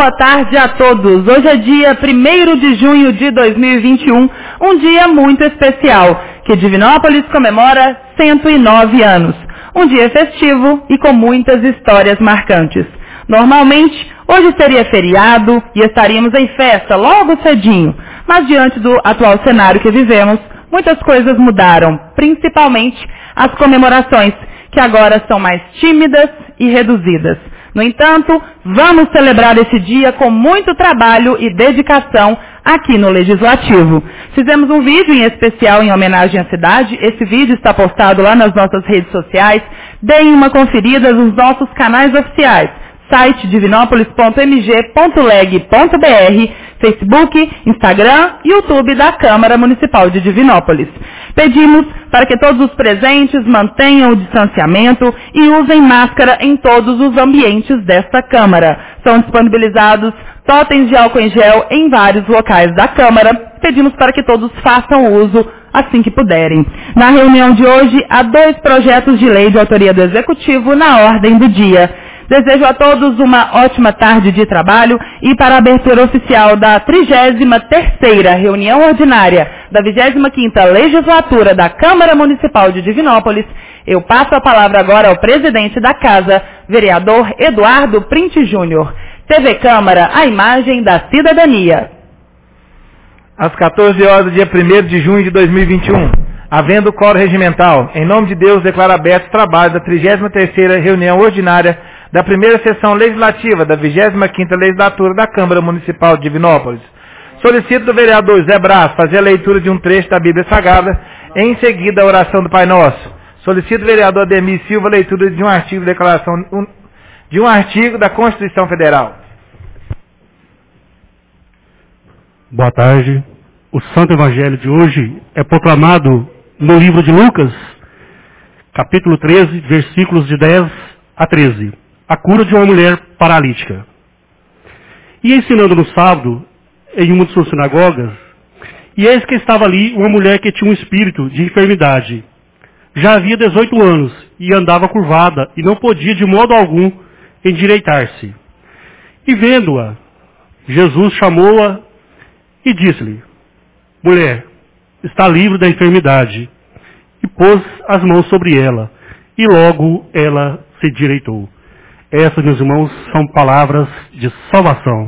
boa tarde a todos. Hoje é dia 1º de junho de 2021, um dia muito especial, que Divinópolis comemora 109 anos. Um dia festivo e com muitas histórias marcantes. Normalmente, hoje seria feriado e estaríamos em festa logo cedinho, mas diante do atual cenário que vivemos, muitas coisas mudaram, principalmente as comemorações, que agora são mais tímidas e reduzidas. No entanto, vamos celebrar esse dia com muito trabalho e dedicação aqui no Legislativo. Fizemos um vídeo em especial em homenagem à cidade. Esse vídeo está postado lá nas nossas redes sociais. Deem uma conferida nos nossos canais oficiais. Site divinopolis.mg.leg.br, Facebook, Instagram e YouTube da Câmara Municipal de Divinópolis. Pedimos para que todos os presentes mantenham o distanciamento e usem máscara em todos os ambientes desta Câmara. São disponibilizados totens de álcool em gel em vários locais da Câmara. Pedimos para que todos façam uso assim que puderem. Na reunião de hoje, há 2 projetos de lei de autoria do Executivo na ordem do dia. Desejo a todos uma ótima tarde de trabalho e para a abertura oficial da 33ª reunião ordinária da 25ª Legislatura da Câmara Municipal de Divinópolis, eu passo a palavra agora ao presidente da Casa, vereador Eduardo Printe Júnior. TV Câmara, a imagem da cidadania. Às 14 horas do dia 1º de junho de 2021, havendo quórum regimental, em nome de Deus declaro aberto o trabalho da 33ª reunião ordinária da primeira sessão legislativa da 25ª Legislatura da Câmara Municipal de Divinópolis. Solicito do vereador Zé Brás fazer a leitura de um trecho da Bíblia Sagrada, em seguida a oração do Pai Nosso. Solicito do vereador Ademir Silva a leitura de um artigo da Constituição Federal. Boa tarde. O Santo Evangelho de hoje é proclamado no livro de Lucas, capítulo 13, versículos de 10 a 13. A cura de uma mulher paralítica. E ensinando no sábado, em uma de suas sinagogas, e eis que estava ali uma mulher que tinha um espírito de enfermidade. Já havia 18 anos, e andava curvada, e não podia de modo algum endireitar-se. E vendo-a, Jesus chamou-a e disse-lhe: mulher, está livre da enfermidade. E pôs as mãos sobre ela, e logo ela se direitou. Essas, meus irmãos, são palavras de salvação.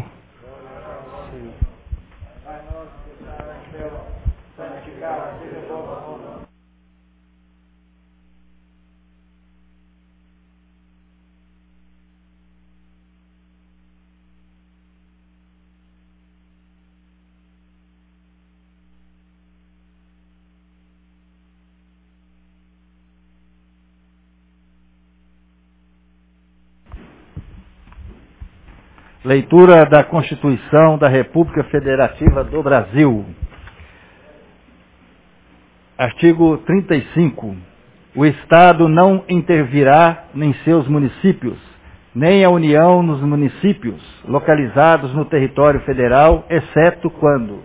Leitura da Constituição da República Federativa do Brasil. Artigo 35. O Estado não intervirá em seus municípios, nem a União nos municípios localizados no território federal, exceto quando: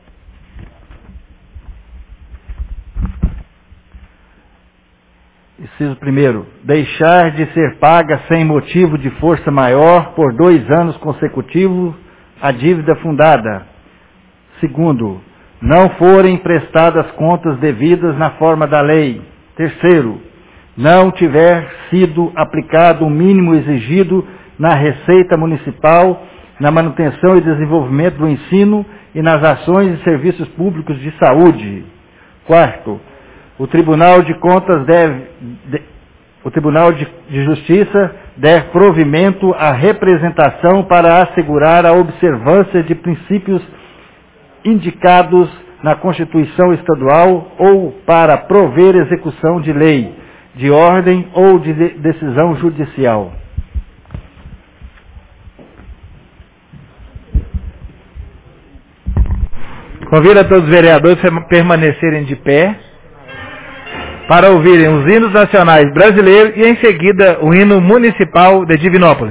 inciso 1º, deixar de ser paga sem motivo de força maior por 2 anos consecutivos a dívida fundada. 2º, não forem prestadas contas devidas na forma da lei. 3º, não tiver sido aplicado o mínimo exigido na receita municipal, na manutenção e desenvolvimento do ensino e nas ações e serviços públicos de saúde. 4º, o Tribunal de Contas o Tribunal de Justiça der provimento à representação para assegurar a observância de princípios indicados na Constituição Estadual ou para prover execução de lei, de ordem ou de decisão judicial. Convido a todos os vereadores a permanecerem de pé para ouvirem os hinos nacionais brasileiros e, em seguida, o hino municipal de Divinópolis.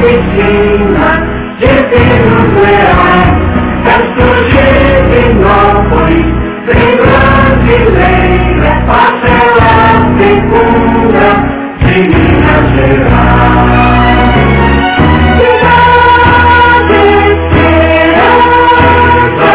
oficina de vinos leais, surgir Vinópolis, sem brasileira, parcela segunda de Minas Gerais. Cidade esperança,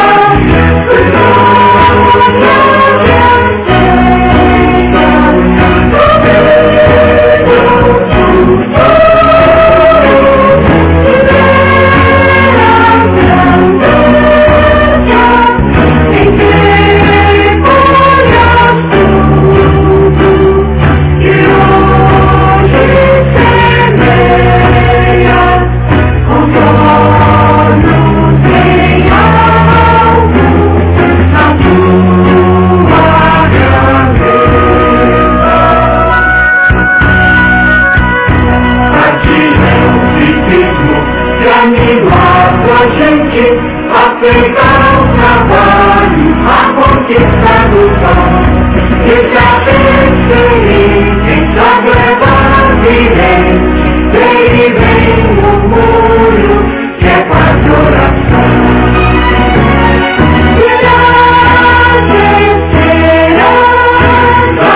aceitar o trabalho, a conquista do pão, e se abençoe em sagrada virente, ele vem no muro, que é quase oração. Cidade esperança,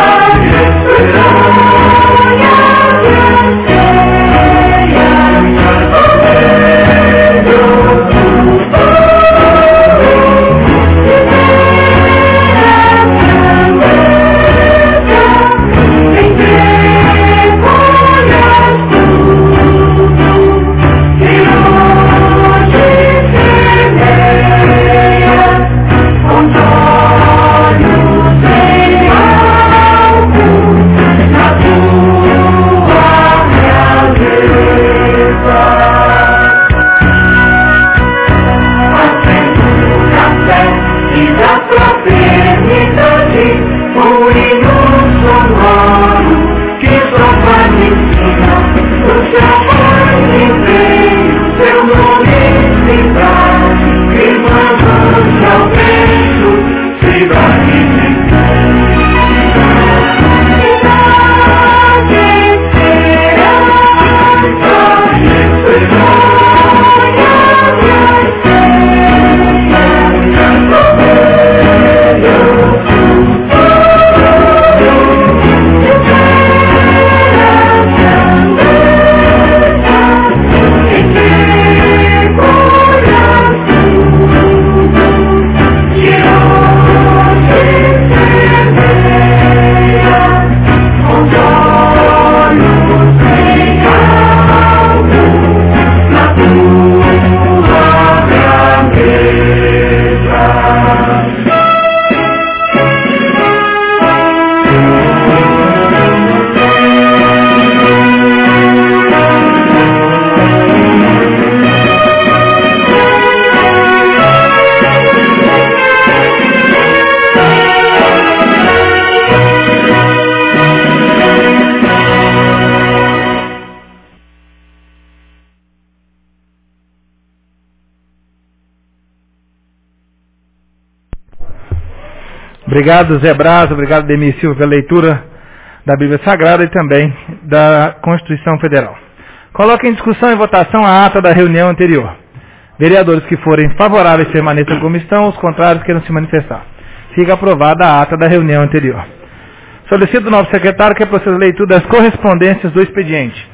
Obrigado, Zé Braz, obrigado, Demir Silva, pela leitura da Bíblia Sagrada e também da Constituição Federal. Coloque em discussão e votação a ata da reunião anterior. Vereadores que forem favoráveis permaneçam como estão, os contrários queiram se manifestar. Fica aprovada a ata da reunião anterior. Solicito do novo secretário que proceda a leitura das correspondências do expediente.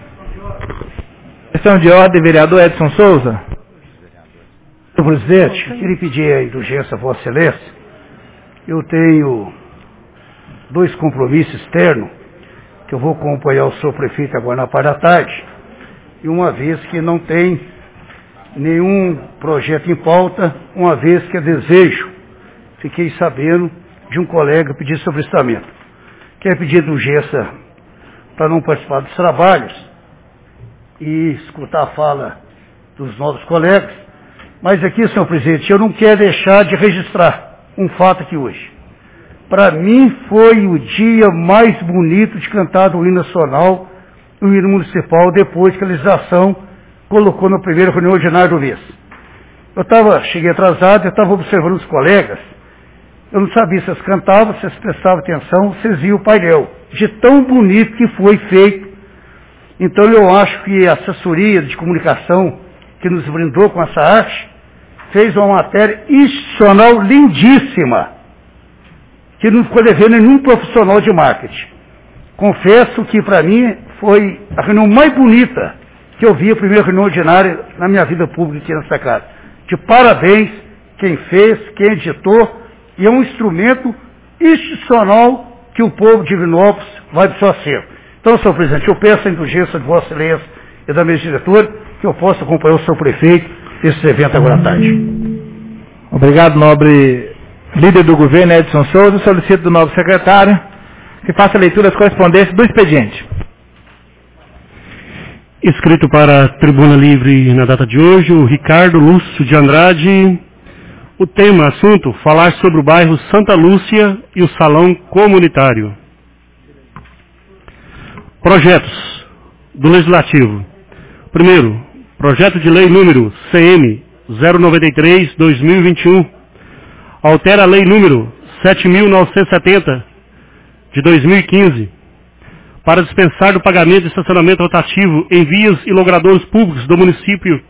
Questão de ordem, vereador Edson Souza. Senhor presidente, queria pedir a indulgência a Vossa Excelência. Eu tenho 2 compromissos externos, que eu vou acompanhar o senhor prefeito agora na parte da tarde, e uma vez que não tem nenhum projeto em pauta, uma vez que é desejo, fiquei sabendo de um colega pedir sobrestamento. Quer pedir indulgência para não participar dos trabalhos e escutar a fala dos novos colegas, mas aqui, senhor presidente, eu não quero deixar de registrar um fato aqui hoje. Para mim foi o dia mais bonito de cantar o hino nacional, o hino municipal, depois que a legislação colocou na primeira reunião ordinária do mês. Cheguei atrasado, eu estava observando os colegas, eu não sabia se eles cantavam, se eles prestavam atenção, vocês viam o painel, de tão bonito que foi feito Então eu acho que a assessoria de comunicação que nos brindou com essa arte fez uma matéria institucional lindíssima, que não ficou devendo nenhum profissional de marketing. Confesso que para mim foi a reunião mais bonita que eu vi, a primeira reunião ordinária na minha vida pública aqui nessa casa. De parabéns quem fez, quem editou, e é um instrumento institucional que o povo de Divinópolis vai do seu acervo. Então, senhor presidente, eu peço a indulgência de Vossa Excelência e da mesa diretora que eu possa acompanhar o senhor prefeito nesse evento agora à tarde. Obrigado, nobre líder do governo, Edson Souza. Solicito do nobre secretário que faça a leitura das correspondências do expediente. Escrito para a Tribuna Livre na data de hoje, o Ricardo Lúcio de Andrade. O tema, assunto, falar sobre o bairro Santa Lúcia e o salão comunitário. Projetos do Legislativo. Primeiro, projeto de lei número CM 093/2021. Altera a lei número 7.970 de 2015 para dispensar do pagamento de estacionamento rotativo em vias e logradouros públicos do município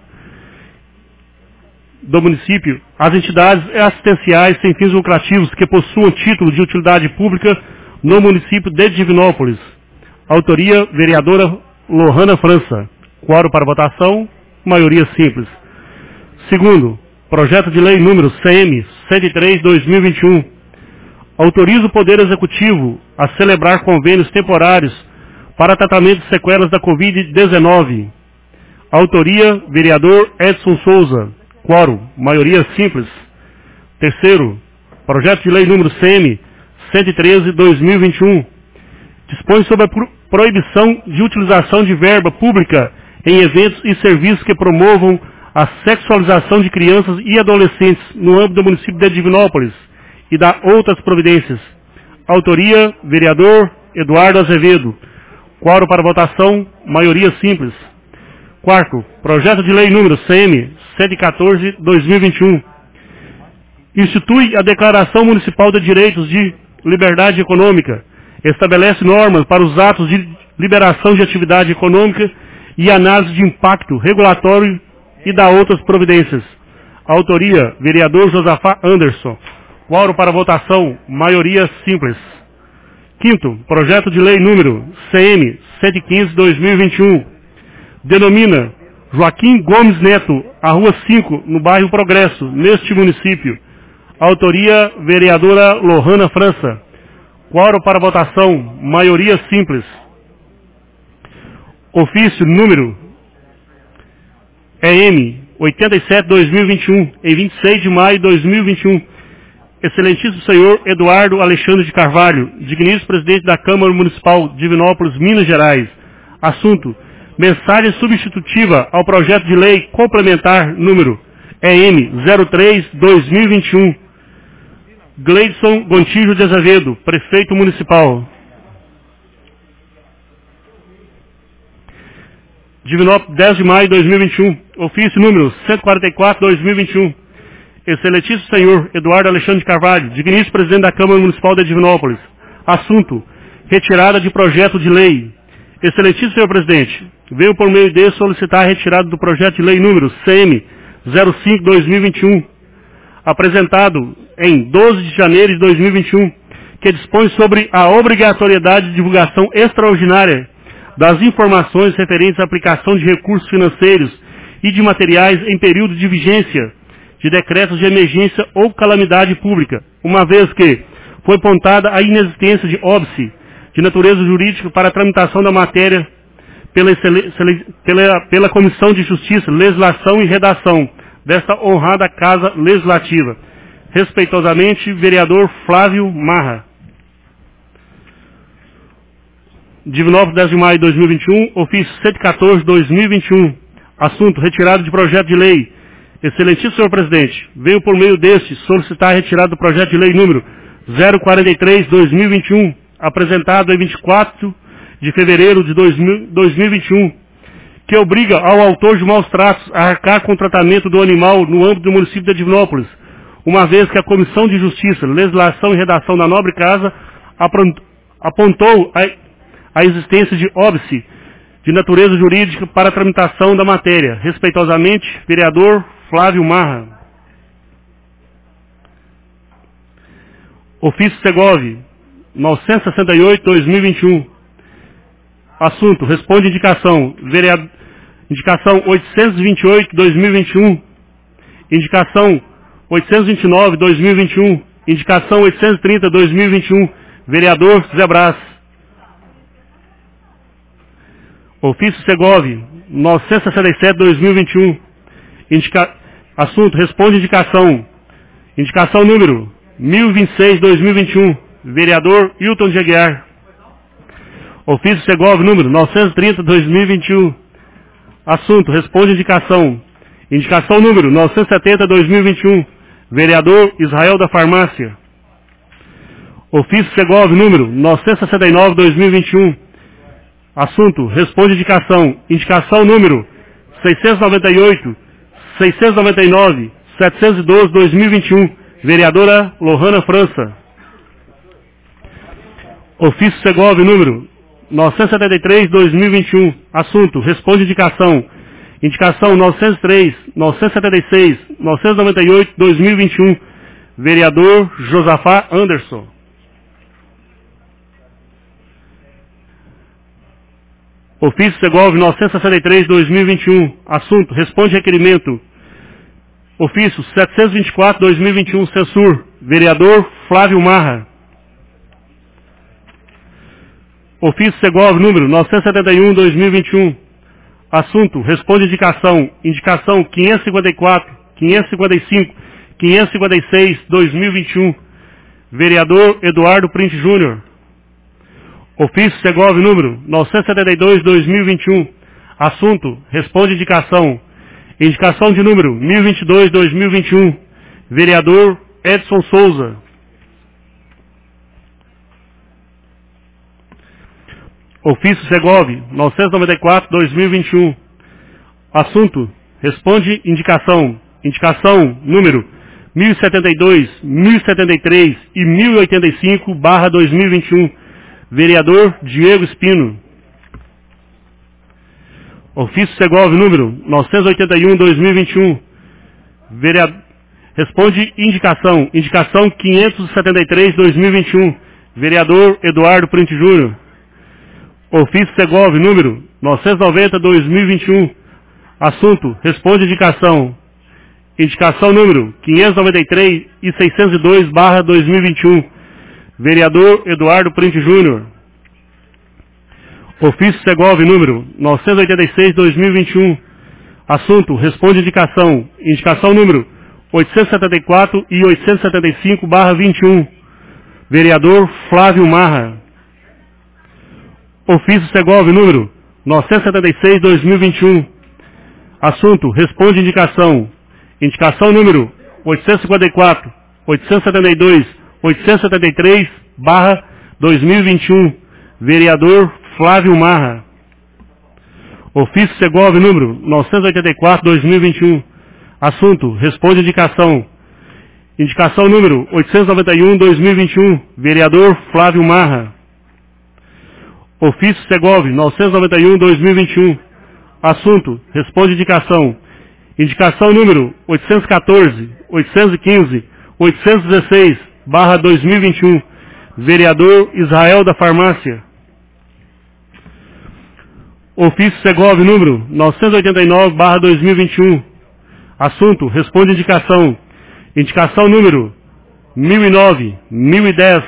as entidades assistenciais sem fins lucrativos que possuam título de utilidade pública no município de Divinópolis. Autoria, vereadora Lohana França. Quórum para votação, maioria simples. Segundo, projeto de lei número CM 103/2021. Autoriza o Poder Executivo a celebrar convênios temporários para tratamento de sequelas da Covid-19. Autoria, vereador Edson Souza. Quórum, maioria simples. Terceiro, projeto de lei número CM 113/2021. Dispõe sobre a proibição de utilização de verba pública em eventos e serviços que promovam a sexualização de crianças e adolescentes no âmbito do município de Divinópolis e dá outras providências. Autoria, vereador Eduardo Azevedo. Quórum para votação, maioria simples. Quarto, projeto de lei número CM 114/2021. Institui a Declaração Municipal de Direitos de Liberdade Econômica. Estabelece normas para os atos de liberação de atividade econômica e análise de impacto regulatório e dá outras providências. Autoria, vereador Josafá Anderson. Quórum para votação, maioria simples. Quinto, projeto de lei número CM 115/2021. Denomina Joaquim Gomes Neto, a Rua 5, no bairro Progresso, neste município. Autoria, vereadora Lohana França. Quórum para votação, maioria simples. Ofício número EM 87/2021, em 26 de maio de 2021. Excelentíssimo senhor Eduardo Alexandre de Carvalho, digníssimo presidente da Câmara Municipal de Divinópolis, Minas Gerais. Assunto: mensagem substitutiva ao projeto de lei complementar número EM 03/2021. Gleidson Gontijo de Azevedo, prefeito municipal. Divinópolis, 10 de maio de 2021. Ofício número 144/2021. Excelentíssimo senhor Eduardo Alexandre de Carvalho, digníssimo presidente da Câmara Municipal de Divinópolis. Assunto: retirada de projeto de lei. Excelentíssimo senhor presidente, venho por meio desse solicitar a retirada do projeto de lei número CM 05/2021, apresentado em 12 de janeiro de 2021, que dispõe sobre a obrigatoriedade de divulgação extraordinária das informações referentes à aplicação de recursos financeiros e de materiais em período de vigência de decretos de emergência ou calamidade pública, uma vez que foi apontada a inexistência de óbice de natureza jurídica para a tramitação da matéria pela Comissão de Justiça, Legislação e Redação desta honrada Casa Legislativa. Respeitosamente, vereador Flávio Marra. Divinópolis, 10 de maio de 2021, ofício 114/2021. Assunto: retirado de projeto de lei. Excelentíssimo senhor presidente, venho por meio deste solicitar a retirada do projeto de lei número 043/2021, apresentado em 24 de fevereiro de 2021, que obriga ao autor de maus tratos a arcar com o tratamento do animal no âmbito do município de Divinópolis, uma vez que a Comissão de Justiça, Legislação e Redação da Nobre Casa apontou a existência de óbice de natureza jurídica para a tramitação da matéria. Respeitosamente, vereador Flávio Marra. Ofício Segov, 968/2021. Assunto, responde indicação. Indicação 828/2021. Indicação 829/2021. Indicação 830/2021. Vereador Zé Brás. Ofício Segov, 967/2021. Assunto, responde indicação. Indicação número 1026/2021. Vereador Hilton de Aguiar. Ofício Segov, número 930/2021. Assunto, responde indicação. Indicação número 970/2021. Vereador Israel da Farmácia. Ofício Segov, número 969/2021. Assunto, responde indicação. Indicação número 698, 699, 712/2021. Vereadora Lohana França. Ofício Segov, número 973/2021. Assunto, responde indicação. Indicação 903, 976, 998/2021. Vereador Josafá Anderson. Ofício Segov 963/2021. Assunto, responde requerimento. Ofício 724/2021, Censur. Vereador Flávio Marra. Ofício Segov número 971/2021. Assunto, responde indicação. Indicação 554, 555, 556/2021. Vereador Eduardo Print Júnior. Ofício Segov número 972/2021. Assunto, responde indicação. Indicação de número 1022/2021. Vereador Edson Souza. Ofício Segov 994/2021. Assunto, responde indicação. Indicação número 1072, 1073 e 1085/2021. Vereador Diego Espino. Ofício Segov número 981/2021. Responde indicação. Indicação 573/2021. Vereador Eduardo Print Júnior. Ofício Segov número 990/2021. Assunto, responde indicação. Indicação número 593 e 602/2021. Vereador Eduardo Print Júnior. Ofício Segov número 986/2021. Assunto, responde indicação. Indicação número 874 e 875/21. Vereador Flávio Marra. Ofício Segov número 976/2021. Assunto, responde indicação. Indicação número 854, 872, 873/2021. Vereador Flávio Marra. Ofício Segov número 984/2021. Assunto, responde indicação. Indicação número 891/2021. Vereador Flávio Marra. Ofício Segov 991/2021. Assunto, responde indicação. Indicação número 814, 815, 816/2021. Vereador Israel da Farmácia. Ofício Segov número 989/2021. Assunto, responde indicação. Indicação número 1009, 1010,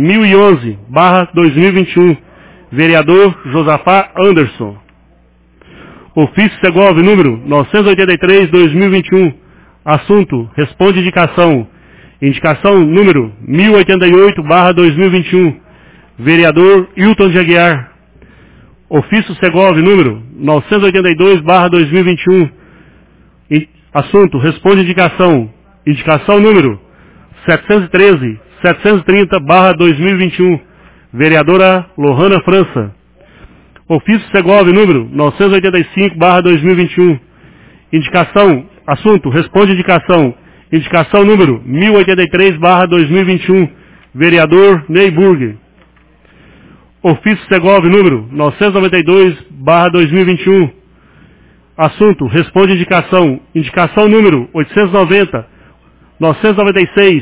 1011/2021. Vereador Josafá Anderson. Ofício Segov número 983/2021. Assunto, responde indicação. Indicação número 1088/2021. Vereador Hilton de Aguiar. Ofício Segov número 982/2021. Assunto, responde indicação. Indicação número 713, 730/2021. Vereadora Lohana França. Ofício Segov número 985/2021. Indicação. Assunto, responde indicação. Indicação número 1083/2021. Vereador Ney Burger. Ofício Segov número 992/2021. Assunto: responde indicação. Indicação número 890, 996,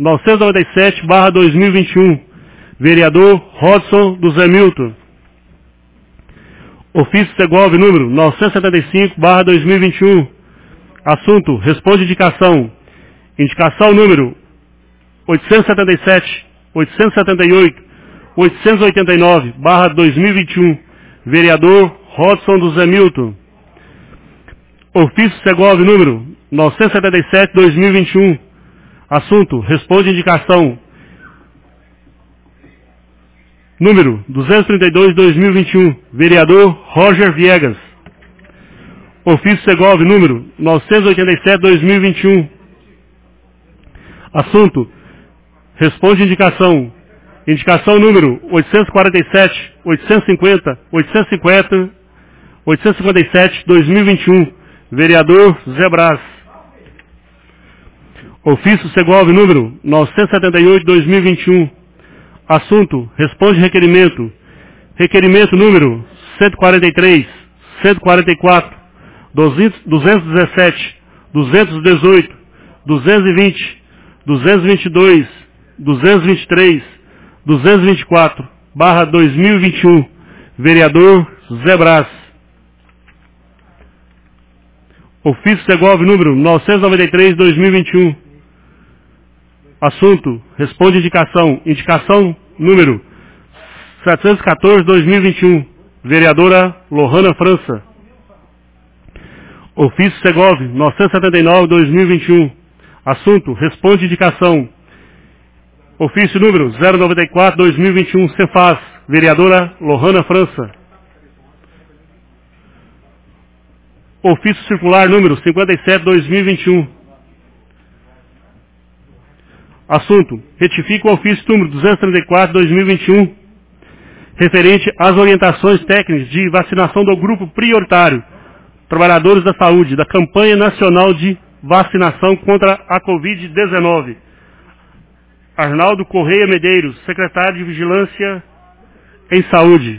997/2021. Vereador Rodson do Zé Milton. Ofício Segov número 975/2021. Assunto: responde indicação. Indicação número 877, 878, 889/2021. Vereador Rodson do Zé Milton. Ofício Segov número 977/2021. Assunto: responde indicação. Número 232/2021. Vereador Roger Viegas. Ofício Segov número 987/2021. Assunto: responde indicação. Indicação número 847, 850, 857/2021. Vereador Zé Brás. Ofício Segov número 978/2021. Assunto: responde requerimento. Requerimento número 143, 144, 217, 218, 220, 222, 223, 224/2021. Vereador Zé Brás. Ofício Segov número 993/2021. Assunto: responde indicação. Indicação número 714/2021. Vereadora Lohana França. Ofício Segov 979/2021. Assunto: responde indicação. Ofício número 094/2021. Cefaz. Vereadora Lohana França. Ofício Circular número 57/2021. Assunto: retifica o ofício número 234/2021, referente às orientações técnicas de vacinação do grupo prioritário, trabalhadores da saúde, da campanha nacional de vacinação contra a Covid-19. Arnaldo Correia Medeiros, secretário de Vigilância em Saúde.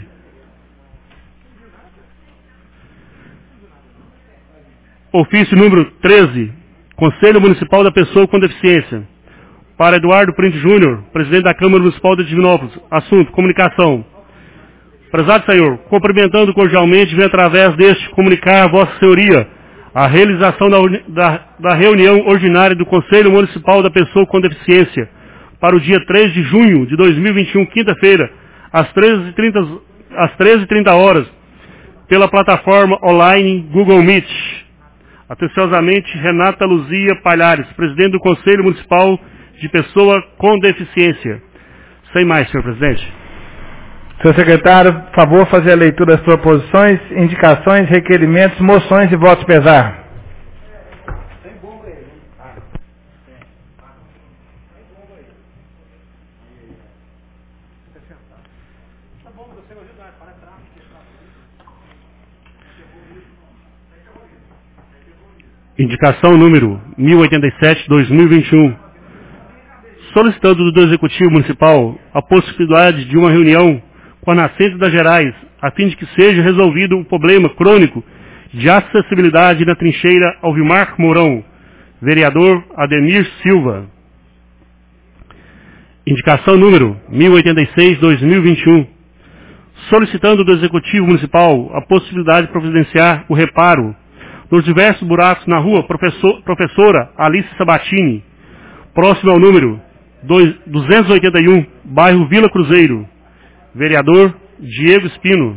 Ofício número 13, Conselho Municipal da Pessoa com Deficiência. Para Eduardo Print Júnior, presidente da Câmara Municipal de Divinópolis. Assunto: comunicação. Prezado senhor, cumprimentando cordialmente, vem através deste comunicar a vossa senhoria a realização da reunião ordinária do Conselho Municipal da Pessoa com Deficiência para o dia 3 de junho de 2021, quinta-feira, às 13h30 horas, pela plataforma online Google Meet. Atenciosamente, Renata Luzia Palhares, presidente do Conselho Municipal de Pessoa com Deficiência. Sem mais, senhor presidente. Senhor secretário, por favor, fazer a leitura das proposições, indicações, requerimentos, moções e votos pesar. Indicação número 1087/2021. Solicitando do Executivo Municipal a possibilidade de uma reunião com a Nascente das Gerais, a fim de que seja resolvido o problema crônico de acessibilidade na trincheira Alvimar Mourão. Vereador Ademir Silva. Indicação número 1086/2021. Solicitando do Executivo Municipal a possibilidade de providenciar o reparo nos diversos buracos na rua Professora Alice Sabatini, próximo ao número 281, bairro Vila Cruzeiro. Vereador Diego Espino.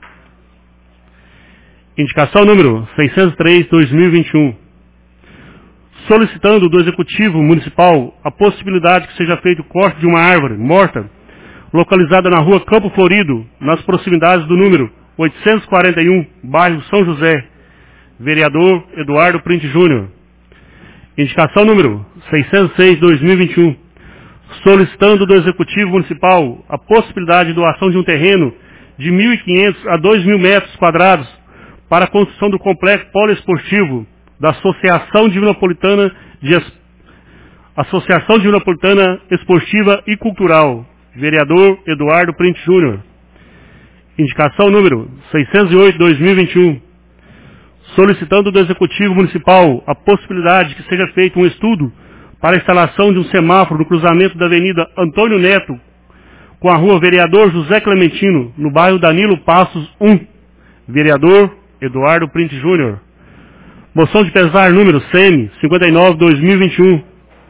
Indicação número 603/2021. Solicitando do Executivo Municipal a possibilidade que seja feito o corte de uma árvore morta, localizada na rua Campo Florido, nas proximidades do número 841, bairro São José. Vereador Eduardo Print Júnior. Indicação número 606/2021. Solicitando do Executivo Municipal a possibilidade de doação de um terreno de 1.500 a 2.000 metros quadrados para a construção do complexo poliesportivo da Associação Divinopolitana Esportiva e Cultural. Vereador Eduardo Print Júnior. Indicação número 608/2021, solicitando do Executivo Municipal a possibilidade que seja feito um estudo para a instalação de um semáforo no cruzamento da Avenida Antônio Neto com a Rua Vereador José Clementino, no bairro Danilo Passos 1. Vereador Eduardo Print Júnior. Moção de pesar número CM 59/2021,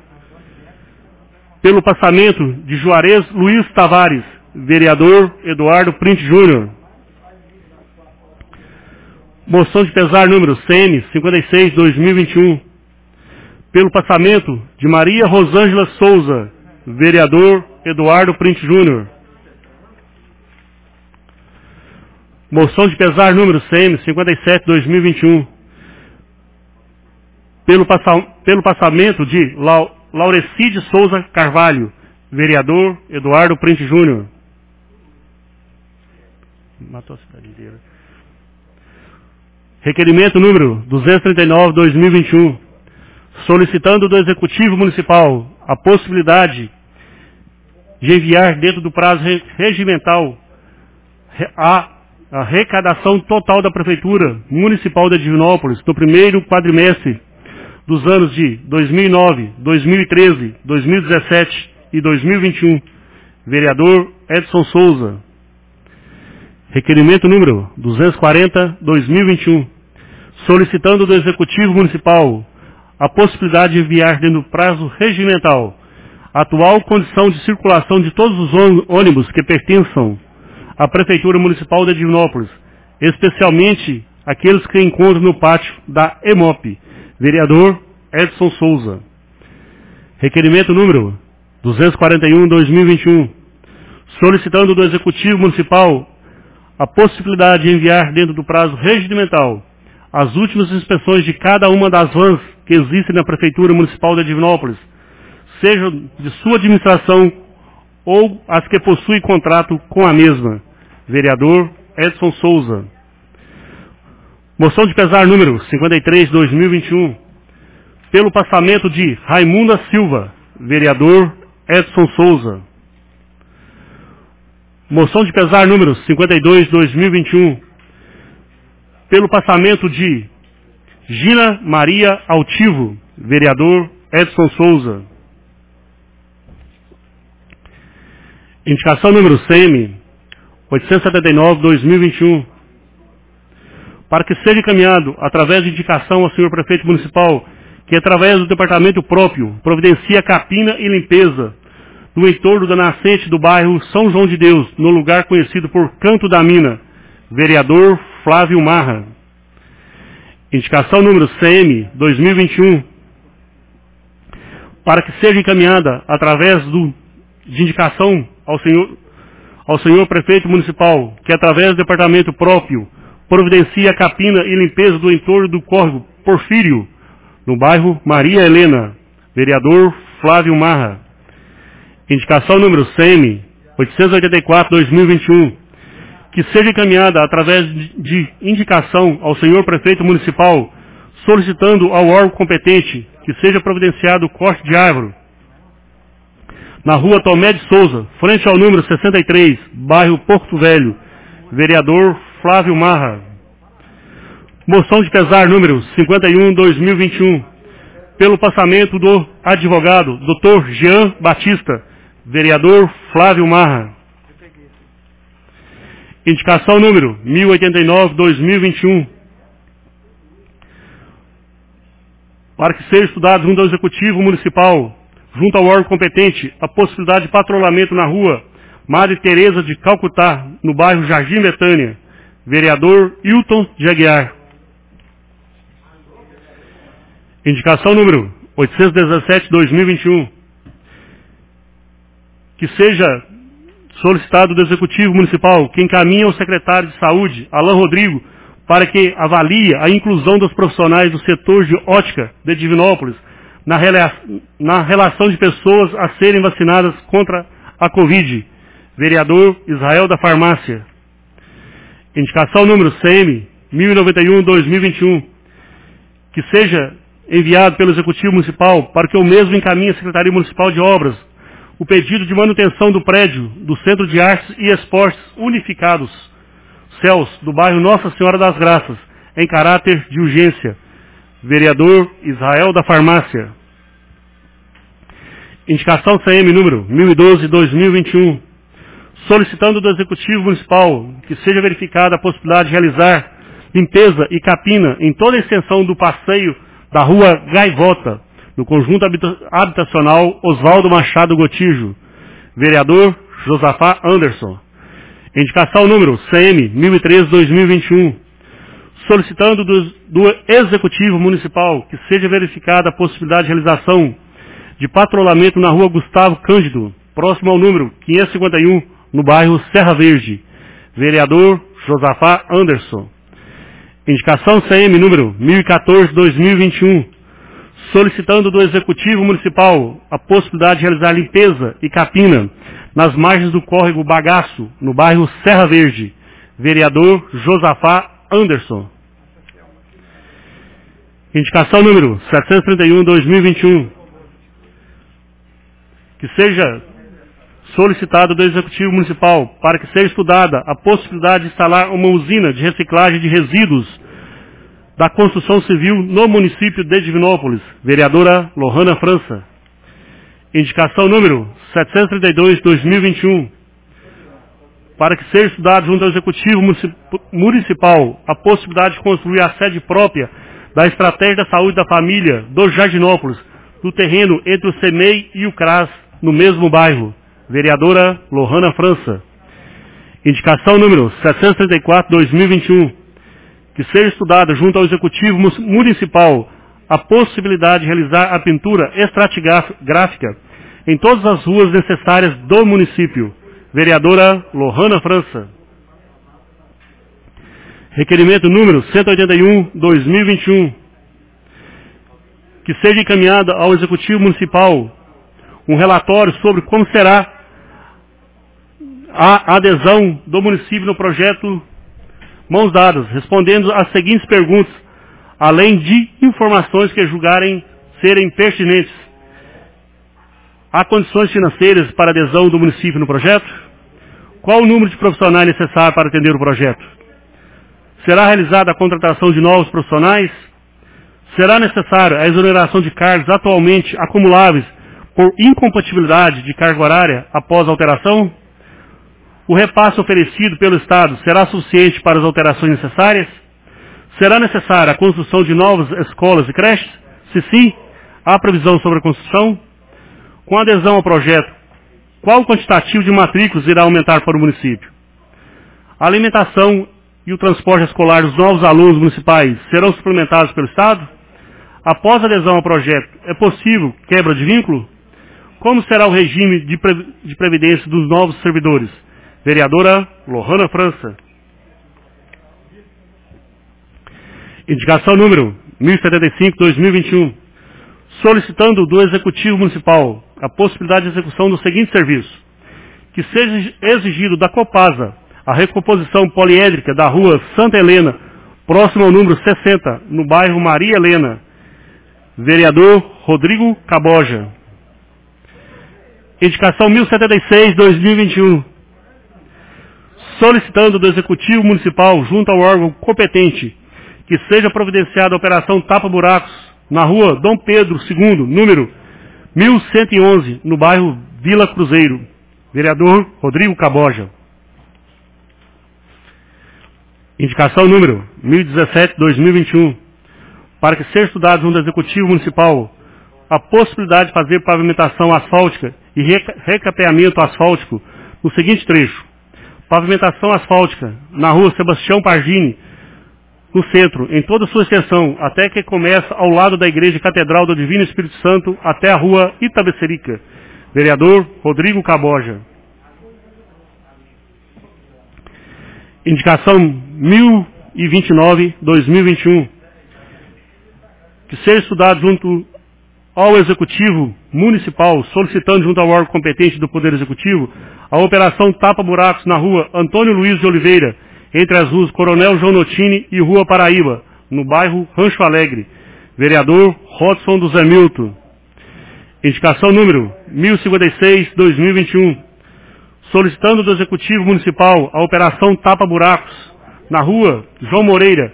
pelo passamento de Juarez Luiz Tavares. Vereador Eduardo Print Júnior. Moção de pesar número CM 56/2021, pelo passamento de Maria Rosângela Souza. Vereador Eduardo Print Júnior. Moção de pesar número CM 57/2021, pelo passamento de Laurecide Souza Carvalho. Vereador Eduardo Print Júnior. Matou a cidade inteira. Requerimento número 239/2021, solicitando do Executivo Municipal a possibilidade de enviar dentro do prazo regimental a arrecadação total da Prefeitura Municipal de Divinópolis no primeiro quadrimestre dos anos de 2009, 2013, 2017 e 2021. Vereador Edson Souza. Requerimento número 240/2021, solicitando do Executivo Municipal a possibilidade de enviar dentro do prazo regimental a atual condição de circulação de todos os ônibus que pertençam à Prefeitura Municipal de Divinópolis, especialmente aqueles que encontram no pátio da EMOP. Vereador Edson Souza. Requerimento número 241/2021, solicitando do Executivo Municipal a possibilidade de enviar dentro do prazo regimental as últimas inspeções de cada uma das vans que existem na Prefeitura Municipal de Divinópolis, seja de sua administração ou as que possuem contrato com a mesma. Vereador Edson Souza. Moção de pesar número 53/2021, pelo passamento de Raimunda Silva. Vereador Edson Souza. Moção de pesar número 52/2021, pelo passamento de Gina Maria Altivo. Vereador Edson Souza. Indicação número CM 879/2021, para que seja encaminhado, através de indicação ao senhor Prefeito Municipal, que através do departamento próprio providencia capina e limpeza no entorno da nascente do bairro São João de Deus, no lugar conhecido por Canto da Mina. Vereador Flávio Marra. Indicação número CM 2021, para que seja encaminhada, através de indicação ao senhor Prefeito Municipal, que através do departamento próprio providencia a capina e limpeza do entorno do córrego Porfírio, no bairro Maria Helena. Vereador Flávio Marra. Indicação número CM 884/2021, que seja encaminhada através de indicação ao senhor Prefeito Municipal, solicitando ao órgão competente que seja providenciado o corte de árvore na rua Tomé de Souza, frente ao número 63, bairro Porto Velho. Vereador Flávio Marra. Moção de pesar número 51/2021, pelo passamento do advogado Dr. Jean Batista. Vereador Flávio Marra. Indicação número 1089/2021, para que seja estudado junto ao Executivo Municipal, junto ao órgão competente, a possibilidade de patrulhamento na rua Madre Teresa de Calcutá, no bairro Jardim Betânia. Vereador Hilton de Aguiar. Indicação número 817/2021, que seja solicitado do Executivo Municipal que encaminhe ao secretário de Saúde, Alain Rodrigo, para que avalie a inclusão dos profissionais do setor de ótica de Divinópolis na relação de pessoas a serem vacinadas contra a Covid. Vereador Israel da Farmácia. Indicação número CM 1091/2021, que seja enviado pelo Executivo Municipal para que o mesmo encaminhe à Secretaria Municipal de Obras o pedido de manutenção do prédio do Centro de Artes e Esportes Unificados, Céus, do bairro Nossa Senhora das Graças, em caráter de urgência. Vereador Israel da Farmácia. Indicação CM número 1012-2021, solicitando do Executivo Municipal que seja verificada a possibilidade de realizar limpeza e capina em toda a extensão do passeio da Rua Gaivota, no conjunto habitacional Oswaldo Machado Gotijo. Vereador Josafá Anderson. Indicação número CM 1013-2021, solicitando do Executivo Municipal que seja verificada a possibilidade de realização de patrulhamento na Rua Gustavo Cândido, próximo ao número 551, no bairro Serra Verde. Vereador Josafá Anderson. Indicação CM número 1014-2021, solicitando do Executivo Municipal a possibilidade de realizar limpeza e capina nas margens do córrego Bagaço, no bairro Serra Verde. Vereador Josafá Anderson. Indicação número 731-2021, que seja solicitado do Executivo Municipal para que seja estudada a possibilidade de instalar uma usina de reciclagem de resíduos da construção civil no município de Divinópolis. Vereadora Lohana França. Indicação número 732-2021, para que seja estudado junto ao Executivo Municipal a possibilidade de construir a sede própria da Estratégia da Saúde da Família do Jardinópolis, do terreno entre o CEMEI e o CRAS, no mesmo bairro. Vereadora Lohana França. Indicação número 734-2021, que seja estudada junto ao Executivo Municipal a possibilidade de realizar a pintura estratigráfica em todas as ruas necessárias do município. Vereadora Lohana França. Requerimento número 181-2021, que seja encaminhado ao Executivo Municipal um relatório sobre como será a adesão do município no projeto Mãos Dadas, respondendo às seguintes perguntas, além de informações que julgarem serem pertinentes. Há condições financeiras para adesão do município no projeto? Qual o número de profissionais necessário para atender o projeto? Será realizada a contratação de novos profissionais? Será necessária a exoneração de cargos atualmente acumuláveis por incompatibilidade de carga horária após a alteração? O repasse oferecido pelo Estado será suficiente para as alterações necessárias? Será necessária a construção de novas escolas e creches? Se sim, há previsão sobre a construção? Com a adesão ao projeto, qual o quantitativo de matrículas irá aumentar para o município? A alimentação e o transporte escolar dos novos alunos municipais serão suplementados pelo Estado? Após a adesão ao projeto, é possível quebra de vínculo? Como será o regime de previdência dos novos servidores? Vereadora Lohana França. Indicação número 1075-2021, solicitando do Executivo Municipal a possibilidade de execução do seguinte serviço: que seja exigido da Copasa a recomposição poliédrica da rua Santa Helena, próximo ao número 60, no bairro Maria Helena. Vereador Rodrigo Caboja. Indicação 1076-2021, solicitando do Executivo Municipal, junto ao órgão competente, que seja providenciada a operação tapa-buracos na rua Dom Pedro II, número 1111, no bairro Vila Cruzeiro. Vereador Rodrigo Caboja. Indicação número 1017-2021, para que seja estudado junto ao Executivo Municipal a possibilidade de fazer pavimentação asfáltica e recapeamento asfáltico no seguinte trecho: pavimentação asfáltica na rua Sebastião Pargini, no centro, em toda a sua extensão, até que começa ao lado da Igreja Catedral do Divino Espírito Santo, até a rua Itabecerica. Vereador Rodrigo Caboja. Indicação 1029-2021, que seja estudado junto ao Executivo Municipal, solicitando junto ao órgão competente do Poder Executivo a operação tapa-buracos na rua Antônio Luiz de Oliveira, entre as ruas Coronel João Notini e Rua Paraíba, no bairro Rancho Alegre. Vereador Rodson do Zé Milton. Indicação número 1056-2021, solicitando do Executivo Municipal a operação tapa-buracos na rua João Moreira,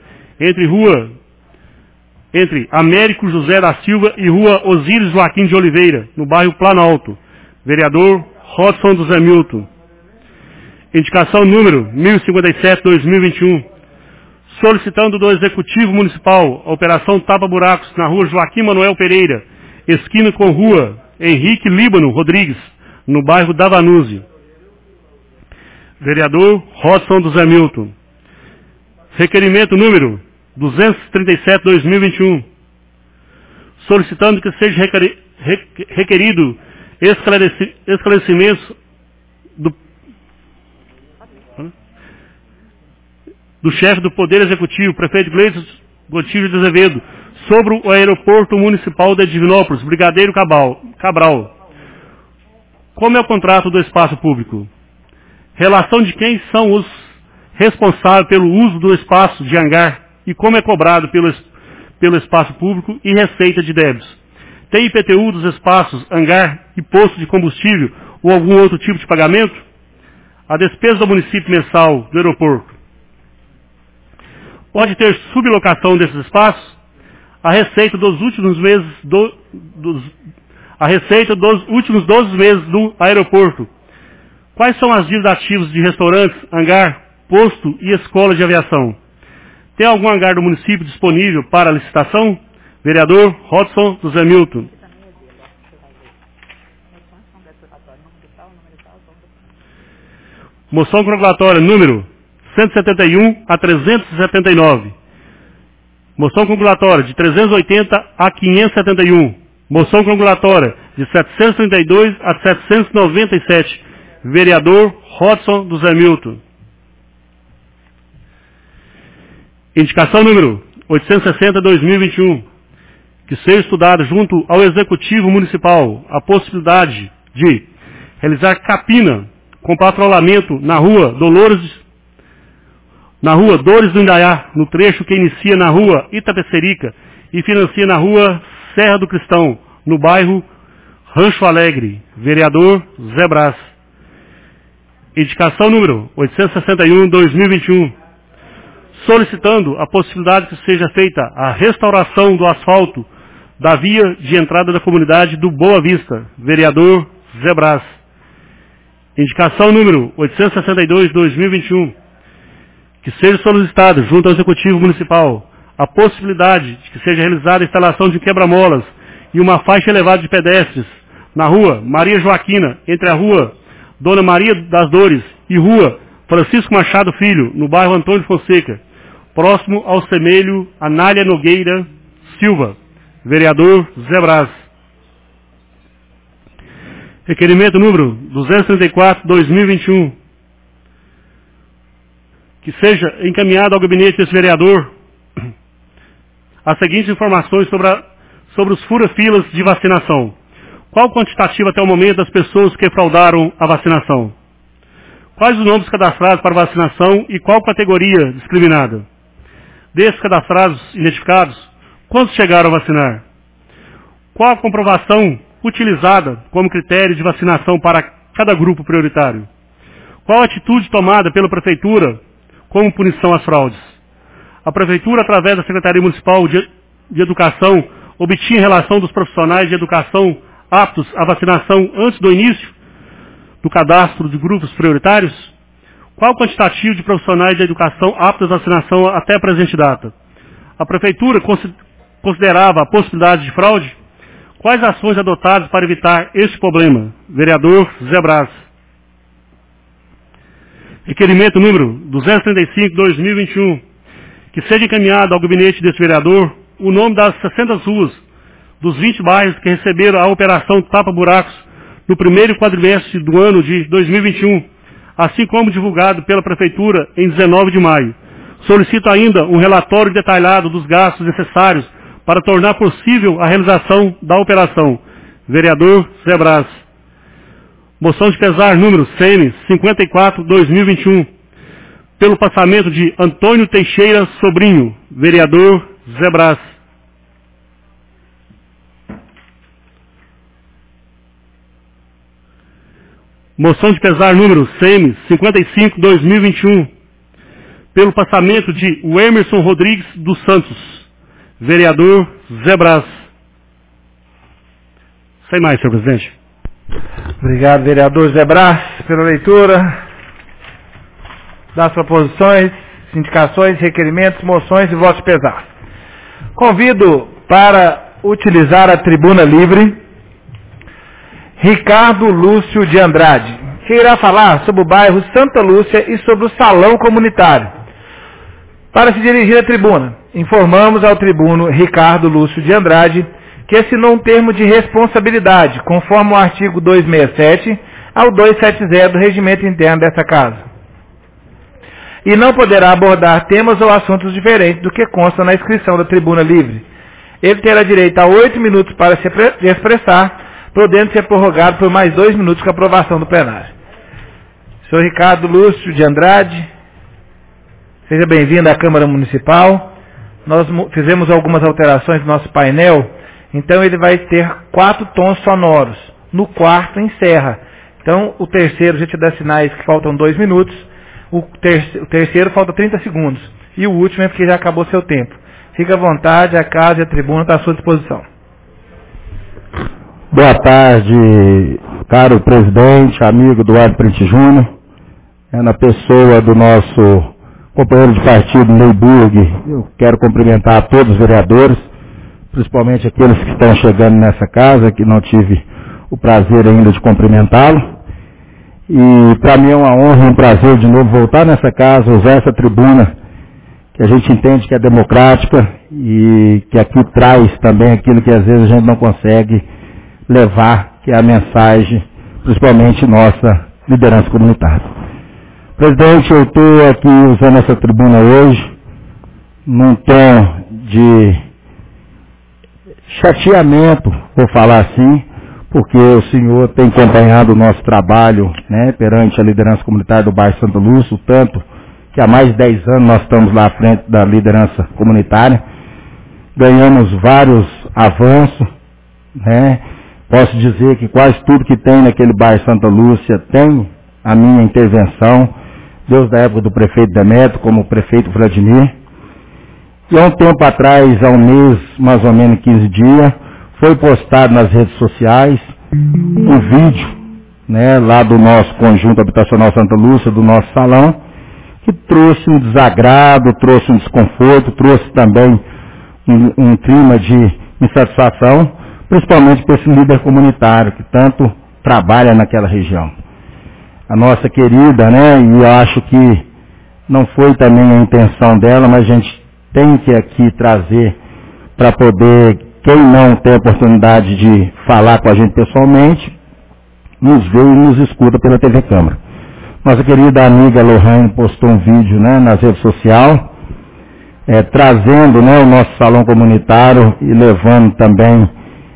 entre Américo José da Silva e rua Osíris Joaquim de Oliveira, no bairro Planalto. Vereador Rodson do Zé Milton. Indicação número 1057-2021. Solicitando do Executivo Municipal a operação tapa-buracos na rua Joaquim Manuel Pereira, esquina com rua Henrique Líbano Rodrigues, no bairro Davanuse. Vereador Rodson do Zé Milton. Requerimento número 237-2021. Solicitando que seja requerido esclarecimentos do chefe do Poder Executivo, prefeito Gleison Gotilho de Azevedo, sobre o aeroporto municipal de Divinópolis, Brigadeiro Cabral. Como é o contrato do espaço público? Relação de quem são os responsáveis pelo uso do espaço de hangar e como é cobrado pelo espaço público e receita de débitos. Tem IPTU dos espaços, hangar e posto de combustível ou algum outro tipo de pagamento? A despesa do município mensal do aeroporto. Pode ter sublocação desses espaços? A receita dos últimos meses últimos 12 meses do aeroporto. Quais são as dívidas ativas de restaurantes, hangar, posto e escola de aviação? Tem algum hangar do município disponível para licitação? Vereador Rodson do Zé Milton. Moção congratulatória número 171 a 379. Moção congratulatória de 380 a 571. Moção congratulatória de 732 a 797. Vereador Rodson do Zé Milton. Indicação número 860-2021. Que seja estudada junto ao Executivo Municipal a possibilidade de realizar capina com patrulhamento na rua Dores do Indaiá, no trecho que inicia na rua Itapecerica e financia na rua Serra do Cristão, no bairro Rancho Alegre. Vereador Zé Brás. Indicação número 861-2021. Solicitando a possibilidade que seja feita a restauração do asfalto da via de entrada da comunidade do Boa Vista. Vereador Zé Brás. Indicação número 862-2021. Que seja solicitado junto ao Executivo Municipal a possibilidade de que seja realizada a instalação de quebra-molas e uma faixa elevada de pedestres na rua Maria Joaquina, entre a rua Dona Maria das Dores e rua Francisco Machado Filho, no bairro Antônio Fonseca, próximo ao semelho Anália Nogueira Silva. Vereador Zé Brás. Requerimento número 234-2021. Que seja encaminhado ao gabinete desse vereador as seguintes informações sobre os fura-filas de vacinação. Qual o quantitativo até o momento das pessoas que fraudaram a vacinação? Quais os nomes cadastrados para vacinação e qual categoria discriminada? Desses cadastrados identificados, quantos chegaram a vacinar? Qual a comprovação utilizada como critério de vacinação para cada grupo prioritário? Qual a atitude tomada pela Prefeitura como punição às fraudes? A Prefeitura, através da Secretaria Municipal de Educação, obtinha relação dos profissionais de educação aptos à vacinação antes do início do cadastro de grupos prioritários? Qual o quantitativo de profissionais de educação aptos à vacinação até a presente data? A Prefeitura considerava a possibilidade de fraude? Quais ações adotadas para evitar este problema? Vereador Zé Brás. Requerimento número 235-2021. Que seja encaminhado ao gabinete deste vereador o nome das 60 ruas dos 20 bairros que receberam a operação tapa-buracos no primeiro quadrimestre do ano de 2021, assim como divulgado pela Prefeitura em 19 de maio. Solicito ainda um relatório detalhado dos gastos necessários para tornar possível a realização da operação. Vereador Zé Brás. Moção de pesar número CM 54-2021. Pelo passamento de Antônio Teixeira Sobrinho. Vereador Zé Brás. Moção de pesar número CM 55-2021. pelo passamento de o Emerson Rodrigues dos Santos. Vereador Zé Brás. Sem mais, senhor presidente. Obrigado, vereador Zé Brás, pela leitura das proposições, indicações, requerimentos, moções e votos de pesar. Convido para utilizar a tribuna livre Ricardo Lúcio de Andrade, que irá falar sobre o bairro Santa Lúcia e sobre o salão comunitário. Para se dirigir à tribuna, informamos ao tribuno Ricardo Lúcio de Andrade que assinou um termo de responsabilidade, conforme o artigo 267 ao 270 do regimento interno dessa casa. E não poderá abordar temas ou assuntos diferentes do que consta na inscrição da tribuna livre. Ele terá direito a 8 minutos para se expressar, podendo ser prorrogado por mais 2 minutos com a aprovação do plenário. Senhor Ricardo Lúcio de Andrade, seja bem-vindo à Câmara Municipal. Nós fizemos algumas alterações no nosso painel, então ele vai ter 4 tons sonoros. No quarto, encerra. Então, o terceiro, a gente dá sinais que faltam 2 minutos. O terceiro falta 30 segundos. E o último é porque já acabou seu tempo. Fique à vontade, a casa e a tribuna está à sua disposição. Boa tarde, caro presidente, amigo Eduardo Print Júnior. Na pessoa do nosso companheiro de partido, Neyburg, eu quero cumprimentar a todos os vereadores, principalmente aqueles que estão chegando nessa casa, que não tive o prazer ainda de cumprimentá-lo. E para mim é uma honra e um prazer de novo voltar nessa casa, usar essa tribuna, que a gente entende que é democrática e que aqui traz também aquilo que às vezes a gente não consegue levar, que é a mensagem, principalmente nossa liderança comunitária. Presidente, eu estou aqui usando essa tribuna hoje num tom de chateamento, vou falar assim, porque o senhor tem acompanhado o nosso trabalho, né, perante a liderança comunitária do bairro Santa Lúcia, tanto que há mais de 10 anos nós estamos lá à frente da liderança comunitária, ganhamos vários avanços, né, posso dizer que quase tudo que tem naquele bairro Santa Lúcia tem a minha intervenção, desde a época do prefeito Demetrio, como o prefeito Vladimir. E há um tempo atrás, há um mês, mais ou menos 15 dias, foi postado nas redes sociais um vídeo, né, lá do nosso conjunto habitacional Santa Lúcia, do nosso salão, que trouxe um desagrado, trouxe um desconforto, trouxe também um clima de insatisfação, principalmente para esse líder comunitário que tanto trabalha naquela região. A nossa querida, né, e eu acho que não foi também a intenção dela, mas a gente tem que aqui trazer para poder, quem não tem a oportunidade de falar com a gente pessoalmente, nos vê e nos escuta pela TV Câmara. Nossa querida amiga Lohane postou um vídeo, né, nas redes sociais, trazendo, né, o nosso salão comunitário e levando também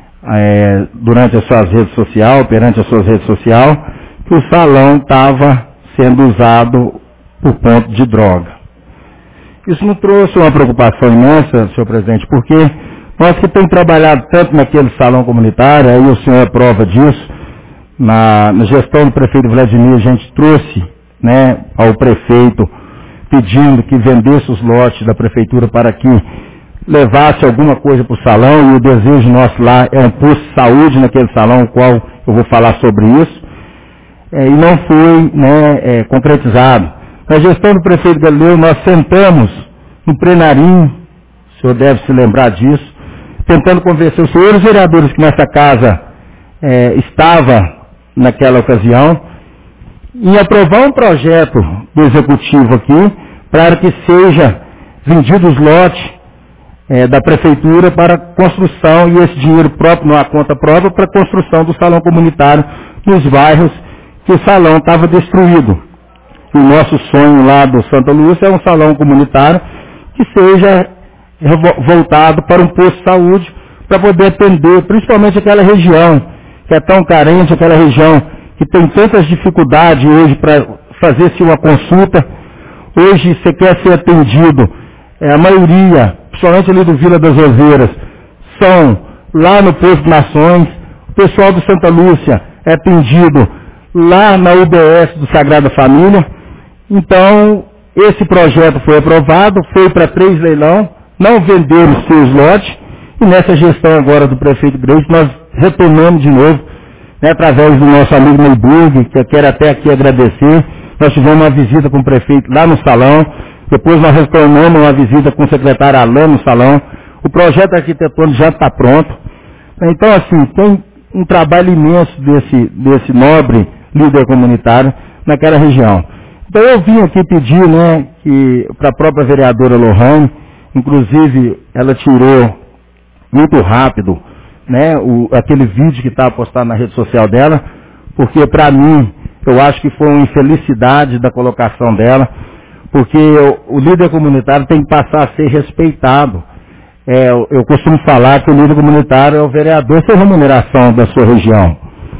durante as suas redes sociais, perante as suas redes sociais, que o salão estava sendo usado por ponto de droga. Isso nos trouxe uma preocupação imensa, senhor presidente, porque nós que temos trabalhado tanto naquele salão comunitário, aí o senhor é prova disso, na gestão do prefeito Vladimir, a gente trouxe, né, ao prefeito pedindo que vendesse os lotes da prefeitura para que levasse alguma coisa para o salão, e o desejo nosso lá é um posto de saúde naquele salão, o qual eu vou falar sobre isso, e não foi, né, concretizado. Na gestão do prefeito Galileu, nós sentamos no plenarinho, o senhor deve se lembrar disso, tentando convencer os senhores vereadores que nessa casa estava naquela ocasião, em aprovar um projeto do executivo aqui, para que seja vendido os lotes da prefeitura para construção, e esse dinheiro próprio, numa conta própria, para a construção do salão comunitário nos bairros que o salão estava destruído. E o nosso sonho lá do Santa Lúcia é um salão comunitário que seja voltado para um posto de saúde, para poder atender principalmente aquela região que é tão carente, aquela região que tem tantas dificuldades hoje para fazer-se uma consulta. Hoje você quer ser atendido, a maioria, principalmente ali do Vila das Oliveiras, são lá no Posto de Nações. O pessoal do Santa Lúcia é atendido lá na UBS do Sagrada Família. Então, Esse projeto foi aprovado, foi para 3 leilão, não venderam os seus lotes, e nessa gestão agora do prefeito Grace, nós retomamos de novo, né, através do nosso amigo Neyburg, que eu quero até aqui agradecer. Nós tivemos uma visita com o prefeito lá no salão, depois nós retornamos uma visita com o secretário Alain no salão. O projeto arquitetônico já está pronto. Então, assim, tem um trabalho imenso desse nobre líder comunitário naquela região. Então, eu vim aqui pedir, né, que para a própria vereadora Lohane, inclusive, ela tirou muito rápido, né, aquele vídeo que estava postado na rede social dela, porque para mim, eu acho que foi uma infelicidade da colocação dela, porque o líder comunitário tem que passar a ser respeitado. Eu costumo falar que o líder comunitário é o vereador sem remuneração da sua região.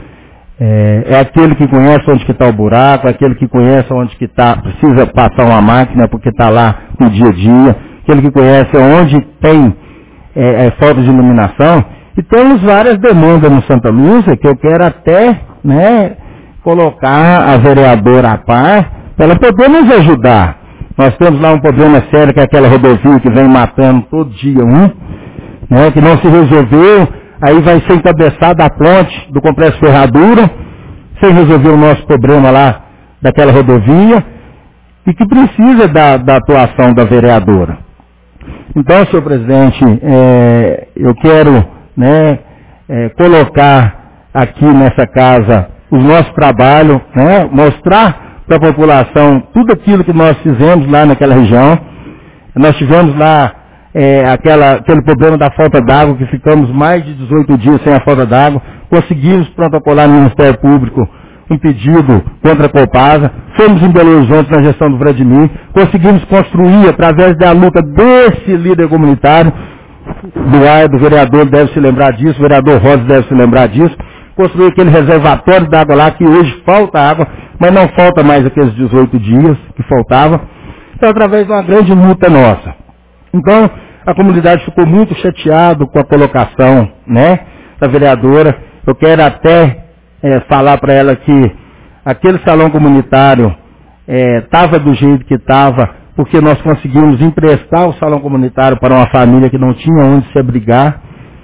É aquele que conhece onde que está o buraco, é aquele que conhece onde que precisa passar uma máquina porque está lá no dia a dia, aquele que conhece onde tem falta de iluminação. E temos várias demandas no Santa Lúcia que eu quero até, né, colocar a vereadora a par para ela poder nos ajudar. Nós temos lá um problema sério que é aquela rodovia que vem matando todo dia né, que não se resolveu, aí vai ser encabeçada a ponte do Complexo Ferradura, sem resolver o nosso problema lá daquela rodovia, e que precisa da atuação da vereadora. Então, senhor presidente, eu quero, né, colocar aqui nessa casa o nosso trabalho, né, mostrar para a população tudo aquilo que nós fizemos lá naquela região. Nós tivemos lá aquele problema da falta d'água, que ficamos mais de 18 dias sem a falta d'água. Conseguimos protocolar no Ministério Público um pedido contra a Copasa. Fomos em Belo Horizonte na gestão do Vladimir. Conseguimos construir, através da luta desse líder comunitário, do vereador deve se lembrar disso, o vereador Rosa deve se lembrar disso, construir aquele reservatório d'água lá, que hoje falta água, mas não falta mais aqueles 18 dias que faltava. Então, através de uma grande luta nossa. Então, a comunidade ficou muito chateada com a colocação, né, da vereadora. Eu quero até falar para ela que aquele salão comunitário estava do jeito que estava, porque nós conseguimos emprestar o salão comunitário para uma família que não tinha onde se abrigar.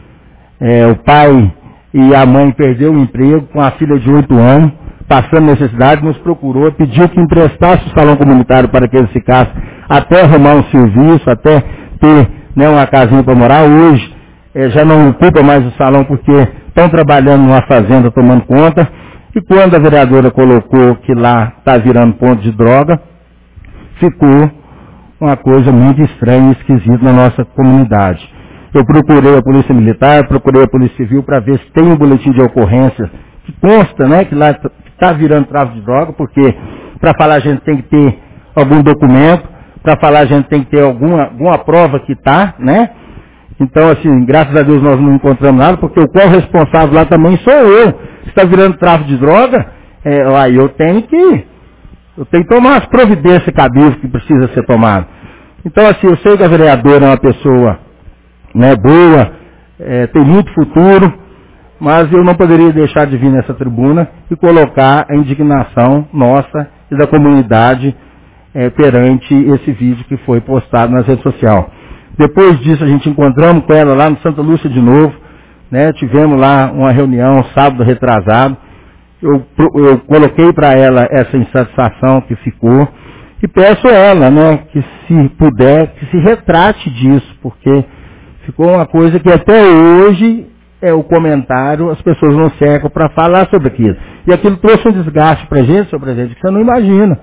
O pai e a mãe perdeu o emprego com a filha de 8 anos, passando necessidade, nos procurou, pediu que emprestasse o salão comunitário para que eles ficassem até arrumar um serviço, até ter, né, uma casinha para morar. Hoje já não ocupa mais o salão porque estão trabalhando numa fazenda tomando conta. E quando a vereadora colocou que lá está virando ponto de droga, ficou uma coisa muito estranha e esquisita na nossa comunidade. Eu procurei a Polícia Militar, procurei a Polícia Civil para ver se tem um boletim de ocorrência que consta, né, que lá está virando tráfico de droga, porque para falar a gente tem que ter algum documento, para falar a gente tem que ter alguma prova que está, né? Então, assim, graças a Deus nós não encontramos nada, porque o qual responsável lá também sou eu. Se está virando tráfico de droga, aí eu tenho que tomar as providências cabíveis que precisa ser tomado. Então, assim, eu sei que a vereadora é uma pessoa, né, boa, tem muito futuro, mas eu não poderia deixar de vir nessa tribuna e colocar a indignação nossa e da comunidade perante esse vídeo que foi postado nas redes sociais. Depois disso a gente encontramos com ela lá no Santa Lúcia de novo, né? Tivemos lá uma reunião sábado retrasado. Eu coloquei para ela essa insatisfação que ficou e peço a ela, né, que se puder, que se retrate disso, porque ficou uma coisa que até hoje o comentário, as pessoas não cercam para falar sobre aquilo. E aquilo trouxe um desgaste para a gente, senhor presidente, que você não imagina.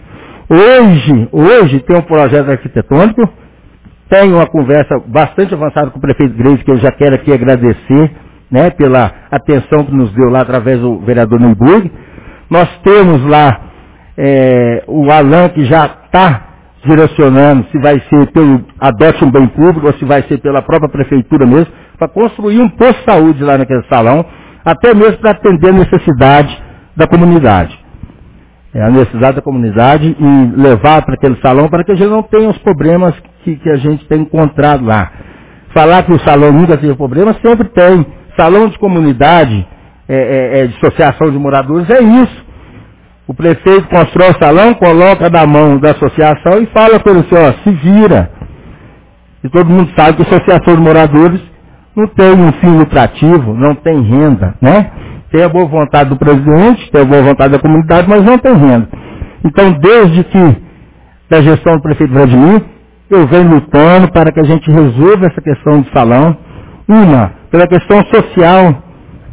Hoje tem um projeto arquitetônico, tem uma conversa bastante avançada com o prefeito Grace, que eu já quero aqui agradecer, né, pela atenção que nos deu lá através do vereador Neyburg. Nós temos lá o Alain, que já está direcionando se vai ser pelo Adote um Bem Público ou se vai ser pela própria prefeitura mesmo, para construir um posto de saúde lá naquele salão, até mesmo para atender a necessidade da comunidade. A necessidade da comunidade e levar para aquele salão para que a gente não tenha os problemas que a gente tem encontrado lá. Falar que o salão nunca teve problema, sempre tem. Salão de comunidade, de associação de moradores, é isso. O prefeito constrói o salão, coloca na mão da associação e fala para ele assim, ó, se vira. E todo mundo sabe que a associação de moradores não tem um fim lucrativo, não tem renda, né? Tem a boa vontade do presidente, tem a boa vontade da comunidade, mas não tem renda. Então, desde que da gestão do prefeito Vladimir, eu venho lutando para que a gente resolva essa questão do salão. Uma, pela questão social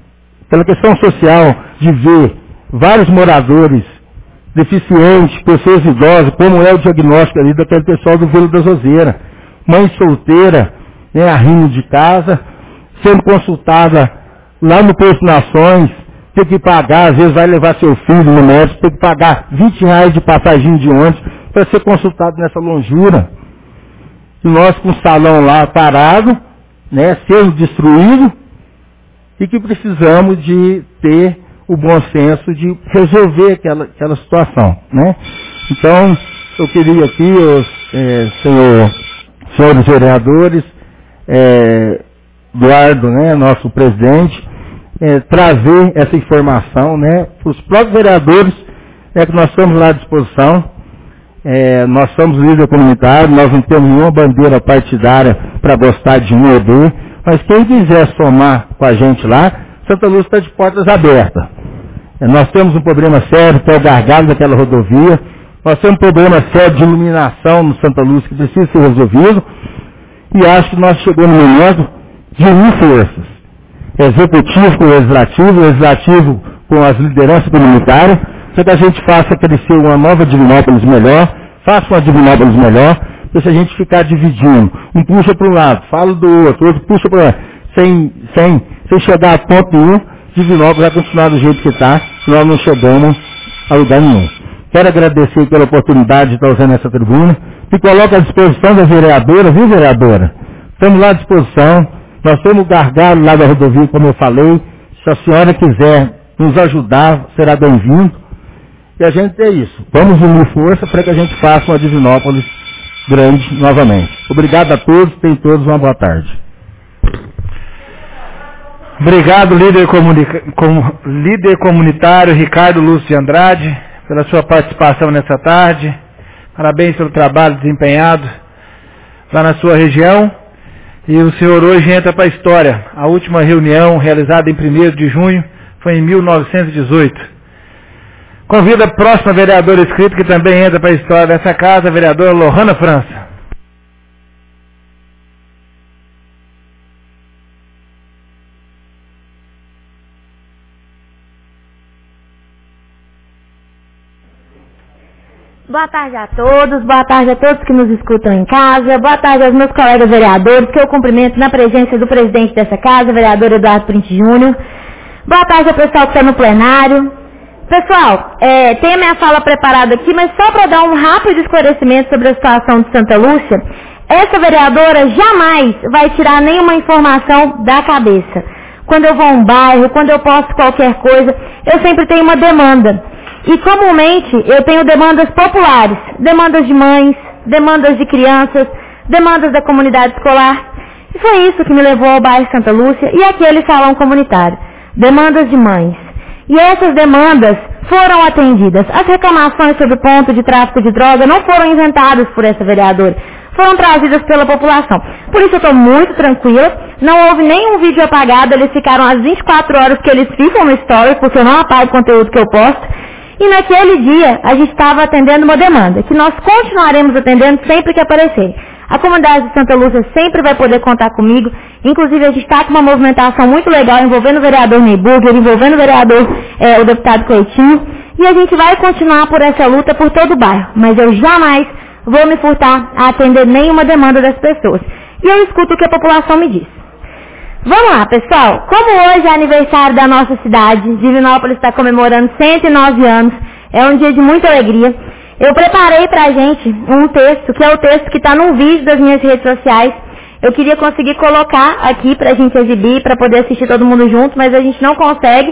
de ver vários moradores deficientes, pessoas idosas, como é o diagnóstico ali daquele pessoal do Vila da Zozeira. Mãe solteira, né, arrimo de casa, sendo consultada lá no Posto Nações, tem que pagar, às vezes vai levar seu filho no médico, tem que pagar R$20 de passagem de ônibus para ser consultado nessa longura. E nós com o salão lá parado, né, sendo destruído, e que precisamos de ter o bom senso de resolver aquela situação, né? Então, eu queria aqui, senhores vereadores, Eduardo, né, nosso presidente, trazer essa informação, né, para os próprios vereadores, que nós estamos lá à disposição. Nós somos líder comunitário, nós não temos nenhuma bandeira partidária para gostar de um ou dois, mas quem quiser somar com a gente lá, Santa Lúcia está de portas abertas. Nós temos um problema sério, que é o gargalo daquela rodovia, nós temos um problema sério de iluminação no Santa Lúcia que precisa ser resolvido, e acho que nós chegamos no momento de unir forças. Executivo com o legislativo com as lideranças comunitárias, para que a gente faça crescer uma nova Divinópolis melhor, faça uma Divinópolis melhor, porque se a gente ficar dividindo, um puxa para um lado, fala do outro puxa para o outro, sem chegar a ponto nenhum, Divinópolis vai continuar do jeito que está, e nós não chegamos a lugar nenhum. Quero agradecer pela oportunidade de estar usando essa tribuna, e coloco à disposição da vereadora, viu, vereadora? Estamos lá à disposição, nós temos o gargalo lá da rodovia, como eu falei, se a senhora quiser nos ajudar, será bem-vindo. E a gente é isso. Vamos unir força para que a gente faça uma Divinópolis grande novamente. Obrigado a todos, tenham todos uma boa tarde. Obrigado, líder comunitário Ricardo Lúcio de Andrade, pela sua participação nessa tarde. Parabéns pelo trabalho desempenhado lá na sua região. E o senhor hoje entra para a história. A última reunião realizada em 1º de junho foi em 1918. Convido a próxima vereadora inscrita, que também entra para a história dessa casa, a vereadora Lohana França. Boa tarde a todos que nos escutam em casa, boa tarde aos meus colegas vereadores, que eu cumprimento na presença do presidente dessa casa, vereador Eduardo Print Júnior. Boa tarde ao pessoal que está no plenário. Pessoal, tenho a minha fala preparada aqui, mas só para dar um rápido esclarecimento sobre a situação de Santa Lúcia, essa vereadora jamais vai tirar nenhuma informação da cabeça. Quando eu vou a um bairro, quando eu posto qualquer coisa, eu sempre tenho uma demanda. E comumente eu tenho demandas populares, demandas de mães, demandas de crianças, demandas da comunidade escolar. E foi isso que me levou ao bairro Santa Lúcia e aquele salão comunitário. Demandas de mães. E essas demandas foram atendidas. As reclamações sobre o ponto de tráfico de droga não foram inventadas por essa vereadora. Foram trazidas pela população. Por isso eu estou muito tranquila. Não houve nenhum vídeo apagado. Eles ficaram as 24 horas que eles ficam no story, porque eu não apago o conteúdo que eu posto. E naquele dia a gente estava atendendo uma demanda, que nós continuaremos atendendo sempre que aparecer. A comunidade de Santa Lúcia sempre vai poder contar comigo. Inclusive, a gente está com uma movimentação muito legal envolvendo o vereador Neyburger, envolvendo o vereador, o deputado Coitinho. E a gente vai continuar por essa luta por todo o bairro. Mas eu jamais vou me furtar a atender nenhuma demanda das pessoas. E eu escuto o que a população me diz. Vamos lá, pessoal. Como hoje é aniversário da nossa cidade, Divinópolis está comemorando 109 anos. É um dia de muita alegria. Eu preparei pra gente um texto, que é o texto que está num vídeo das minhas redes sociais. Eu queria conseguir colocar aqui pra gente exibir, pra poder assistir todo mundo junto, mas a gente não consegue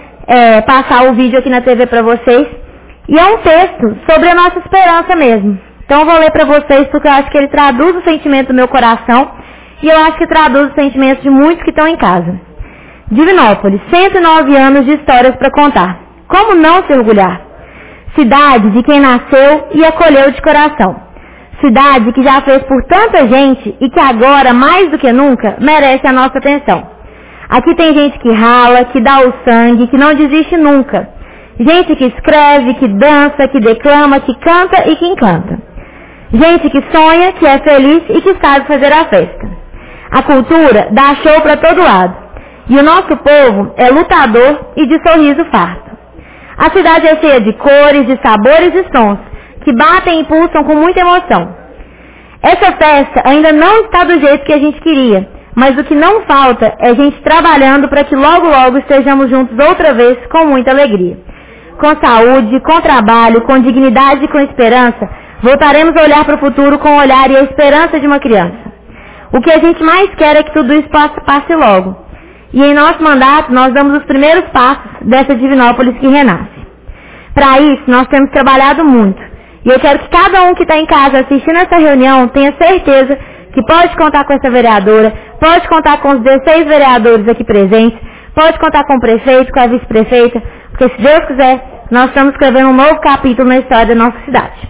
passar o vídeo aqui na TV pra vocês. E é um texto sobre a nossa esperança mesmo. Então eu vou ler pra vocês porque eu acho que ele traduz o sentimento do meu coração e eu acho que traduz os sentimentos de muitos que estão em casa. Divinópolis, 109 anos de histórias pra contar. Como não se orgulhar? Cidade de quem nasceu e acolheu de coração. Cidade que já fez por tanta gente e que agora, mais do que nunca, merece a nossa atenção. Aqui tem gente que rala, que dá o sangue, que não desiste nunca. Gente que escreve, que dança, que declama, que canta e que encanta. Gente que sonha, que é feliz e que sabe fazer a festa. A cultura dá show para todo lado. E o nosso povo é lutador e de sorriso farto. A cidade é cheia de cores, de sabores e sons, que batem e pulsam com muita emoção. Essa festa ainda não está do jeito que a gente queria, mas o que não falta é gente trabalhando para que logo logo estejamos juntos outra vez com muita alegria. Com saúde, com trabalho, com dignidade e com esperança, voltaremos a olhar para o futuro com o olhar e a esperança de uma criança. O que a gente mais quer é que tudo isso passe logo. E em nosso mandato nós damos os primeiros passos dessa Divinópolis que renasce. Para isso nós temos trabalhado muito. E eu quero que cada um que está em casa assistindo essa reunião tenha certeza que pode contar com essa vereadora, pode contar com os 16 vereadores aqui presentes, pode contar com o prefeito, com a vice-prefeita, porque se Deus quiser, nós estamos escrevendo um novo capítulo na história da nossa cidade.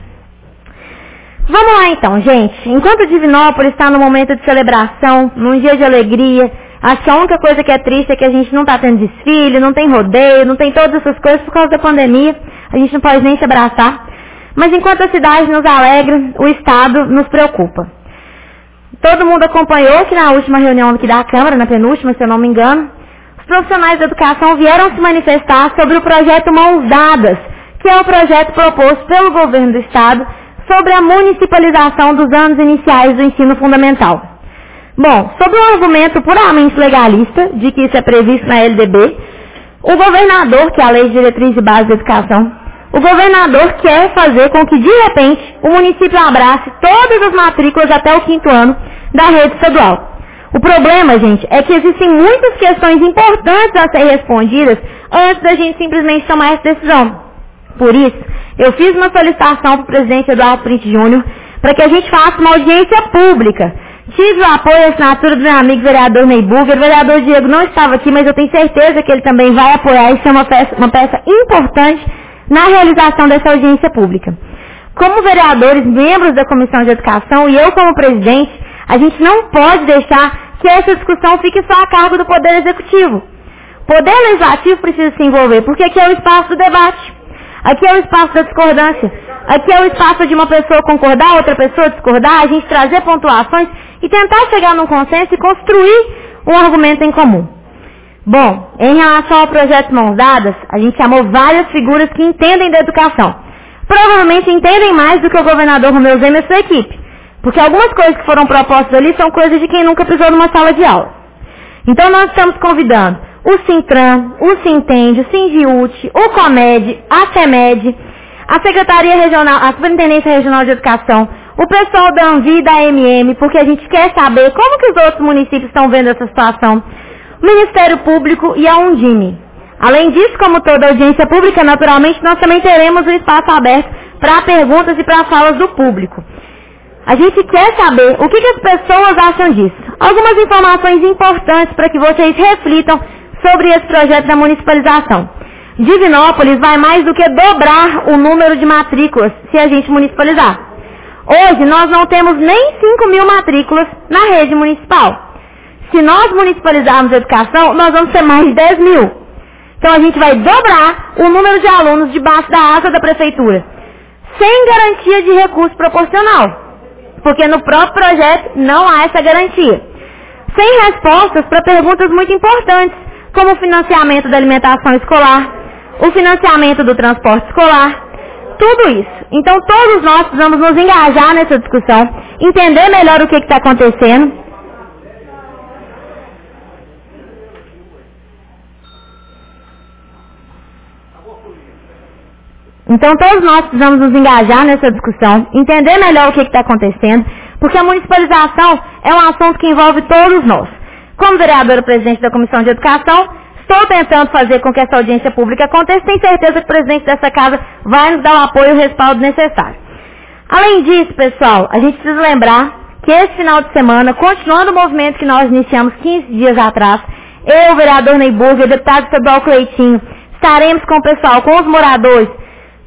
Vamos lá então, gente. Enquanto Divinópolis está num momento de celebração, num dia de alegria, acho que a única coisa que é triste é que a gente não está tendo desfile, não tem rodeio, não tem todas essas coisas por causa da pandemia, a gente não pode nem se abraçar. Mas enquanto a cidade nos alegra, o Estado nos preocupa. Todo mundo acompanhou que na última reunião aqui da Câmara, na penúltima, se eu não me engano, os profissionais da educação vieram se manifestar sobre o projeto Mãos Dadas, que é o projeto proposto pelo governo do Estado sobre a municipalização dos anos iniciais do ensino fundamental. Bom, sob um argumento puramente legalista, de que isso é previsto na LDB, o governador, que é a Lei de Diretriz e Base da Educação, o governador quer fazer com que, de repente, o município abrace todas as matrículas até o 5º ano da rede estadual. O problema, gente, é que existem muitas questões importantes a serem respondidas antes da gente simplesmente tomar essa decisão. Por isso, eu fiz uma solicitação para o presidente Eduardo Print Júnior para que a gente faça uma audiência pública. Tive o apoio e a assinatura do meu amigo vereador Ney Burger. O vereador Diego não estava aqui, mas eu tenho certeza que ele também vai apoiar. Isso é uma peça importante na realização dessa audiência pública. Como vereadores, membros da Comissão de Educação e eu como presidente, a gente não pode deixar que essa discussão fique só a cargo do Poder Executivo. O Poder Legislativo precisa se envolver, porque aqui é o espaço do debate. Aqui é o espaço da discordância. Aqui é o espaço de uma pessoa concordar, outra pessoa discordar, a gente trazer pontuações e tentar chegar num consenso e construir um argumento em comum. Bom, em relação ao projeto Mãos Dadas, a gente chamou várias figuras que entendem da educação. Provavelmente entendem mais do que o governador Romeu Zema e sua equipe, porque algumas coisas que foram propostas ali são coisas de quem nunca pisou numa sala de aula. Então nós estamos convidando o Sintran, o Sintende, o Sindiute, o Comed, a CEMED, a Secretaria Regional, a Superintendência Regional de Educação, o pessoal da ANVI e da MM, porque a gente quer saber como que os outros municípios estão vendo essa situação, o Ministério Público e a Undime. Além disso, como toda audiência pública, naturalmente, nós também teremos um espaço aberto para perguntas e para falas do público. A gente quer saber o que as pessoas acham disso. Algumas informações importantes para que vocês reflitam sobre esse projeto da municipalização. Divinópolis vai mais do que dobrar o número de matrículas se a gente municipalizar. Hoje nós não temos nem 5.000 matrículas na rede municipal. Se nós municipalizarmos a educação, nós vamos ter mais de 10.000. Então a gente vai dobrar o número de alunos debaixo da asa da prefeitura, sem garantia de recurso proporcional. Porque no próprio projeto não há essa garantia. Sem respostas para perguntas muito importantes, como o financiamento da alimentação escolar, o financiamento do transporte escolar, tudo isso. Então todos nós precisamos nos engajar nessa discussão, entender melhor o que está acontecendo. Então todos nós precisamos nos engajar nessa discussão, entender melhor o que está acontecendo, porque a municipalização é um assunto que envolve todos nós. Como vereadora presidente da Comissão de Educação, estou tentando fazer com que essa audiência pública aconteça, tenho certeza que o presidente dessa casa vai nos dar o apoio e o respaldo necessário. Além disso, pessoal, a gente precisa lembrar que esse final de semana, continuando o movimento que nós iniciamos 15 dias atrás, eu, o vereador Ney Burger, o deputado estadual Cleitinho, estaremos com o pessoal, com os moradores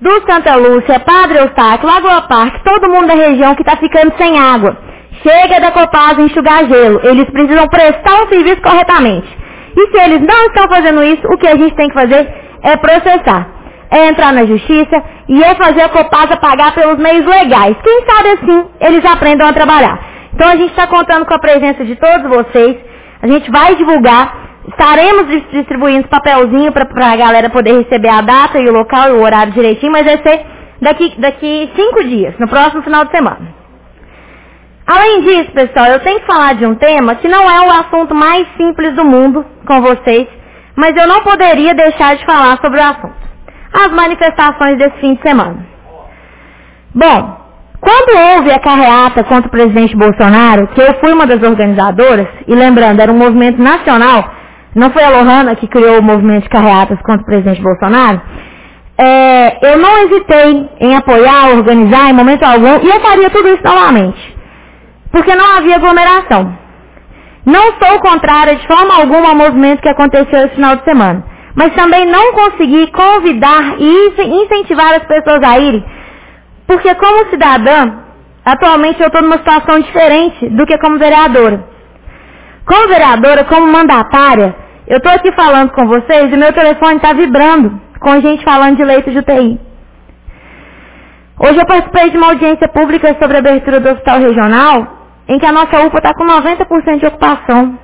do Santa Lúcia, Padre Eustáquio, Lagoa Parque, todo mundo da região que está ficando sem água. Chega da Copasa enxugar gelo. Eles precisam prestar um serviço corretamente. E se eles não estão fazendo isso, o que a gente tem que fazer é processar. É entrar na justiça e é fazer a Copasa pagar pelos meios legais. Quem sabe assim eles aprendam a trabalhar. Então a gente está contando com a presença de todos vocês. A gente vai divulgar. Estaremos distribuindo papelzinho para a galera poder receber a data e o local e o horário direitinho, mas vai ser daqui 5 dias, no próximo final de semana. Além disso, pessoal, eu tenho que falar de um tema que não é o assunto mais simples do mundo com vocês, mas eu não poderia deixar de falar sobre o assunto. As manifestações desse fim de semana. Bom, quando houve a carreata contra o presidente Bolsonaro, que eu fui uma das organizadoras, e lembrando, era um movimento nacional, não foi a Lohana que criou o movimento de carreatas contra o presidente Bolsonaro, eu não hesitei em apoiar, organizar em momento algum, e eu faria tudo isso novamente. Porque não havia aglomeração. Não sou contrária de forma alguma ao movimento que aconteceu esse final de semana. Mas também não consegui convidar e incentivar as pessoas a irem. Porque como cidadã, atualmente eu estou numa situação diferente do que como vereadora. Como vereadora, como mandatária, eu estou aqui falando com vocês e meu telefone está vibrando com gente falando de leito de UTI. Hoje eu participei de uma audiência pública sobre a abertura do hospital regional, em que a nossa UPA está com 90% de ocupação.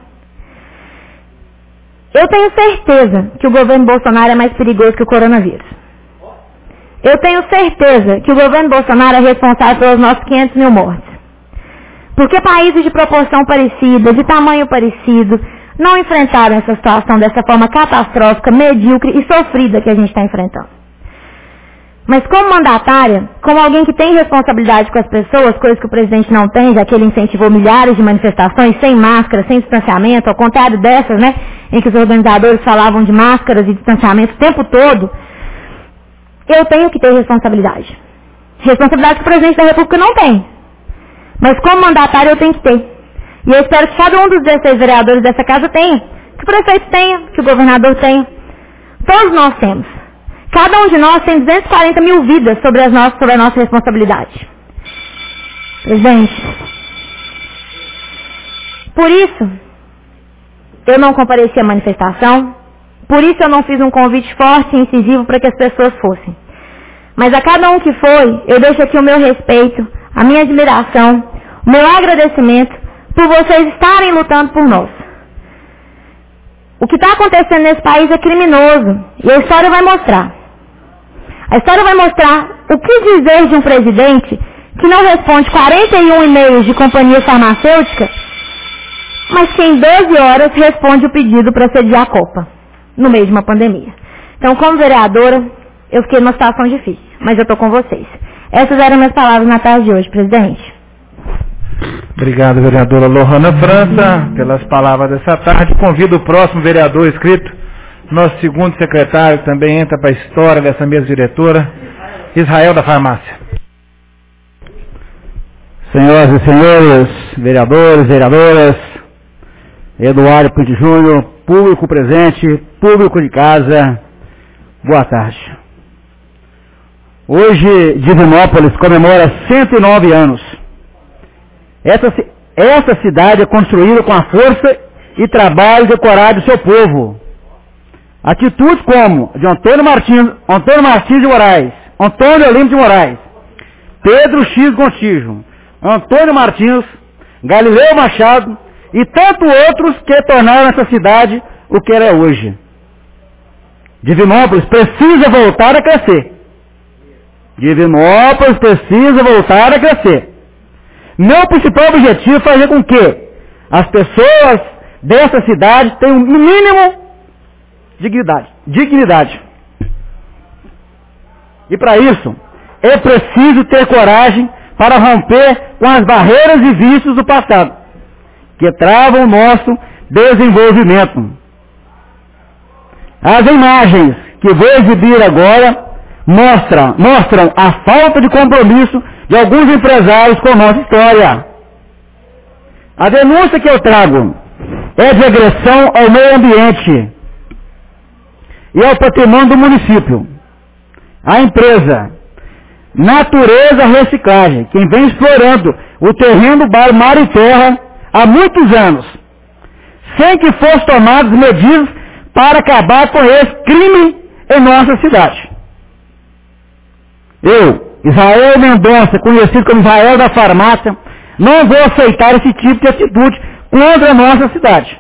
Eu tenho certeza que o governo Bolsonaro é mais perigoso que o coronavírus. Eu tenho certeza que o governo Bolsonaro é responsável pelos nossos 500 mil mortes. Porque países de proporção parecida, de tamanho parecido, não enfrentaram essa situação dessa forma catastrófica, medíocre e sofrida que a gente está enfrentando. Mas como mandatária, como alguém que tem responsabilidade com as pessoas, coisa que o presidente não tem, já que ele incentivou milhares de manifestações sem máscara, sem distanciamento, ao contrário dessas, né, em que os organizadores falavam de máscaras e distanciamento o tempo todo, eu tenho que ter responsabilidade. Responsabilidade que o presidente da República não tem. Mas como mandatário eu tenho que ter. E eu espero que cada um dos 16 vereadores dessa casa tenha. Que o prefeito tenha, que o governador tenha. Todos nós temos. Cada um de nós tem 240 mil vidas sobre a nossa responsabilidade. Presidente, por isso, eu não compareci à manifestação, por isso eu não fiz um convite forte e incisivo para que as pessoas fossem. Mas a cada um que foi, eu deixo aqui o meu respeito, a minha admiração, o meu agradecimento por vocês estarem lutando por nós. O que está acontecendo nesse país é criminoso e a história vai mostrar. A história vai mostrar o que dizer de um presidente que não responde 41 e-mails de companhia farmacêutica, mas que em 12 horas responde o pedido para sediar a Copa, no meio de uma pandemia. Então, como vereadora, eu fiquei numa situação difícil, mas eu estou com vocês. Essas eram minhas palavras na tarde de hoje, presidente. Obrigado, vereadora Lohana França, pelas palavras dessa tarde. Convido o próximo vereador inscrito, nosso segundo secretário, que também entra para a história dessa mesa diretora, Israel da Farmácia. Senhoras e senhores, vereadores, vereadoras, Eduardo Pinto Júnior, público presente, público de casa, boa tarde. Hoje, Divinópolis comemora 109 anos. Essa cidade é construída com a força e trabalho de coragem do seu povo. Atitudes como de Antônio Martins de Moraes, Antônio Olimpo de Moraes, Pedro X Gontijo, Antônio Martins, Galileu Machado e tantos outros que tornaram essa cidade o que ela é hoje. Divinópolis precisa voltar a crescer. Divinópolis precisa voltar a crescer. Meu principal objetivo é fazer com que as pessoas dessa cidade tenham, no mínimo, dignidade. E para isso, é preciso ter coragem para romper com as barreiras e vícios do passado, que travam o nosso desenvolvimento. As imagens que vou exibir agora mostram a falta de compromisso de alguns empresários com a nossa história. A denúncia que eu trago é de agressão ao meio ambiente e ao patrimônio do município. a empresa Natureza Reciclagem, quem vem explorando o terreno do bairro Mar e Terra há muitos anos, sem que fossem tomadas medidas para acabar com esse crime em nossa cidade. Eu, Israel Mendonça, conhecido como Israel da Farmácia, não vou aceitar esse tipo de atitude contra a nossa cidade.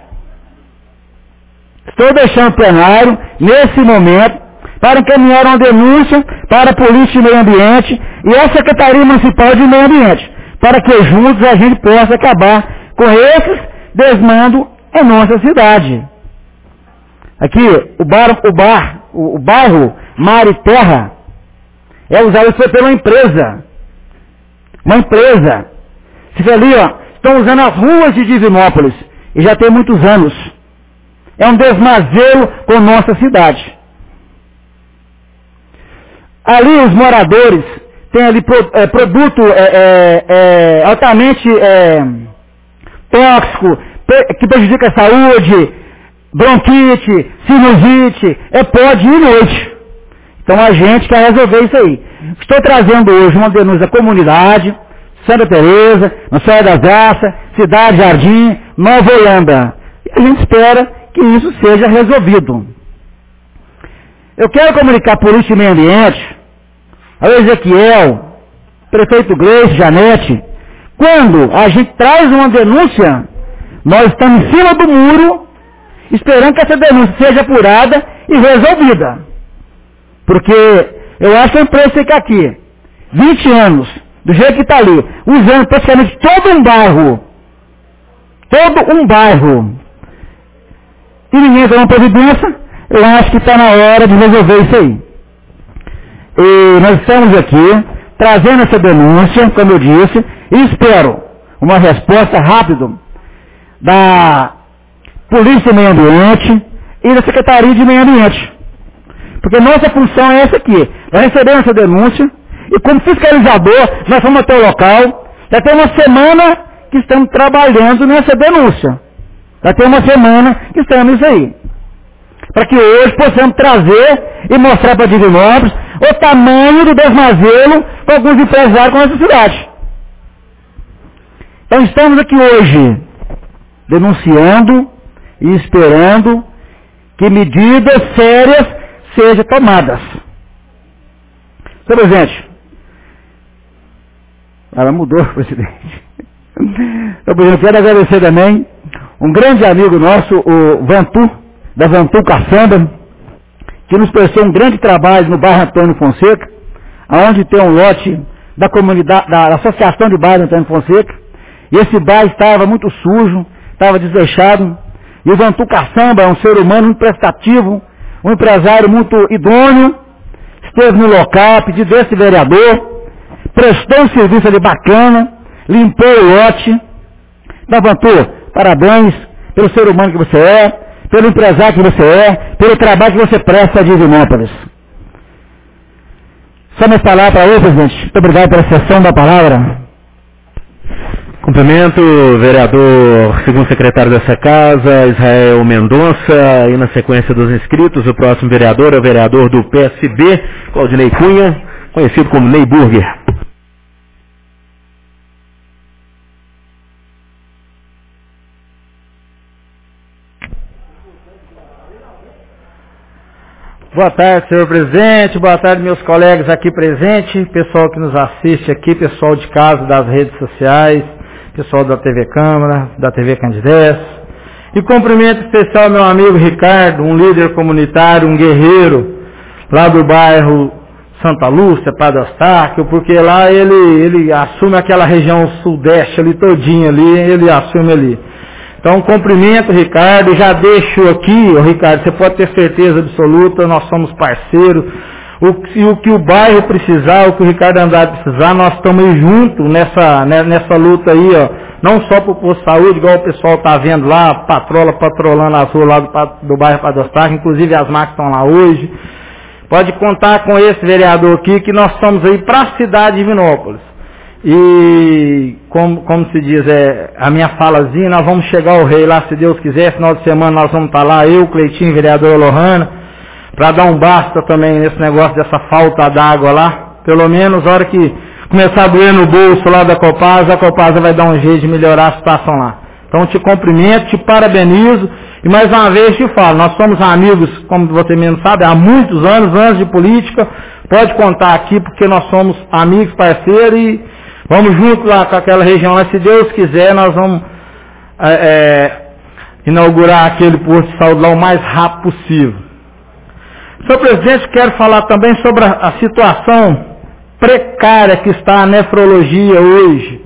Estou deixando o plenário, nesse momento, para encaminhar uma denúncia para a Polícia de Meio Ambiente e a Secretaria Municipal de Meio Ambiente, para que juntos a gente possa acabar com esses desmandos em nossa cidade. Aqui, o bairro Mar e Terra é usado pela empresa. Uma empresa. Você vê ali, ó, estão usando as ruas de Divinópolis, e já tem muitos anos. É um desmazelo com nossa cidade. Ali os moradores têm ali produto altamente tóxico, que prejudica a saúde, bronquite, sinusite, pó dia e noite. Então a gente quer resolver isso aí. Estou trazendo hoje uma denúncia da comunidade, Santa Teresa, Nossa das Graças, Cidade Jardim, Nova Holanda. E a gente espera que isso seja resolvido. Eu quero comunicar a Polícia de Meio Ambiente, ao Ezequiel, Prefeito Gleice, Janete, quando a gente traz uma denúncia, nós estamos em cima do muro, esperando que essa denúncia seja apurada e resolvida. Porque eu acho que a empresa fica aqui, 20 anos, do jeito que está ali, usando praticamente todo um bairro, e ninguém tem uma providência, eu acho que está na hora de resolver isso aí. E nós estamos aqui, trazendo essa denúncia, como eu disse, e espero uma resposta rápida da Polícia de Meio Ambiente e da Secretaria de Meio Ambiente. Porque nossa função é essa aqui. Nós recebemos essa denúncia e como fiscalizador, nós fomos até o local. Já tem uma semana que estamos trabalhando nessa denúncia. Já tem uma semana que estamos nisso aí. Para que hoje possamos trazer e mostrar para Divinópolis o tamanho do desmazelo com alguns empresários com essa cidade. Então estamos aqui hoje denunciando e esperando que medidas sérias sejam tomadas. Senhor presidente, ela mudou, presidente. Senhor presidente, quero agradecer também um grande amigo nosso, o Vantu, da Vantu Caçamba, que nos prestou um grande trabalho no bairro Antônio Fonseca, onde tem um lote da comunidade, da Associação de Bairro Antônio Fonseca, e esse bairro estava muito sujo, estava desleixado, e o Vantu Caçamba é um ser humano muito prestativo, um empresário muito idôneo, esteve no local, pediu desse vereador, prestou um serviço ali bacana, limpou o lote. Então, Vantu, parabéns pelo ser humano que você é, pelo empresário que você é, pelo trabalho que você presta a Divinópolis. Só minhas palavras para ele, presidente. Muito obrigado pela sessão da palavra. Cumprimento o vereador, segundo secretário dessa casa, Israel Mendonça, e na sequência dos inscritos, o próximo vereador é o vereador do PSB, Claudinei Cunha, conhecido como Ney Burger. Boa tarde, senhor presidente, boa tarde, meus colegas aqui presentes, pessoal que nos assiste aqui, pessoal de casa, das redes sociais, pessoal da TV Câmara, da TV Candidez. E cumprimento especial ao meu amigo Ricardo, um líder comunitário, um guerreiro, lá do bairro Santa Lúcia, Padre Eustáquio, porque lá ele assume aquela região sudeste ali todinha ali, ele assume ali. Então, cumprimento, Ricardo, e já deixo aqui, Ricardo, você pode ter certeza absoluta, nós somos parceiros, o que o bairro precisar, o que o Ricardo Andrade precisar, nós estamos juntos nessa luta aí, ó, não só por saúde, igual o pessoal está vendo lá, patrolando as ruas lá do bairro Padre Eustáquio, inclusive as máquinas estão lá hoje. Pode contar com esse vereador aqui, que nós estamos aí para a cidade de Divinópolis. E, como se diz, a minha falazinha, nós vamos chegar ao rei lá, se Deus quiser, final de semana nós vamos estar lá, eu, Cleitinho, vereador Lohana, para dar um basta também nesse negócio dessa falta d'água lá. Pelo menos a hora que começar a doer no bolso lá da Copasa, a Copasa vai dar um jeito de melhorar a situação lá. Então te cumprimento, te parabenizo e mais uma vez te falo, nós somos amigos, como você mesmo sabe, há muitos anos de política, pode contar aqui porque nós somos amigos, parceiros e vamos juntos lá com aquela região lá, se Deus quiser nós vamos inaugurar aquele posto de saúde lá o mais rápido possível. Senhor presidente, quero falar também sobre a situação precária que está a nefrologia hoje.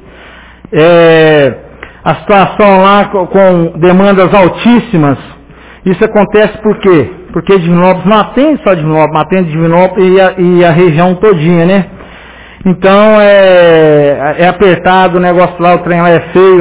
A situação lá com demandas altíssimas. Isso acontece por quê? Porque Divinópolis não atende só Divinópolis, atende Divinópolis e a região todinha, né? Então é apertado o negócio lá, o trem lá é feio,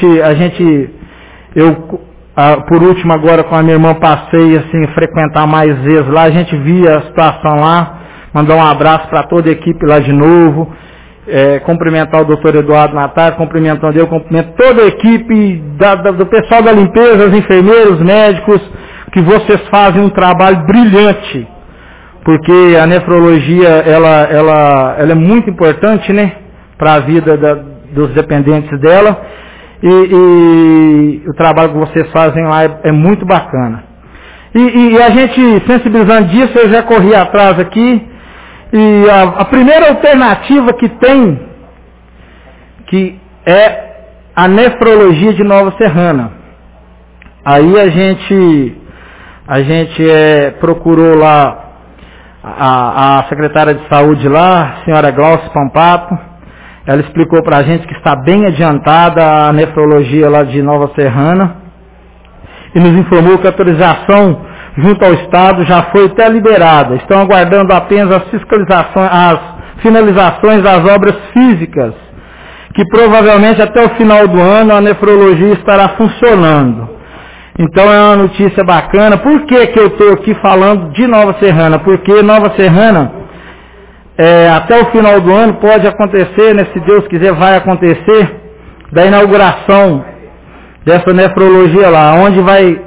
por último agora com a minha irmã passei assim, frequentar mais vezes lá, a gente via a situação lá, mandar um abraço para toda a equipe lá de novo, cumprimentar o doutor Eduardo Natário, cumprimentando eu, cumprimento toda a equipe do pessoal da limpeza, os enfermeiros, médicos, que vocês fazem um trabalho brilhante, porque a nefrologia, ela é muito importante, né, para a vida dos dependentes dela, e o trabalho que vocês fazem lá é muito bacana. E a gente, sensibilizando disso, eu já corri atrás aqui, e a primeira alternativa que tem, que é a nefrologia de Nova Serrana. Aí a gente procurou lá a secretária de saúde lá, a senhora Glaucia Pampato. Ela explicou para a gente que está bem adiantada a nefrologia lá de Nova Serrana e nos informou que a autorização junto ao Estado já foi até liberada. Estão aguardando apenas as finalizações das obras físicas, que provavelmente até o final do ano a nefrologia estará funcionando. Então é uma notícia bacana. Por que eu estou aqui falando de Nova Serrana? Porque Nova Serrana, até o final do ano pode acontecer, né, se Deus quiser vai acontecer, da inauguração dessa nefrologia lá, onde vai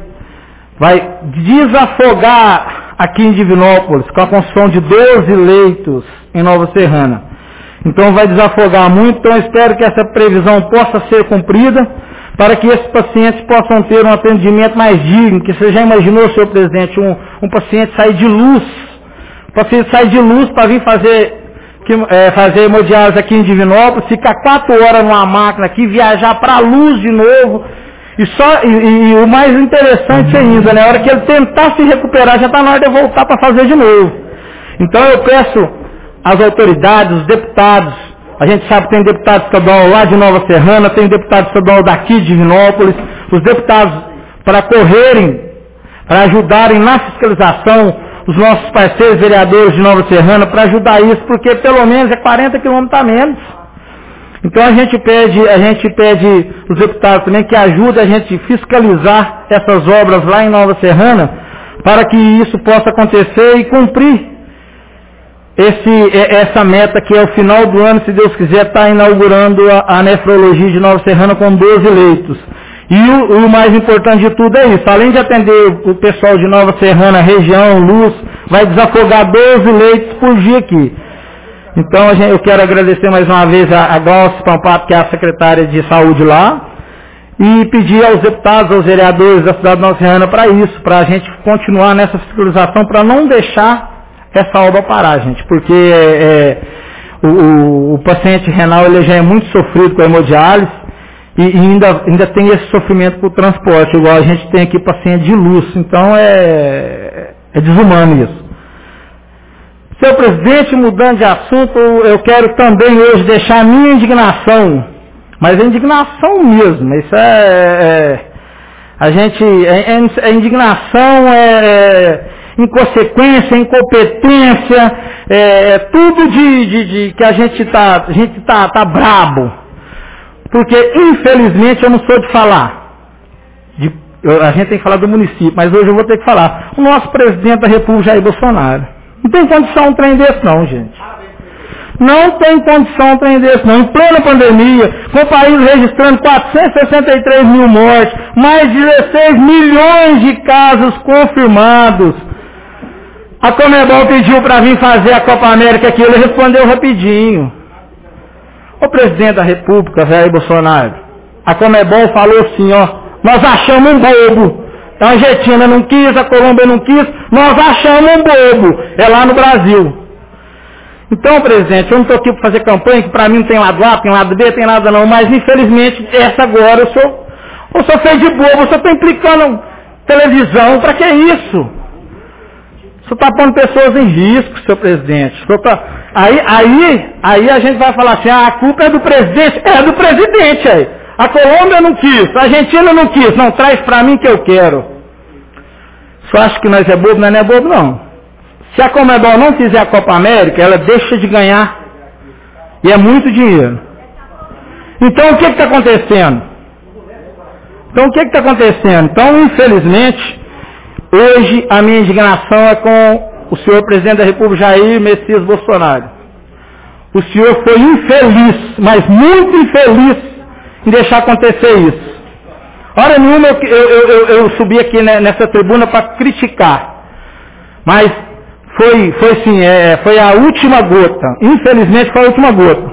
desafogar aqui em Divinópolis, com a construção de 12 leitos em Nova Serrana. Então vai desafogar muito, então eu espero que essa previsão possa ser cumprida, para que esses pacientes possam ter um atendimento mais digno, que você já imaginou, senhor presidente, um paciente sair de luz, para vir fazer hemodiálise aqui em Divinópolis, ficar 4 horas numa máquina aqui, viajar para a luz de novo, e o mais interessante ainda, né, a hora que ele tentar se recuperar, já está na hora de voltar para fazer de novo. Então eu peço às autoridades, os deputados, a gente sabe que tem deputado estadual lá de Nova Serrana, tem deputado estadual daqui de Divinópolis, os deputados para correrem, para ajudarem na fiscalização, os nossos parceiros vereadores de Nova Serrana, para ajudar isso, porque pelo menos é 40 quilômetros a menos. Então a gente pede os deputados também que ajudem a gente fiscalizar essas obras lá em Nova Serrana, para que isso possa acontecer e cumprir essa meta que é o final do ano, se Deus quiser, está inaugurando a nefrologia de Nova Serrana com 12 leitos. E o mais importante de tudo é isso, além de atender o pessoal de Nova Serrana, região, Luz, vai desafogar 12 leitos por dia aqui. Então eu quero agradecer mais uma vez a Glaucia Pampato, que é a secretária de saúde lá, e pedir aos deputados, aos vereadores da cidade de Nova Serrana para isso, para a gente continuar nessa fiscalização, para não deixar essa obra parar, gente, porque o paciente renal ele já é muito sofrido com a hemodiálise e ainda tem esse sofrimento por transporte, igual a gente tem aqui paciente de luz, então é desumano isso. Senhor presidente, mudando de assunto, eu quero também hoje deixar a minha indignação, mas a indignação mesmo, isso a indignação inconsequência, incompetência, tudo que a gente tá brabo. Porque, infelizmente, eu não sou de falar. A gente tem que falar do município, mas hoje eu vou ter que falar. O nosso presidente da República, Jair Bolsonaro. Não tem condição um trem desse não, gente. Não tem condição um trem desse não. Em plena pandemia, com o país registrando 463 mil mortes, mais de 16 milhões de casos confirmados. A Conmebol pediu para vir fazer a Copa América aqui, ele respondeu rapidinho. O presidente da República, Jair Bolsonaro, a Conmebol falou assim, ó, nós achamos um bobo. A Argentina não quis, a Colômbia não quis, nós achamos um bobo. É lá no Brasil. Então, presidente, eu não estou aqui para fazer campanha, que para mim não tem lado A, tem lado B, tem nada não, mas infelizmente, essa agora, eu sou feio de bobo, eu só estou implicando televisão, para que isso? Você está pondo pessoas em risco, seu presidente. Aí a gente vai falar assim, a culpa é do presidente. É do presidente aí. A Colômbia não quis, a Argentina não quis. Não, traz para mim que eu quero. Só acha que nós é bobo? Nós não é bobo, não. Se a Conmebol não fizer a Copa América, ela deixa de ganhar. E é muito dinheiro. Então, o que está acontecendo? Então, infelizmente, hoje a minha indignação é com o senhor presidente da República, Jair Messias Bolsonaro. O senhor foi infeliz, mas muito infeliz, em deixar acontecer isso. Hora nenhuma eu subi aqui nessa tribuna para criticar. Mas foi a última gota. Infelizmente foi a última gota.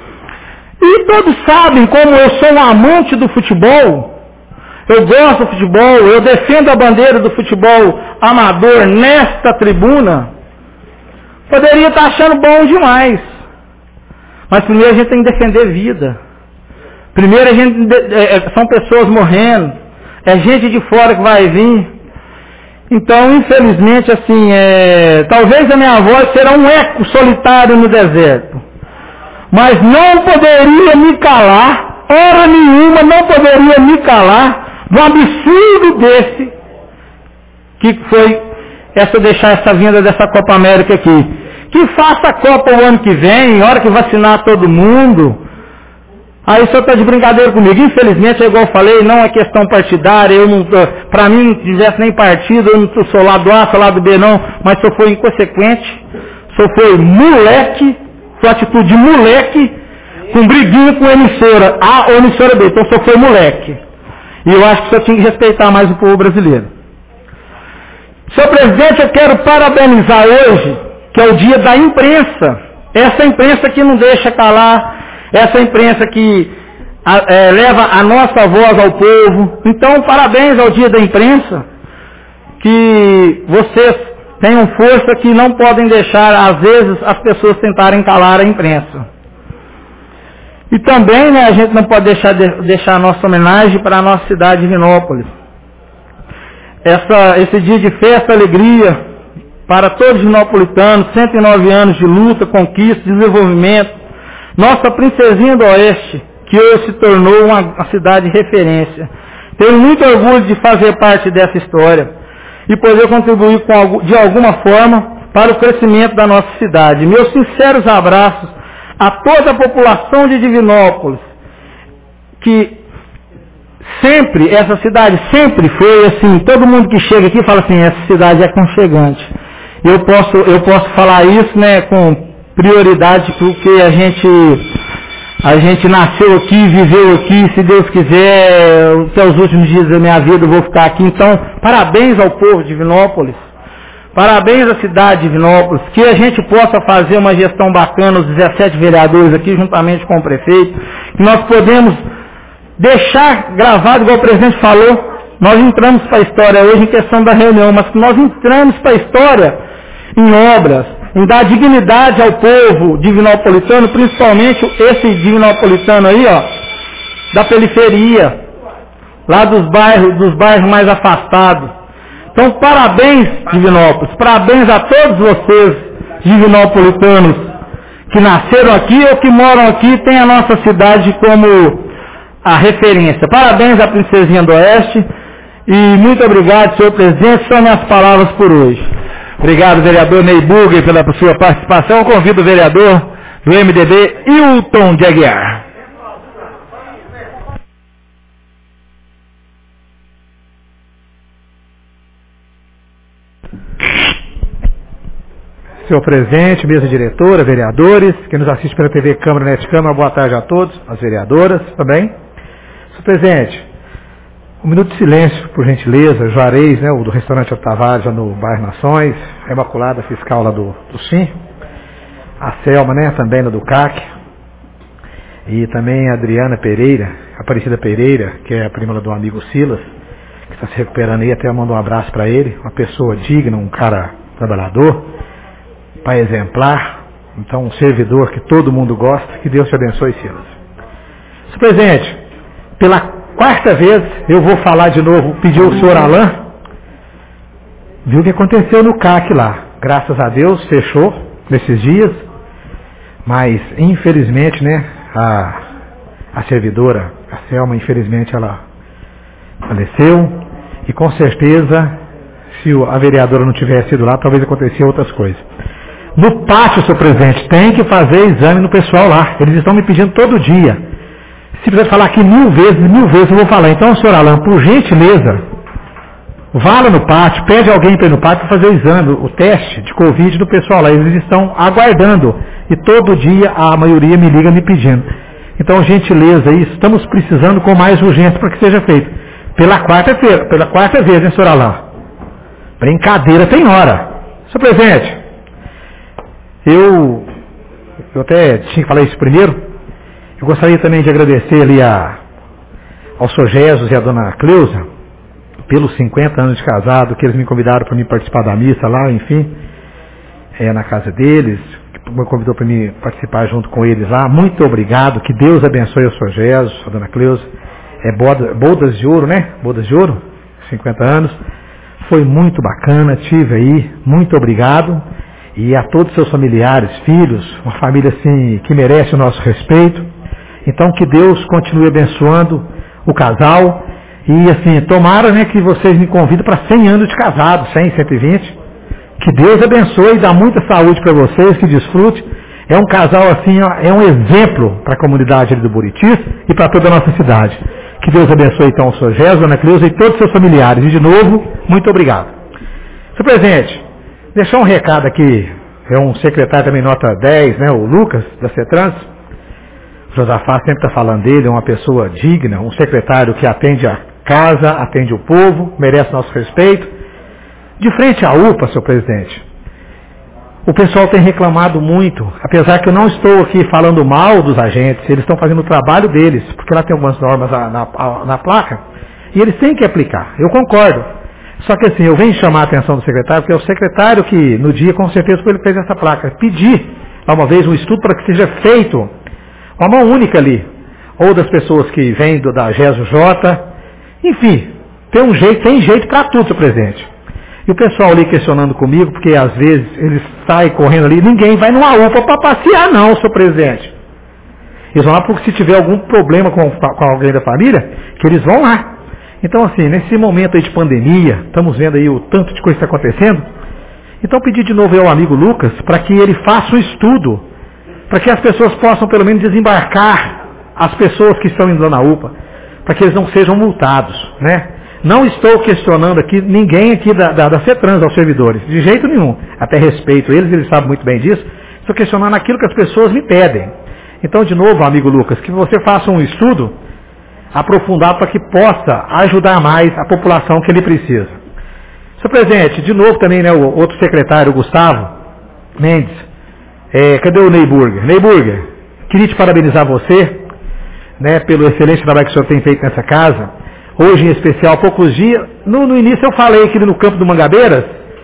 E todos sabem como eu sou um amante do futebol. Eu gosto do futebol, eu defendo a bandeira do futebol amador nesta tribuna. Poderia estar achando bom demais. Mas primeiro a gente tem que defender vida. Primeiro são pessoas morrendo. É gente de fora que vai vir. Então, infelizmente, assim, talvez a minha voz será um eco solitário no deserto. Mas não poderia me calar, hora nenhuma não poderia me calar do absurdo desse, que foi deixar essa vinda dessa Copa América aqui. Que faça a Copa o ano que vem, hora que vacinar todo mundo. Aí o senhor está de brincadeira comigo. Infelizmente, é igual eu falei, não é questão partidária, para mim não tivesse nem partido, eu não sou lado A, sou lado B não, mas só foi inconsequente, só foi moleque, foi atitude de moleque, com briguinha com emissora A ou emissora B, então só foi moleque. E eu acho que só tinha que respeitar mais o povo brasileiro. Senhor presidente, eu quero parabenizar hoje, que é o dia da imprensa. Essa imprensa que não deixa calar, essa imprensa que leva a nossa voz ao povo. Então, parabéns ao dia da imprensa, que vocês tenham força que não podem deixar, às vezes, as pessoas tentarem calar a imprensa. E também, né, a gente não pode deixar a nossa homenagem para a nossa cidade de Divinópolis. Esse dia de festa, alegria, para todos os dinopolitanos, 109 anos de luta, conquista, desenvolvimento. Nossa princesinha do Oeste, que hoje se tornou uma cidade de referência. Tenho muito orgulho de fazer parte dessa história e poder contribuir de alguma forma para o crescimento da nossa cidade. Meus sinceros abraços a toda a população de Divinópolis, que sempre, essa cidade sempre foi assim, todo mundo que chega aqui fala assim, essa cidade é aconchegante. Eu posso falar isso, né, com prioridade, porque a gente nasceu aqui, viveu aqui, se Deus quiser, até os últimos dias da minha vida eu vou ficar aqui. Então, parabéns ao povo de Divinópolis. Parabéns à cidade de Divinópolis, que a gente possa fazer uma gestão bacana, os 17 vereadores aqui, juntamente com o prefeito, que nós podemos deixar gravado, igual o presidente falou, nós entramos para a história hoje em questão da reunião, mas que nós entramos para a história em obras, em dar dignidade ao povo divinopolitano, principalmente esse divinopolitano aí, ó, da periferia, lá dos bairros mais afastados. Então, parabéns, Divinópolis, parabéns a todos vocês, divinopolitanos, que nasceram aqui ou que moram aqui, tem a nossa cidade como a referência. Parabéns à Princesinha do Oeste e muito obrigado, senhor presidente, são minhas palavras por hoje. Obrigado, vereador Ney Burger, pela sua participação. Eu convido o vereador do MDB, Hilton de Aguiar. Senhor presidente, mesa diretora, vereadores, que nos assiste pela TV Câmara Net Câmara, boa tarde a todos, as vereadoras também. Senhor presidente, Um minuto de silêncio, por gentileza. Juarez, né, o do restaurante Otavares, no bairro Nações. A Imaculada, fiscal lá do SIM. A Selma, né, também lá do CAC. E também a Adriana Pereira, Aparecida Pereira, que é a prima lá do amigo Silas, que está se recuperando aí. Até eu mando um abraço para ele. Uma pessoa digna, um cara trabalhador, pai exemplar. Então, um servidor que todo mundo gosta. Que Deus te abençoe, Silas. Senhor presidente, pela quarta vez eu vou falar de novo, pedir ao senhor Alain, viu o que aconteceu no CAC lá. Graças a Deus fechou nesses dias, mas infelizmente, né, a servidora, a Selma, infelizmente ela faleceu, e com certeza, se a vereadora não tivesse ido lá, talvez acontecesse outras coisas. No pátio, senhor presidente, tem que fazer exame no pessoal lá, eles estão me pedindo todo dia. Se precisar falar aqui 1000 vezes eu vou falar. Então, senhor Alain, por gentileza, vá lá no pátio, pede alguém para ir no pátio para fazer o exame, o teste de Covid do pessoal lá. Eles estão aguardando. E todo dia a maioria me liga me pedindo. Então, gentileza, estamos precisando com mais urgência para que seja feito. Pela quarta vez, hein, senhor Alain? Brincadeira tem hora. Senhor presidente, eu até tinha que falar isso primeiro. Eu gostaria também de agradecer ali ao Sr. Jesus e à dona Cleusa pelos 50 anos de casado, que eles me convidaram para mim participar da missa lá, enfim, na casa deles, que me convidou para mim participar junto com eles lá. Muito obrigado, que Deus abençoe o Sr. Jesus, a dona Cleusa. Bodas de ouro, né? Bodas de ouro, 50 anos. Foi muito bacana, tive aí, muito obrigado. E a todos os seus familiares, filhos, uma família assim que merece o nosso respeito. Então que Deus continue abençoando o casal e assim, tomara, né, que vocês me convidem para 100 anos de casado, 100, 120. Que Deus abençoe e dá muita saúde para vocês, que desfrute. É um casal assim, ó, é um exemplo para a comunidade ali do Buritis e para toda a nossa cidade. Que Deus abençoe então o Sr. Jesus, Ana Cleusa e todos os seus familiares. E de novo, muito obrigado. Senhor presidente, deixar um recado aqui, é um secretário também nota 10, né, o Lucas, da CETRANS. O Josafá sempre está falando dele, é uma pessoa digna, um secretário que atende a casa, atende o povo, merece nosso respeito. De frente à UPA, senhor presidente, o pessoal tem reclamado muito, apesar que eu não estou aqui falando mal dos agentes, eles estão fazendo o trabalho deles, porque lá tem algumas normas na placa, e eles têm que aplicar, eu concordo. Só que assim, eu venho chamar a atenção do secretário, porque é o secretário que, no dia, com certeza, ele fez essa placa, pedir, uma vez, um estudo para que seja feito uma mão única ali, ou das pessoas que vêm da GESO-J, enfim, tem jeito para tudo, senhor presidente. E o pessoal ali questionando comigo, porque às vezes eles saem correndo ali, ninguém vai numa UPA para passear não, senhor presidente. Eles vão lá porque se tiver algum problema com alguém da família, que eles vão lá. Então assim, nesse momento aí de pandemia, estamos vendo aí o tanto de coisa que está acontecendo, então pedi de novo ao amigo Lucas, para que ele faça um estudo, para que as pessoas possam pelo menos desembarcar as pessoas que estão indo lá na UPA, para que eles não sejam multados, né? Não estou questionando aqui ninguém aqui da CETRANS aos servidores, de jeito nenhum. Até respeito eles sabem muito bem disso. Estou questionando aquilo que as pessoas me pedem. Então, de novo, amigo Lucas, que você faça um estudo aprofundado para que possa ajudar mais a população que ele precisa. Senhor presidente, de novo também, né, o outro secretário, o Gustavo Mendes, cadê o Ney Burger? Ney Burger, queria te parabenizar você, né, pelo excelente trabalho que o senhor tem feito nessa casa. Hoje, em especial, há poucos dias, no início eu falei que ele no campo do Mangabeiras,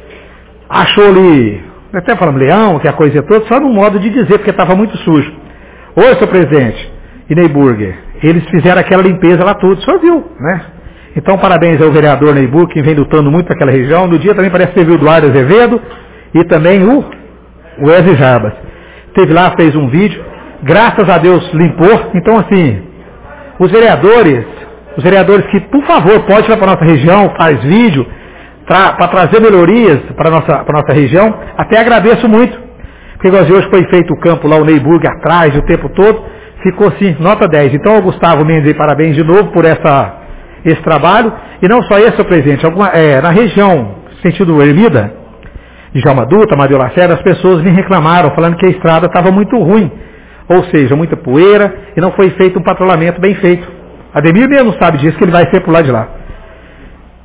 achou ali, até falando leão, que a coisa toda, só no modo de dizer, porque estava muito sujo. Oi, senhor presidente, e Ney Burger, eles fizeram aquela limpeza lá tudo, o senhor viu, né? Então, parabéns ao vereador Ney Burger, que vem lutando muito naquela região. No dia também parece que teve o Eduardo Azevedo e também o Wesley Jarbas. Esteve lá, fez um vídeo, graças a Deus limpou. Então, assim, os vereadores que, por favor, pode ir lá para a nossa região, faz vídeo, para trazer melhorias para a nossa região, até agradeço muito. Porque igual hoje foi feito o campo lá, o Ney Burger atrás, o tempo todo, ficou assim, nota 10. Então, ao Gustavo Mendes, parabéns de novo por esse trabalho. E não só esse, senhor presidente, na região, sentido Ermida, de Jalma Dutra, Maria Lacerda, as pessoas me reclamaram, falando que a estrada estava muito ruim. Ou seja, muita poeira, e não foi feito um patrulhamento bem feito. Ademir mesmo sabe disso, que ele vai ser por lá de lá.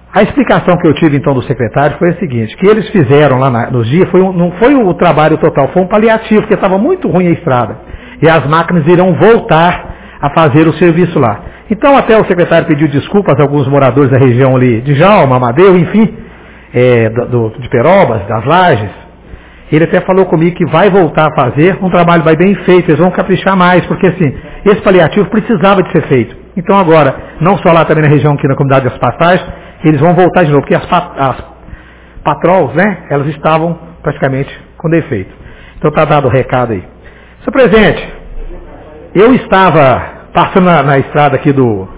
A explicação que eu tive então do secretário foi a seguinte, que eles fizeram lá nos dias, não foi o trabalho total, foi um paliativo, porque estava muito ruim a estrada. E as máquinas irão voltar a fazer o serviço lá. Então até o secretário pediu desculpas a alguns moradores da região ali de Jalma, Amadeu, enfim, de Perobas, das Lajes. Ele até falou comigo que vai voltar a fazer, um trabalho vai bem feito, eles vão caprichar mais, porque assim, esse paliativo precisava de ser feito. Então agora, não só lá também na região aqui na comunidade das Passagens, eles vão voltar de novo, porque as patrols, né, elas estavam praticamente com defeito. Então está dado o recado aí. Senhor presidente, eu estava passando na estrada aqui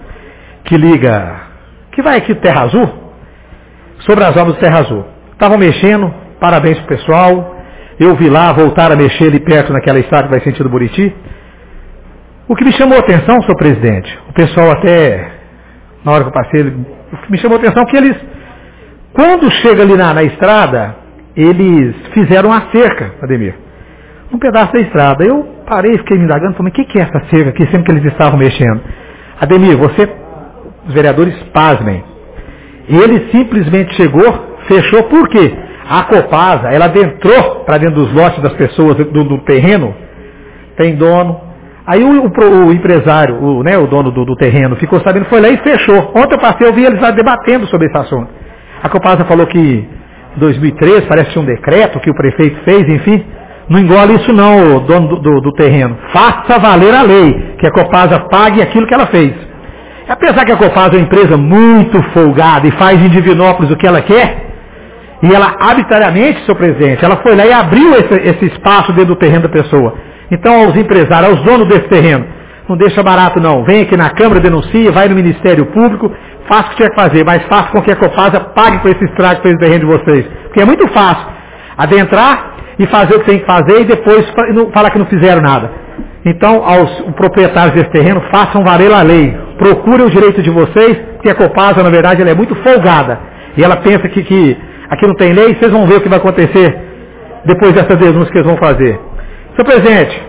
que vai aqui do Terra Azul, sobre as obras do Terra Azul. Estavam mexendo, parabéns pro pessoal. Eu vi lá, voltaram a mexer ali perto naquela estrada que vai sentido Buriti. O que me chamou a atenção, senhor presidente, o pessoal até, na hora que eu passei, o que me chamou a atenção é que eles, quando chega ali na estrada, eles fizeram uma cerca, Ademir, um pedaço da estrada. Eu parei, fiquei me indagando, falei, o que é essa cerca aqui, sempre que eles estavam mexendo? Ademir, os vereadores pasmem, ele simplesmente chegou, fechou, por quê? A Copasa, ela adentrou para dentro dos lotes das pessoas do terreno, tem dono. Aí o empresário, o dono do terreno, ficou sabendo, foi lá e fechou. Ontem eu passei, eu vi eles lá debatendo sobre esse assunto. A Copasa falou que em 2013, parece que tinha um decreto que o prefeito fez, enfim. Não engole isso não, o dono do terreno. Faça valer a lei, que a Copasa pague aquilo que ela fez. Apesar que a Copasa é uma empresa muito folgada e faz em Divinópolis o que ela quer, e ela arbitrariamente, senhor presidente, ela foi lá e abriu esse espaço dentro do terreno da pessoa. Então aos empresários, aos donos desse terreno, não deixa barato não, vem aqui na Câmara, denuncia, vai no Ministério Público, faça o que tiver que fazer, mas faça com que a Copasa pague por esse estrago que fez no terreno de vocês. Porque é muito fácil adentrar e fazer o que tem que fazer e depois falar que não fizeram nada. Então, aos proprietários desse terreno, façam valer a lei, procurem o direito de vocês, porque a Copasa, na verdade, ela é muito folgada. E ela pensa que aqui não tem lei, vocês vão ver o que vai acontecer depois dessas denúncias que eles vão fazer. Senhor presidente,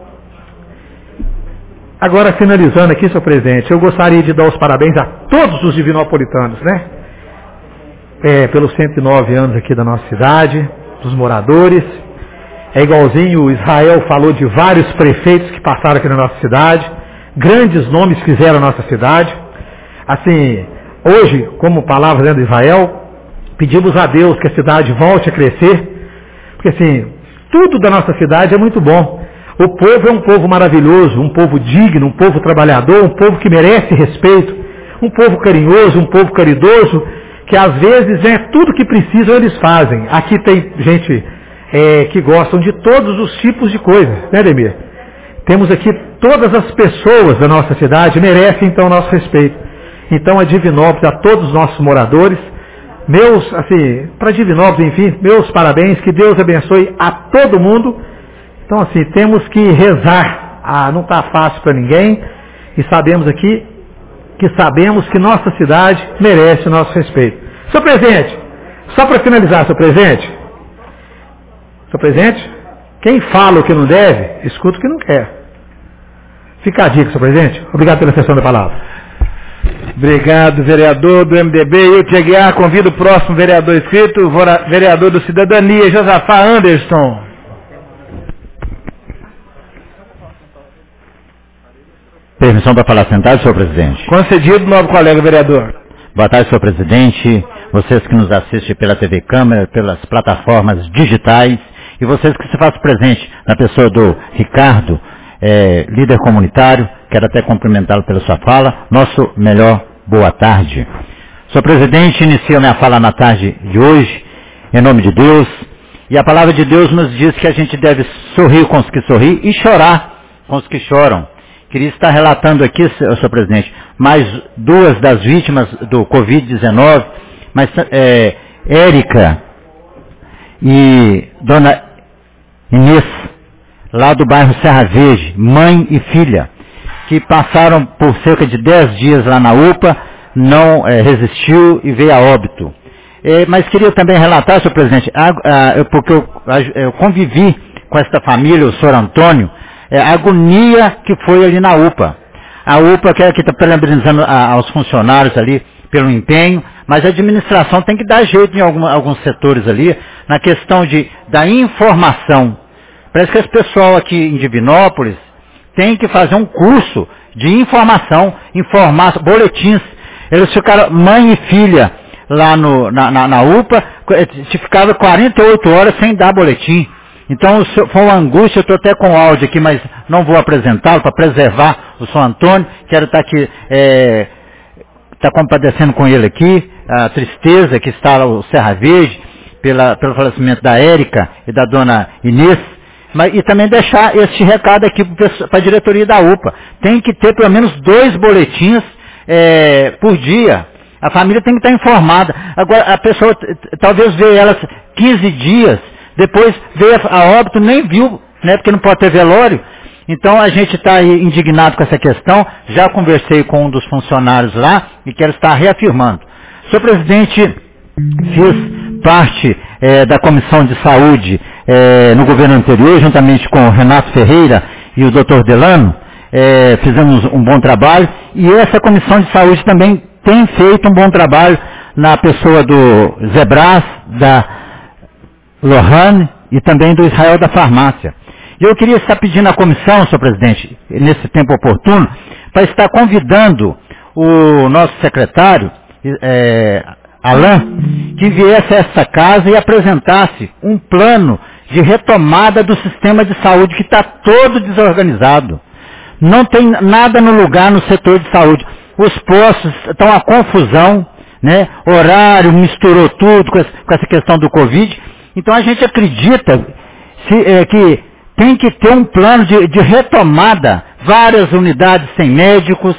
agora finalizando aqui, senhor presidente, eu gostaria de dar os parabéns a todos os divinopolitanos, né? Pelos 109 anos aqui da nossa cidade, dos moradores. É igualzinho o Israel falou de vários prefeitos que passaram aqui na nossa cidade, grandes nomes fizeram a nossa cidade. Assim, hoje, como palavra do Israel, pedimos a Deus que a cidade volte a crescer, porque assim, tudo da nossa cidade é muito bom. O povo é um povo maravilhoso, um povo digno, um povo trabalhador, um povo que merece respeito, um povo carinhoso, um povo caridoso, que às vezes tudo que precisam eles fazem. Aqui tem gente que gostam de todos os tipos de coisas, né, Ademir? Temos aqui todas as pessoas da nossa cidade merecem então nosso respeito. Então a Divinópolis, a todos os nossos moradores, para Divinópolis, enfim, meus parabéns, que Deus abençoe a todo mundo. Então assim, temos que rezar, não está fácil para ninguém, e sabemos que nossa cidade merece o nosso respeito. Senhor presidente, só para finalizar, senhor presidente, quem fala o que não deve, escuta o que não quer. Fica a dica, senhor presidente. Obrigado pela sessão da palavra. Obrigado, vereador do MDB. Eu te guiar, convido o próximo vereador inscrito, vereador do Cidadania, Josafá Anderson. Permissão para falar sentado, senhor presidente? Concedido, novo colega vereador. Boa tarde, senhor presidente. Vocês que nos assistem pela TV Câmara, pelas plataformas digitais, e vocês que se fazem presente na pessoa do Ricardo, líder comunitário, quero até cumprimentá-lo pela sua fala. Nosso melhor boa tarde. Senhor presidente, inicio minha fala na tarde de hoje, em nome de Deus, e a palavra de Deus nos diz que a gente deve sorrir com os que sorriem e chorar com os que choram. Queria estar relatando aqui, senhor presidente, mais duas das vítimas do Covid-19, mas Érica e dona Inês, lá do bairro Serra Verde, mãe e filha, que passaram por cerca de 10 dias lá na UPA, não resistiu e veio a óbito. Mas queria também relatar, senhor presidente, porque eu convivi com esta família, o senhor Antônio, a agonia que foi ali na UPA. A UPA que está parabenizando aos funcionários ali pelo empenho, mas a administração tem que dar jeito em alguns setores ali, na questão da informação. Parece que esse pessoal aqui em Divinópolis tem que fazer um curso de informação, informar boletins. Eles ficaram, mãe e filha, lá na UPA, ficaram 48 horas sem dar boletim. Então foi uma angústia, eu estou até com o áudio aqui, mas não vou apresentá-lo para preservar o São Antônio. Quero estar aqui, está compadecendo com ele aqui, a tristeza que está o Serra Verde, pelo falecimento da Érica e da dona Inês, e também deixar este recado aqui para a diretoria da UPA. Tem que ter pelo menos 2 boletins por dia. A família tem que estar informada. Agora, a pessoa talvez vê elas 15 dias, depois vê a óbito, nem viu, né, porque não pode ter velório. Então a gente está indignado com essa questão. Já conversei com um dos funcionários lá e quero estar reafirmando. Senhor presidente, fiz parte da Comissão de Saúde no governo anterior, juntamente com o Renato Ferreira e o Dr. Delano. Fizemos um bom trabalho e essa Comissão de Saúde também tem feito um bom trabalho na pessoa do Zé Brás, da Lohane e também do Israel da Farmácia. E eu queria estar pedindo à comissão, senhor presidente, nesse tempo oportuno, para estar convidando o nosso secretário, Alain, que viesse a essa casa e apresentasse um plano de retomada do sistema de saúde que está todo desorganizado. Não tem nada no lugar no setor de saúde. Os postos estão a confusão, né? Horário, misturou tudo com essa questão do Covid. Então a gente acredita que tem que ter um plano de retomada, várias unidades sem médicos,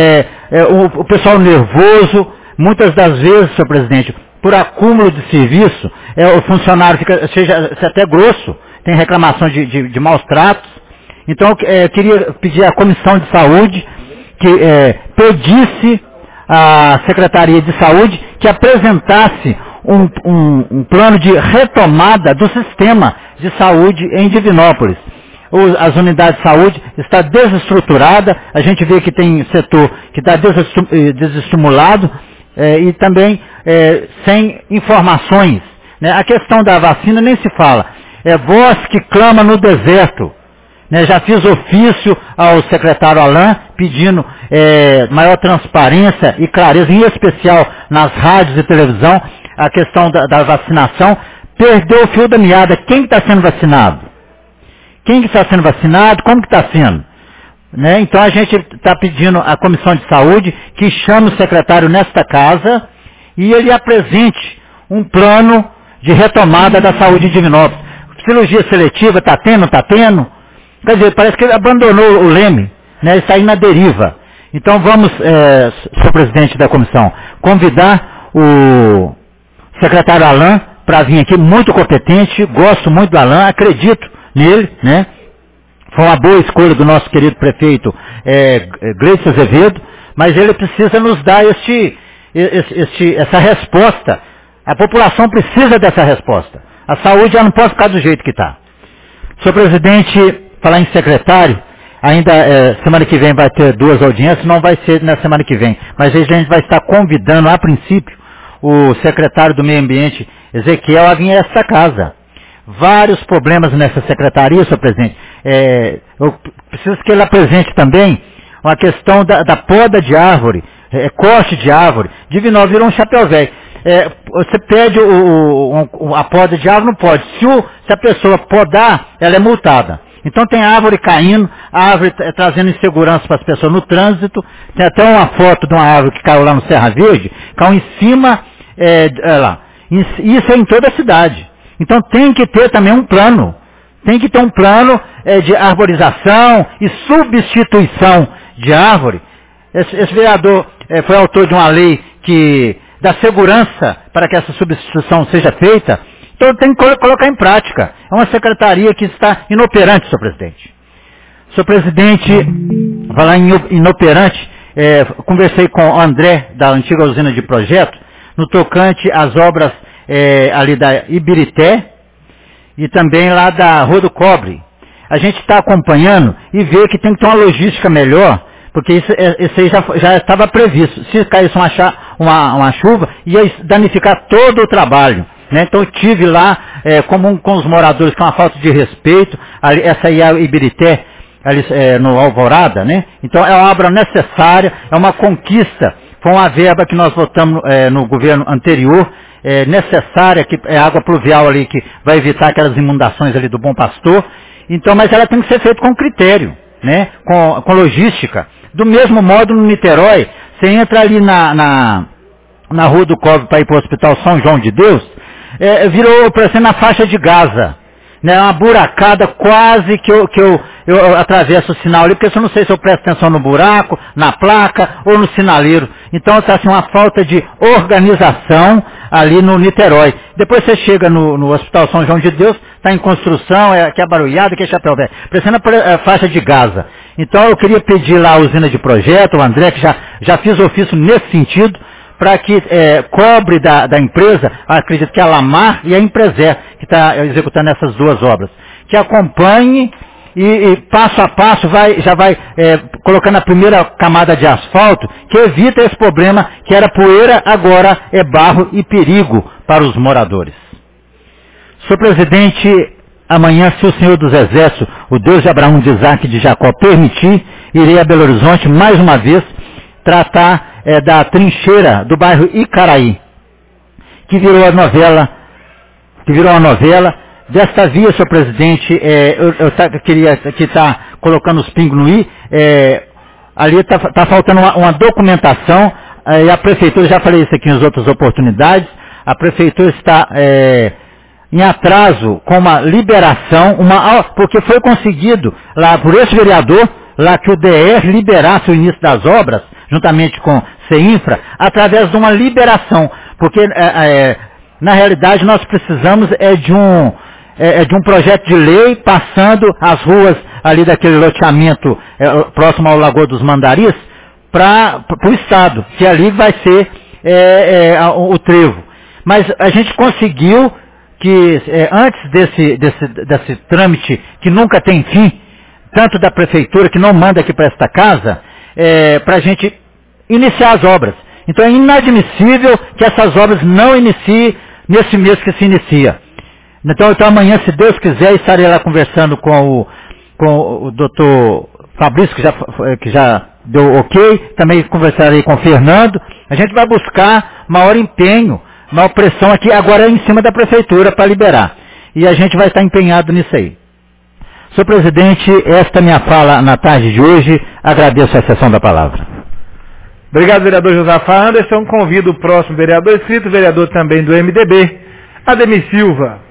o pessoal nervoso, muitas das vezes, senhor presidente, por acúmulo de serviço, o funcionário seja até grosso, tem reclamação de maus tratos. Então eu queria pedir à Comissão de Saúde que pedisse à Secretaria de Saúde que apresentasse um plano de retomada do sistema de saúde em Divinópolis. As unidades de saúde estão desestruturadas, a gente vê que tem setor que está desestimulado e também sem informações. Né? A questão da vacina nem se fala. É voz que clama no deserto. Né? Já fiz ofício ao secretário Alain pedindo maior transparência e clareza, em especial nas rádios e televisão, a questão da vacinação. Perdeu o fio da meada. Quem está sendo vacinado? Quem está sendo vacinado? Como que está sendo? Né? Então a gente está pedindo à Comissão de Saúde que chame o secretário nesta casa e ele apresente um plano de retomada da saúde em Divinópolis. Cirurgia seletiva está tendo, não está tendo? Quer dizer, parece que ele abandonou o leme, né? Está aí na deriva. Então vamos, senhor presidente da comissão, convidar o secretário Alain para vir aqui, muito competente, gosto muito do Alain, acredito nele, né? Foi uma boa escolha do nosso querido prefeito Gleice Azevedo, mas ele precisa nos dar essa resposta. A população precisa dessa resposta. A saúde já não pode ficar do jeito que está. Senhor presidente, falar em secretário, ainda semana que vem vai ter 2 audiências, não vai ser na semana que vem, mas a gente vai estar convidando, a princípio, o secretário do Meio Ambiente, Ezequiel, a vir a esta casa. Vários problemas nessa secretaria, senhor presidente. Eu preciso que ele apresente também uma questão da poda de árvore, corte de árvore. Divinópolis virou um chapéu velho. Você pede a poda de árvore, não pode. Se a pessoa podar, ela é multada. Então tem árvore caindo, árvore trazendo insegurança para as pessoas no trânsito. Tem até uma foto de uma árvore que caiu lá no Serra Verde, caiu em cima, lá. Isso é em toda a cidade. Então tem que ter também um plano. Tem que ter um plano de arborização e substituição de árvore. Esse vereador foi autor de uma lei que dá segurança para que essa substituição seja feita. Então tem que colocar em prática. É uma secretaria que está inoperante, senhor presidente. Senhor presidente, falar em inoperante, conversei com o André, da antiga usina de projeto, no tocante às obras ali da Ibirité e também lá da Rua do Cobre. A gente está acompanhando e vê que tem que ter uma logística melhor Porque isso aí já estava previsto. Se caísse uma chuva, ia danificar todo o trabalho. Né? Então eu tive lá, comum com os moradores, com uma falta de respeito, ali, essa aí é a Ibirité, ali no Alvorada, né? Então é uma obra necessária, é uma conquista, foi uma verba que nós votamos no governo anterior, necessária, que é água pluvial ali, que vai evitar aquelas inundações ali do Bom Pastor. Então, mas ela tem que ser feita com critério, né? Com logística. Do mesmo modo no Niterói, você entra ali na Rua do Cobre para ir para o Hospital São João de Deus, virou parecendo a faixa de Gaza, né? Uma buracada quase que eu atravesso o sinal ali, porque eu não sei se eu presto atenção no buraco, na placa ou no sinaleiro. Então está assim uma falta de organização ali no Niterói. Depois você chega no Hospital São João de Deus, está em construção, que é barulhada, que é chapéu velho, parecendo a faixa de Gaza. Então eu queria pedir lá a usina de projeto, o André, que já fiz ofício nesse sentido, para que cobre da empresa, acredito que a Lamar e a Empreser, que está executando essas duas obras, que acompanhe e passo a passo já vai colocando a primeira camada de asfalto, que evita esse problema, que era poeira, agora é barro e perigo para os moradores. Senhor presidente, amanhã, se o Senhor dos Exércitos, o Deus de Abraão, de Isaac e de Jacó, permitir, irei a Belo Horizonte mais uma vez tratar da trincheira do bairro Icaraí, que virou uma novela. Desta via, senhor presidente, eu queria aqui estar colocando os pingos no i, ali está faltando uma documentação, e a prefeitura, já falei isso aqui em outras oportunidades, a prefeitura está em atraso com uma liberação, porque foi conseguido lá por esse vereador, lá que o DR liberasse o início das obras, juntamente com CEINFRA, através de uma liberação, porque na realidade nós precisamos de um projeto de lei passando as ruas ali daquele loteamento próximo ao Lagoa dos Mandaris para o Estado, que ali vai ser o trevo. Mas a gente conseguiu que antes desse trâmite que nunca tem fim, tanto da prefeitura que não manda aqui para esta casa, para a gente iniciar as obras. Então é inadmissível que essas obras não iniciem nesse mês que se inicia. Então amanhã, se Deus quiser, estarei lá conversando com o doutor Fabrício, que já deu ok, também conversarei com o Fernando. A gente vai buscar maior empenho, maior pressão aqui, agora em cima da prefeitura para liberar. E a gente vai estar empenhado nisso aí. Senhor presidente, esta é a minha fala na tarde de hoje. Agradeço a sessão da palavra. Obrigado, vereador Josafá Anderson. Convido o próximo vereador inscrito, vereador também do MDB, Ademir Silva.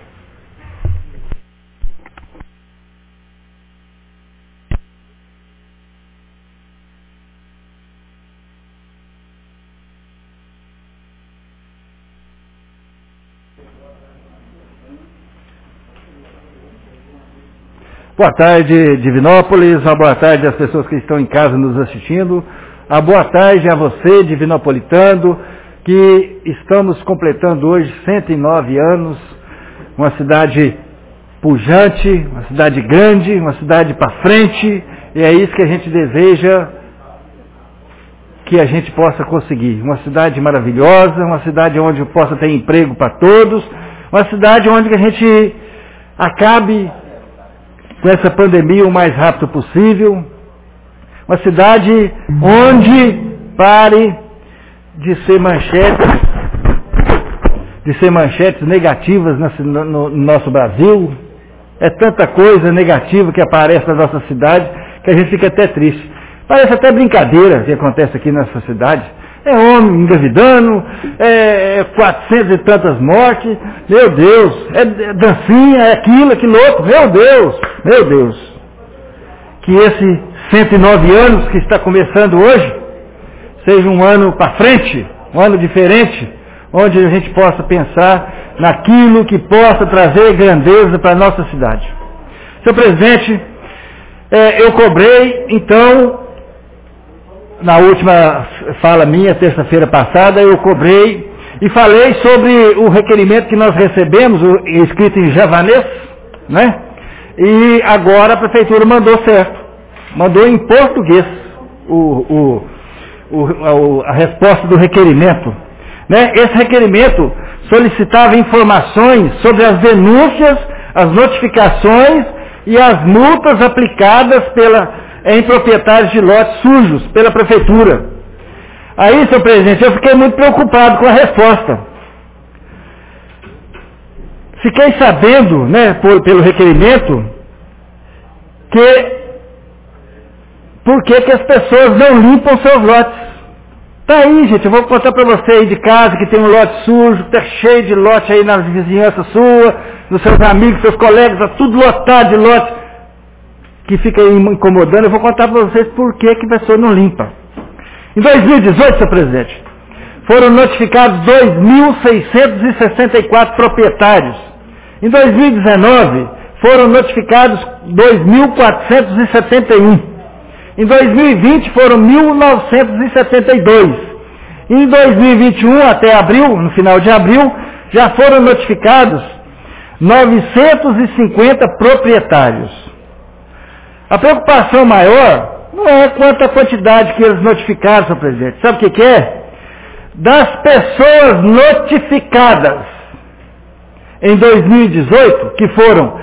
Boa tarde, Divinópolis. Boa tarde às pessoas que estão em casa nos assistindo. Boa tarde a você, divinopolitano, que estamos completando hoje 109 anos. Uma cidade pujante, uma cidade grande, uma cidade para frente. E é isso que a gente deseja que a gente possa conseguir. Uma cidade maravilhosa, uma cidade onde possa ter emprego para todos. Uma cidade onde a gente acabe com essa pandemia o mais rápido possível. Uma cidade onde pare de ser manchetes negativas no nosso Brasil. É tanta coisa negativa que aparece na nossa cidade que a gente fica até triste. Parece até brincadeira que acontece aqui nessa cidade. É homem engravidando, 400 e tantas mortes, meu Deus, é dancinha, é aquilo outro, meu Deus. Que esse 109 anos que está começando hoje, seja um ano para frente, um ano diferente, onde a gente possa pensar naquilo que possa trazer grandeza para a nossa cidade. Senhor presidente, eu cobrei, então, na última fala minha, terça-feira passada, eu cobrei e falei sobre o requerimento que nós recebemos, escrito em javanês, né? E agora a prefeitura mandou certo, mandou em português, a resposta do requerimento. Né? Esse requerimento solicitava informações sobre as denúncias, as notificações e as multas aplicadas em proprietários de lotes sujos pela prefeitura. Aí, senhor presidente, eu fiquei muito preocupado com a resposta. Fiquei sabendo, né, pelo requerimento, por que as pessoas não limpam seus lotes. Tá aí, gente, eu vou contar para você aí de casa que tem um lote sujo, que tá cheio de lote aí na vizinhança sua, dos seus amigos, seus colegas, tá tudo lotado de lote, que fica aí incomodando. Eu vou contar para vocês por que a pessoa não limpa. Em 2018, senhor presidente, foram notificados 2.664 proprietários. Em 2019, foram notificados 2.471. Em 2020 foram 1.972. Em 2021, até abril, no final de abril, já foram notificados 950 proprietários. A preocupação maior não é quanto à quantidade que eles notificaram, senhor presidente. Sabe o que é? Das pessoas notificadas em 2018, que foram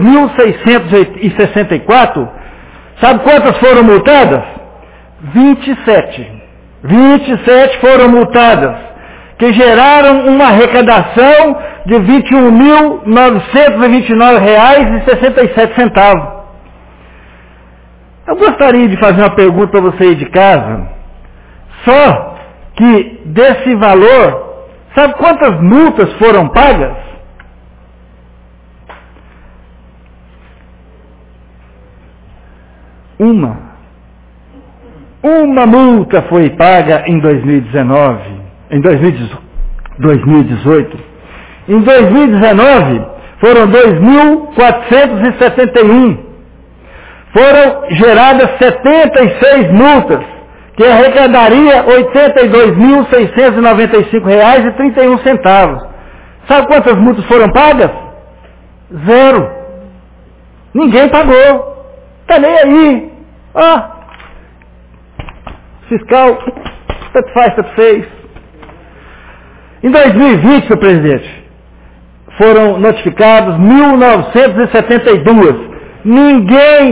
2.664, sabe quantas foram multadas? 27. 27 foram multadas, que geraram uma arrecadação de R$ 21.929,67. Eu gostaria de fazer uma pergunta para você aí de casa. Só que desse valor, sabe quantas multas foram pagas? Uma multa foi paga em 2019, em 2018. Em 2019, foram 2.471. Foram geradas 76 multas, que arrecadaria R$ 82.695,31. Sabe quantas multas foram pagas? 0. Ninguém pagou. Está nem aí. Fiscal, tanto faz, tanto fez. Em 2020, senhor presidente, foram notificados 1.972. Ninguém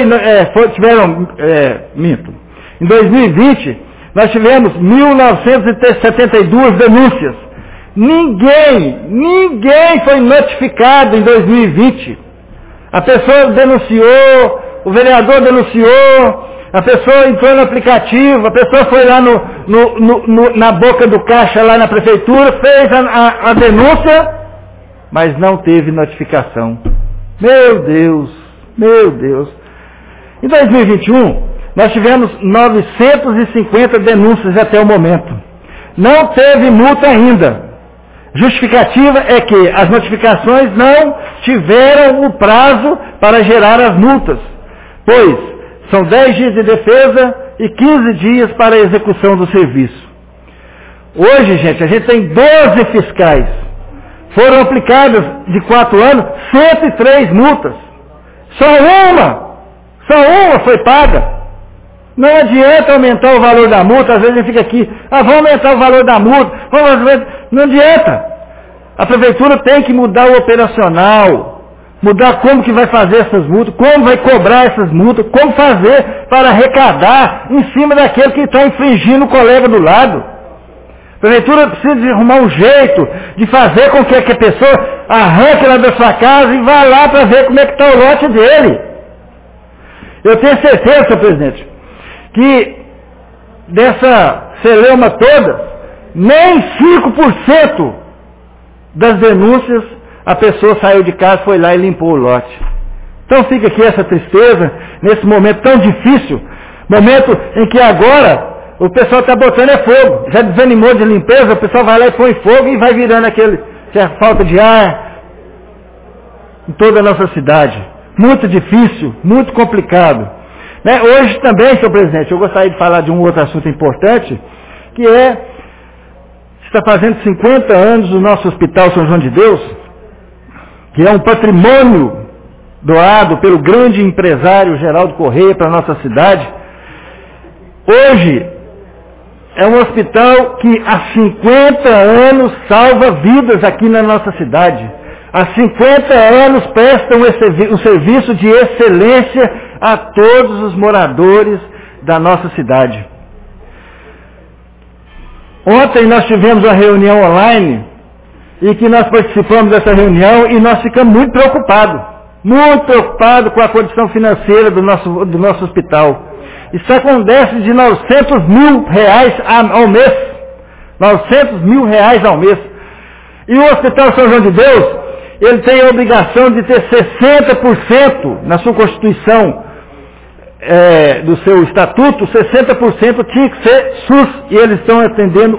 minto. Em 2020, nós tivemos 1.972 denúncias. Ninguém foi notificado em 2020. A pessoa denunciou, o vereador denunciou, a pessoa entrou no aplicativo, a pessoa foi lá na boca do caixa lá na prefeitura, fez a denúncia, mas não teve notificação. Meu Deus. Em 2021, nós tivemos 950 denúncias até o momento. Não teve multa ainda. Justificativa é que as notificações não tiveram o prazo para gerar as multas, pois são 10 dias de defesa e 15 dias para a execução do serviço. Hoje, gente, a gente tem 12 fiscais. Foram aplicadas de 4 anos 103 multas. Só uma foi paga. Não adianta aumentar o valor da multa, às vezes a gente fica aqui, vamos aumentar o valor da multa, não adianta. A prefeitura tem que mudar o operacional, mudar como que vai fazer essas multas, como vai cobrar essas multas, como fazer para arrecadar em cima daquele que está infringindo o colega do lado. A prefeitura precisa de arrumar um jeito de fazer com que a pessoa arranque lá da sua casa e vá lá para ver como é que está o lote dele. Eu tenho certeza, senhor presidente, que dessa celeuma toda, nem 5% das denúncias a pessoa saiu de casa, foi lá e limpou o lote. Então fica aqui essa tristeza, nesse momento tão difícil, momento em que agora o pessoal está botando fogo, já desanimou de limpeza, o pessoal vai lá e põe fogo e vai virando que é falta de ar em toda a nossa cidade. Muito difícil, muito complicado. Né? Hoje também, senhor presidente, eu gostaria de falar de um outro assunto importante, que está fazendo 50 anos o nosso Hospital São João de Deus, que é um patrimônio doado pelo grande empresário Geraldo Correia para a nossa cidade. Hoje, é um hospital que há 50 anos salva vidas aqui na nossa cidade. Há 50 anos presta um serviço de excelência a todos os moradores da nossa cidade. Ontem nós tivemos uma reunião online e que nós participamos dessa reunião e nós ficamos muito preocupados com a condição financeira do nosso hospital. Está com um déficit de R$900 mil ao mês. R$900 mil ao mês. E o Hospital São João de Deus, ele tem a obrigação de ter 60% na sua Constituição, do seu estatuto, 60% tinha que ser SUS. E eles estão atendendo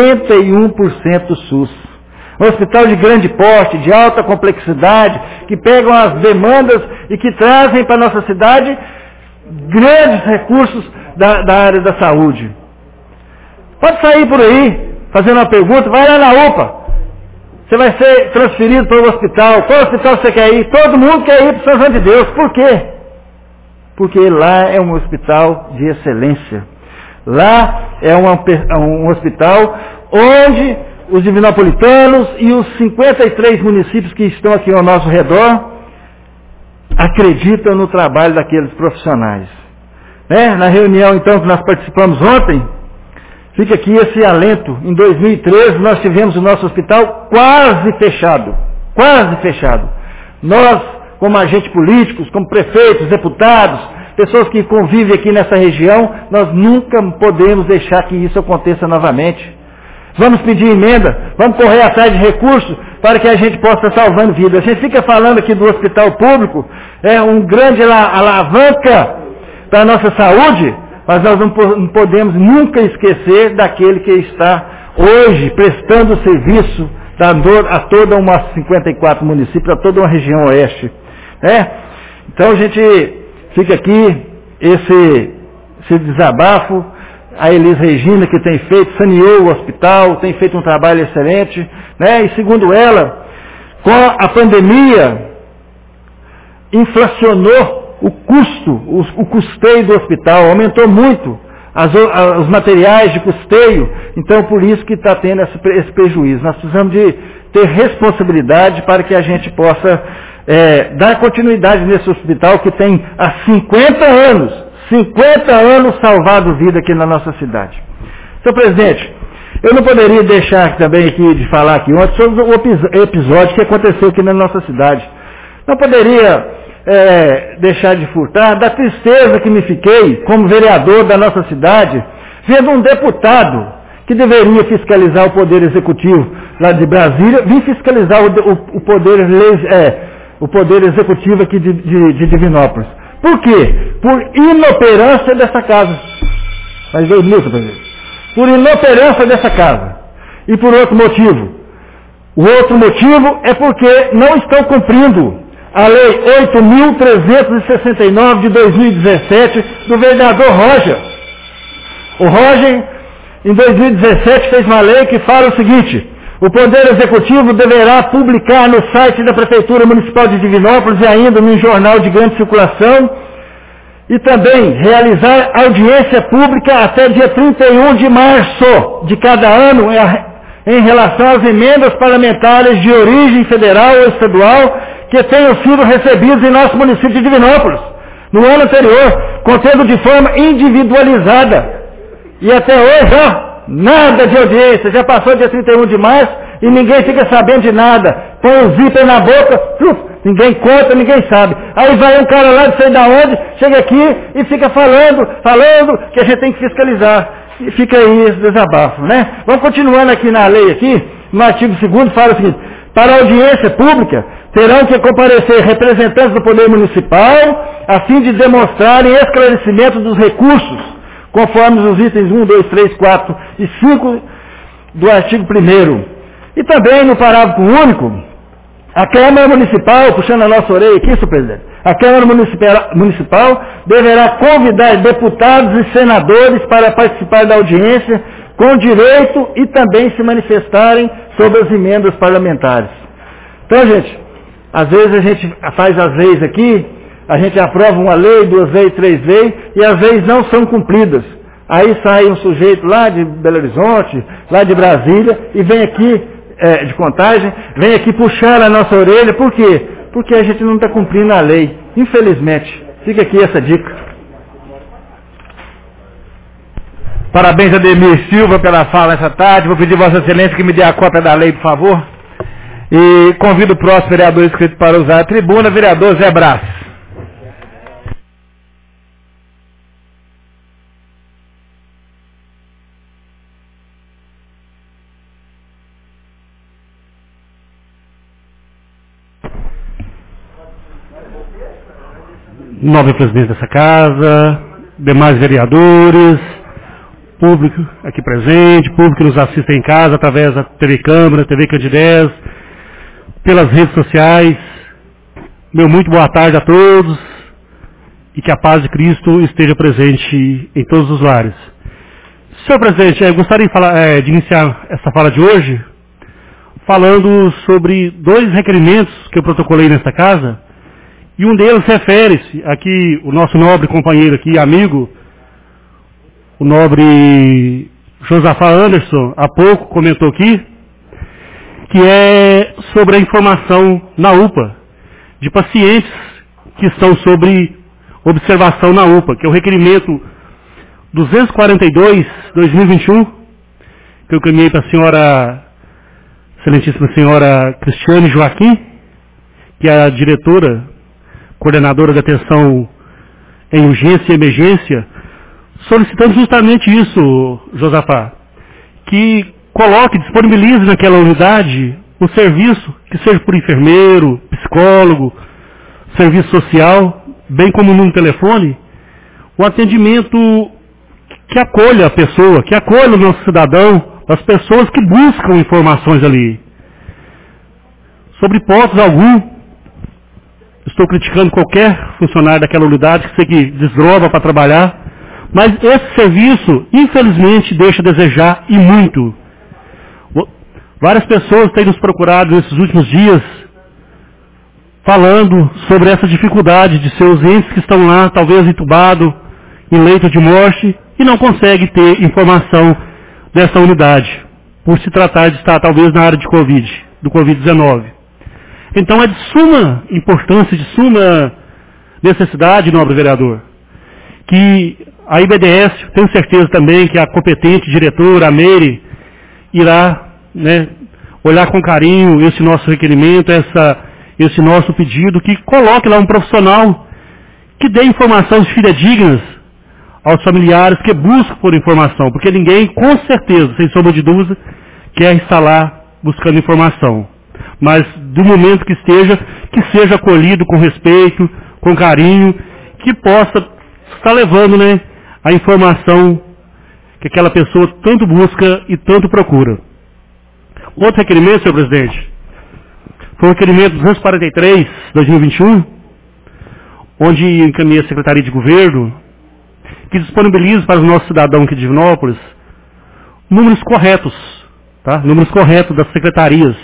81% SUS. Um hospital de grande porte, de alta complexidade, que pegam as demandas e que trazem para a nossa cidade grandes recursos da área da saúde. Pode sair por aí, fazendo uma pergunta, vai lá na UPA. Você vai ser transferido para o hospital. Qual hospital você quer ir? Todo mundo quer ir para São João de Deus. Por quê? Porque lá é um hospital de excelência. Lá é um hospital onde os divinopolitanos e os 53 municípios que estão aqui ao nosso redor acreditam no trabalho daqueles profissionais. Na reunião, então, que nós participamos ontem, fica aqui esse alento. Em 2013, nós tivemos o nosso hospital quase fechado. Quase fechado. Nós, como agentes políticos, como prefeitos, deputados, pessoas que convivem aqui nessa região, nós nunca podemos deixar que isso aconteça novamente. Vamos pedir emenda, vamos correr atrás de recursos para que a gente possa estar salvando vidas. A gente fica falando aqui do hospital público, é um grande alavanca para a nossa saúde, mas nós não podemos nunca esquecer daquele que está hoje prestando serviço a toda uma 54 municípios, a toda uma região oeste. Então a gente fica aqui esse desabafo. A Elis Regina, que tem saneou o hospital, tem feito um trabalho excelente, e segundo ela, com a pandemia, inflacionou o custeio do hospital, aumentou muito os materiais de custeio, então por isso que está tendo esse prejuízo. Nós precisamos de ter responsabilidade para que a gente possa dar continuidade nesse hospital que tem há 50 anos salvado vida aqui na nossa cidade. Senhor presidente, eu não poderia deixar também aqui de falar aqui ontem sobre o episódio que aconteceu aqui na nossa cidade. Não poderia deixar de furtar da tristeza que me fiquei como vereador da nossa cidade, vendo um deputado que deveria fiscalizar o Poder Executivo lá de Brasília, vir fiscalizar o Poder Executivo aqui de Divinópolis. Por quê? Por inoperância dessa casa. Faz 2 minutos, presidente. Por inoperância dessa casa. E por outro motivo. O outro motivo é porque não estão cumprindo a Lei 8.369 de 2017 do vereador Roger. O Roger, em 2017, fez uma lei que fala o seguinte: o Poder Executivo deverá publicar no site da Prefeitura Municipal de Divinópolis e ainda num jornal de grande circulação e também realizar audiência pública até dia 31 de março de cada ano em relação às emendas parlamentares de origem federal ou estadual que tenham sido recebidas em nosso município de Divinópolis no ano anterior, contendo de forma individualizada. E até hoje, nada de audiência, já passou dia 31 de março e ninguém fica sabendo de nada. Põe o zíper na boca, ninguém conta, ninguém sabe. Aí vai um cara lá de sei da onde, chega aqui e fica falando que a gente tem que fiscalizar. E fica aí esse desabafo, Vamos continuando aqui na lei, aqui, no artigo 2º, fala o seguinte: para a audiência pública, terão que comparecer representantes do Poder Municipal, a fim de demonstrarem esclarecimento dos recursos, conforme os itens 1, 2, 3, 4 e 5 do artigo 1º. E também no parágrafo único, a Câmara Municipal, puxando a nossa orelha aqui, senhor presidente, a Câmara Municipal deverá convidar deputados e senadores para participar da audiência, com direito e também se manifestarem sobre as emendas parlamentares. Então, gente, às vezes a gente faz as leis aqui, a gente aprova uma lei, 2 leis, 3 leis, e as leis não são cumpridas. Aí sai um sujeito lá de Belo Horizonte, lá de Brasília, e vem aqui, de Contagem, vem aqui puxar a nossa orelha. Por quê? Porque a gente não está cumprindo a lei. Infelizmente. Fica aqui essa dica. Parabéns a Ademir Silva pela fala essa tarde. Vou pedir a Vossa Excelência que me dê a cópia da lei, por favor. E convido o próximo vereador inscrito para usar a tribuna, vereador Zé Brás. Nobre presidente dessa casa, demais vereadores, público aqui presente, público que nos assiste em casa através da TV Câmara, TV Candidez, pelas redes sociais. Meu muito boa tarde a todos e que a paz de Cristo esteja presente em todos os lares. Senhor presidente, eu gostaria de iniciar essa fala de hoje falando sobre 2 requerimentos que eu protocolei nesta casa. E um deles refere-se aqui, o nosso nobre companheiro aqui, amigo, o nobre Josafá Anderson, há pouco comentou aqui, que é sobre a informação na UPA, de pacientes que estão sobre observação na UPA, que é o requerimento 242/2021, que eu encaminhei para a senhora, excelentíssima senhora Cristiane Joaquim, que é a diretora, coordenadora de atenção em urgência e emergência, solicitando justamente isso, Josafá, que coloque, disponibilize naquela unidade o serviço, que seja por enfermeiro, psicólogo, serviço social, bem como no telefone, o atendimento que acolha a pessoa, que acolha o nosso cidadão, as pessoas que buscam informações ali. Sobre hipótese algum, estou criticando qualquer funcionário daquela unidade que se desdobra para trabalhar, mas esse serviço, infelizmente, deixa a desejar e muito. Várias pessoas têm nos procurado nesses últimos dias, falando sobre essa dificuldade de seus entes que estão lá, talvez entubados, em leito de morte, e não conseguem ter informação dessa unidade, por se tratar de estar talvez na área de do Covid-19. Então é de suma importância, de suma necessidade, nobre vereador, que a IBDS, tenho certeza também que a competente diretora, a Meire, irá olhar com carinho esse nosso requerimento, esse nosso pedido, que coloque lá um profissional que dê informações fidedignas aos familiares que buscam por informação, porque ninguém, com certeza, sem sombra de dúvida, quer estar lá buscando informação. Mas do momento que seja acolhido com respeito, com carinho, que possa estar levando a informação que aquela pessoa tanto busca e tanto procura. Outro requerimento, senhor presidente, foi o requerimento 243/2021, onde encaminhei a Secretaria de Governo, que disponibiliza para os nossos cidadãos aqui de Divinópolis números corretos, tá? Números corretos das secretarias,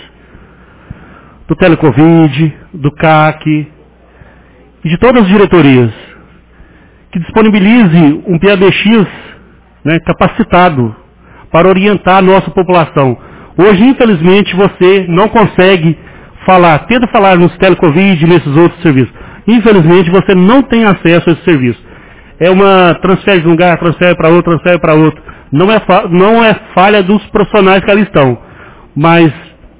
do Telecovid, do CAC e de todas as diretorias, que disponibilize um PABX capacitado para orientar a nossa população. Hoje, infelizmente, você não consegue tenta falar nos Telecovid e nesses outros serviços. Infelizmente, você não tem acesso a esse serviço. É uma transfere de um lugar, transfere para outro, transfere para outro. Não é falha dos profissionais que ali estão, mas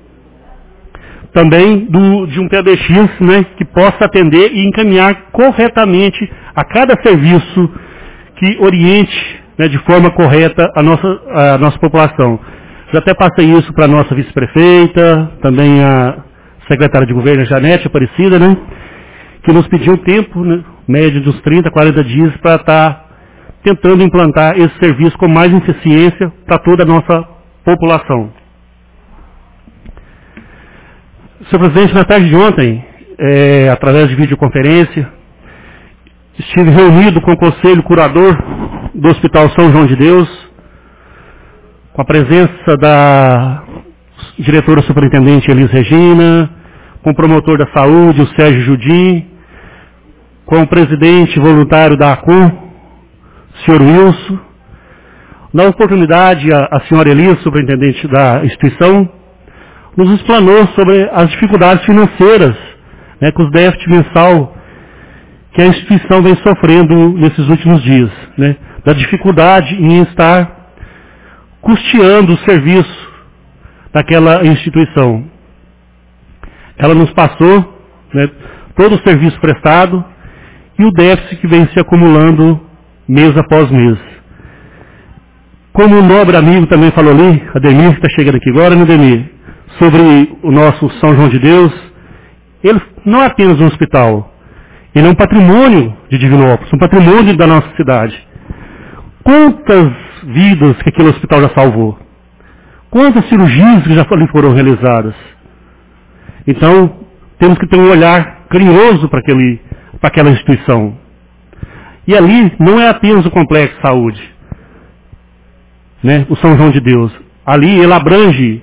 também de um PABX que possa atender e encaminhar corretamente a cada serviço que oriente de forma correta a nossa população. Já até passei isso para a nossa vice-prefeita, também a secretária de governo, Janete Aparecida, que nos pediu um tempo, médio de uns 30, 40 dias, para estar tentando implantar esse serviço com mais eficiência para toda a nossa população. Senhor presidente, na tarde de ontem, através de videoconferência, estive reunido com o Conselho Curador do Hospital São João de Deus, com a presença da diretora superintendente Elis Regina, com o promotor da saúde, o Sérgio Judim, com o presidente voluntário da ACUM, o senhor Wilson, Na oportunidade, a senhora Elisa, superintendente da instituição, nos explanou sobre as dificuldades financeiras, né, com os déficit mensal que a instituição vem sofrendo nesses últimos dias, né, da dificuldade em estar custeando o serviço daquela instituição. Ela nos passou, né, todo o serviço prestado e o déficit que vem se acumulando mês após mês. Como o nobre amigo também falou ali, Ademir, que está chegando aqui agora, né, Ademir, sobre o nosso São João de Deus, ele não é apenas um hospital, ele é um patrimônio de Divinópolis, um patrimônio da nossa cidade. Quantas vidas que aquele hospital já salvou? Quantas cirurgias que já foram realizadas? Então, temos que ter um olhar carinhoso para aquela instituição. E ali não é apenas o complexo de saúde, né, o São João de Deus. Ali ele abrange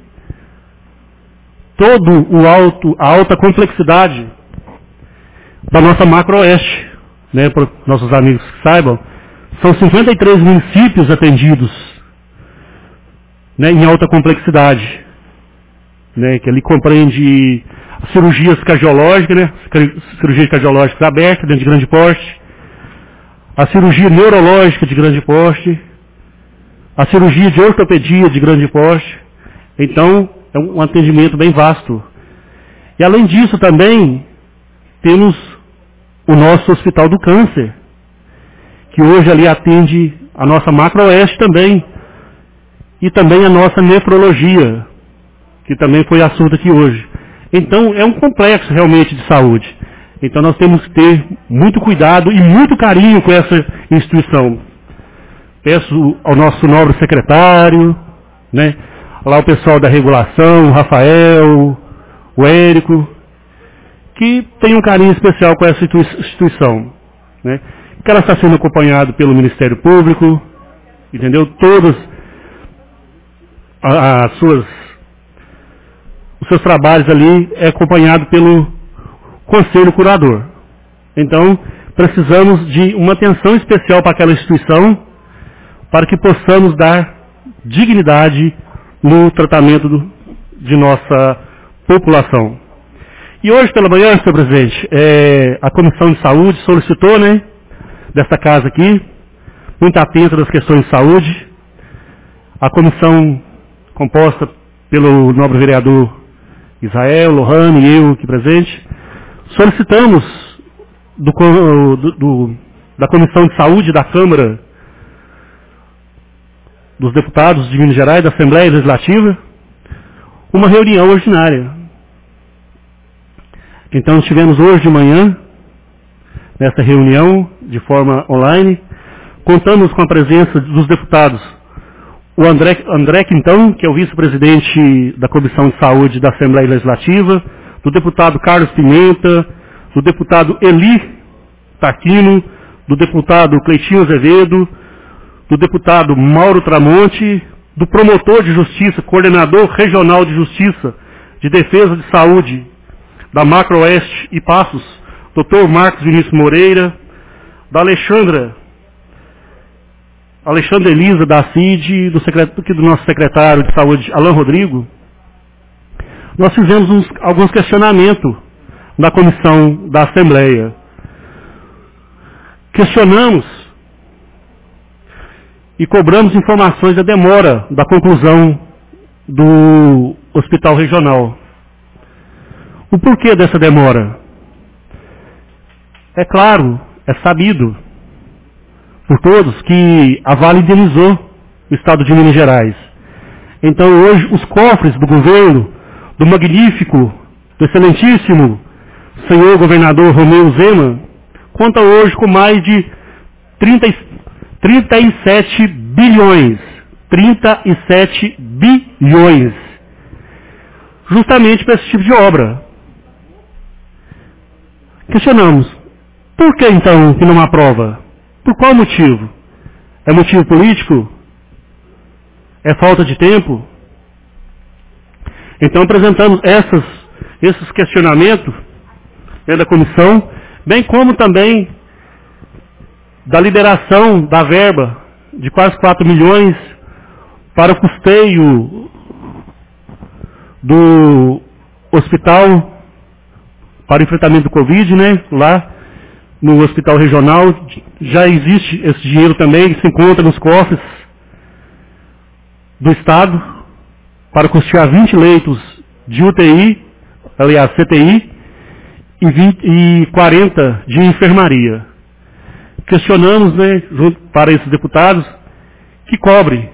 todo a alta complexidade da nossa macro-oeste, né, para nossos amigos que saibam, são 53 municípios atendidos, né, em alta complexidade, né, que ali compreende cirurgias cardiológicas, né, cirurgias cardiológicas abertas dentro de grande porte, a cirurgia neurológica de grande porte, a cirurgia de ortopedia de grande porte. Então, é um atendimento bem vasto. E além disso também, temos o nosso Hospital do Câncer, que hoje ali atende a nossa macro-oeste também, e também a nossa nefrologia, que também foi assunto aqui hoje. Então, é um complexo realmente de saúde. Então, nós temos que ter muito cuidado e muito carinho com essa instituição. Peço ao nosso nobre secretário, né, lá o pessoal da regulação, o Rafael, o Érico, que tem um carinho especial com essa instituição, né, que ela está sendo acompanhada pelo Ministério Público, entendeu? Todas os seus trabalhos ali é acompanhado pelo Conselho Curador. Então, precisamos de uma atenção especial para aquela instituição, para que possamos dar dignidade no tratamento de nossa população. E hoje pela manhã, senhor presidente, a Comissão de Saúde solicitou, né, desta casa aqui, muito atenta das questões de saúde, a comissão composta pelo nobre vereador Israel, Lohane e eu aqui presente, solicitamos da Comissão de Saúde da Câmara dos Deputados de Minas Gerais, da Assembleia Legislativa, uma reunião ordinária. Então, estivemos hoje de manhã, nessa reunião, de forma online, contamos com a presença dos deputados, o André Quintão, que é o vice-presidente da Comissão de Saúde da Assembleia Legislativa, do deputado Carlos Pimenta, do deputado Eli Tarquino, do deputado Cleitinho Azevedo, do deputado Mauro Tramonte, do promotor de justiça, coordenador regional de justiça, de defesa de saúde, da Macro-Oeste e Passos, Dr. Marcos Vinícius Moreira, da Alexandra Elisa da CID, do nosso secretário de saúde, Alain Rodrigo. Nós fizemos alguns questionamentos na comissão da Assembleia. Questionamos e cobramos informações da demora da conclusão do hospital regional. O porquê dessa demora? É claro, é sabido por todos que a Vale indenizou o estado de Minas Gerais. Então hoje os cofres do governo, do magnífico, do excelentíssimo senhor governador Romeu Zema, conta hoje com mais de 37 bilhões. 37 bilhões. Justamente para esse tipo de obra. Questionamos, por que então que não aprova? Por qual motivo? É motivo político? É falta de tempo? Então apresentamos esses questionamentos da comissão, bem como também da liberação da verba de quase 4 milhões para o custeio do hospital para o enfrentamento do Covid, né? Lá no hospital regional já existe esse dinheiro também, que se encontra nos cofres do Estado para custear 20 leitos de UTI, aliás, CTI, e 40 de enfermaria. Questionamos, né, junto para esses deputados, que cobre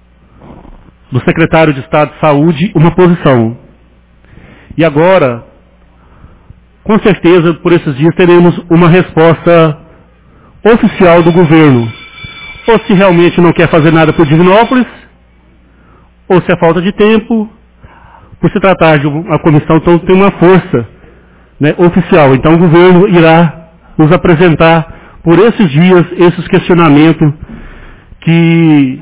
do secretário de Estado de Saúde uma posição. E agora, com certeza, por esses dias teremos uma resposta oficial do governo. Ou se realmente não quer fazer nada por Divinópolis, ou se é falta de tempo, por se tratar de uma comissão, então tem uma força, né, oficial. Então o governo irá nos apresentar por esses dias, esses questionamentos que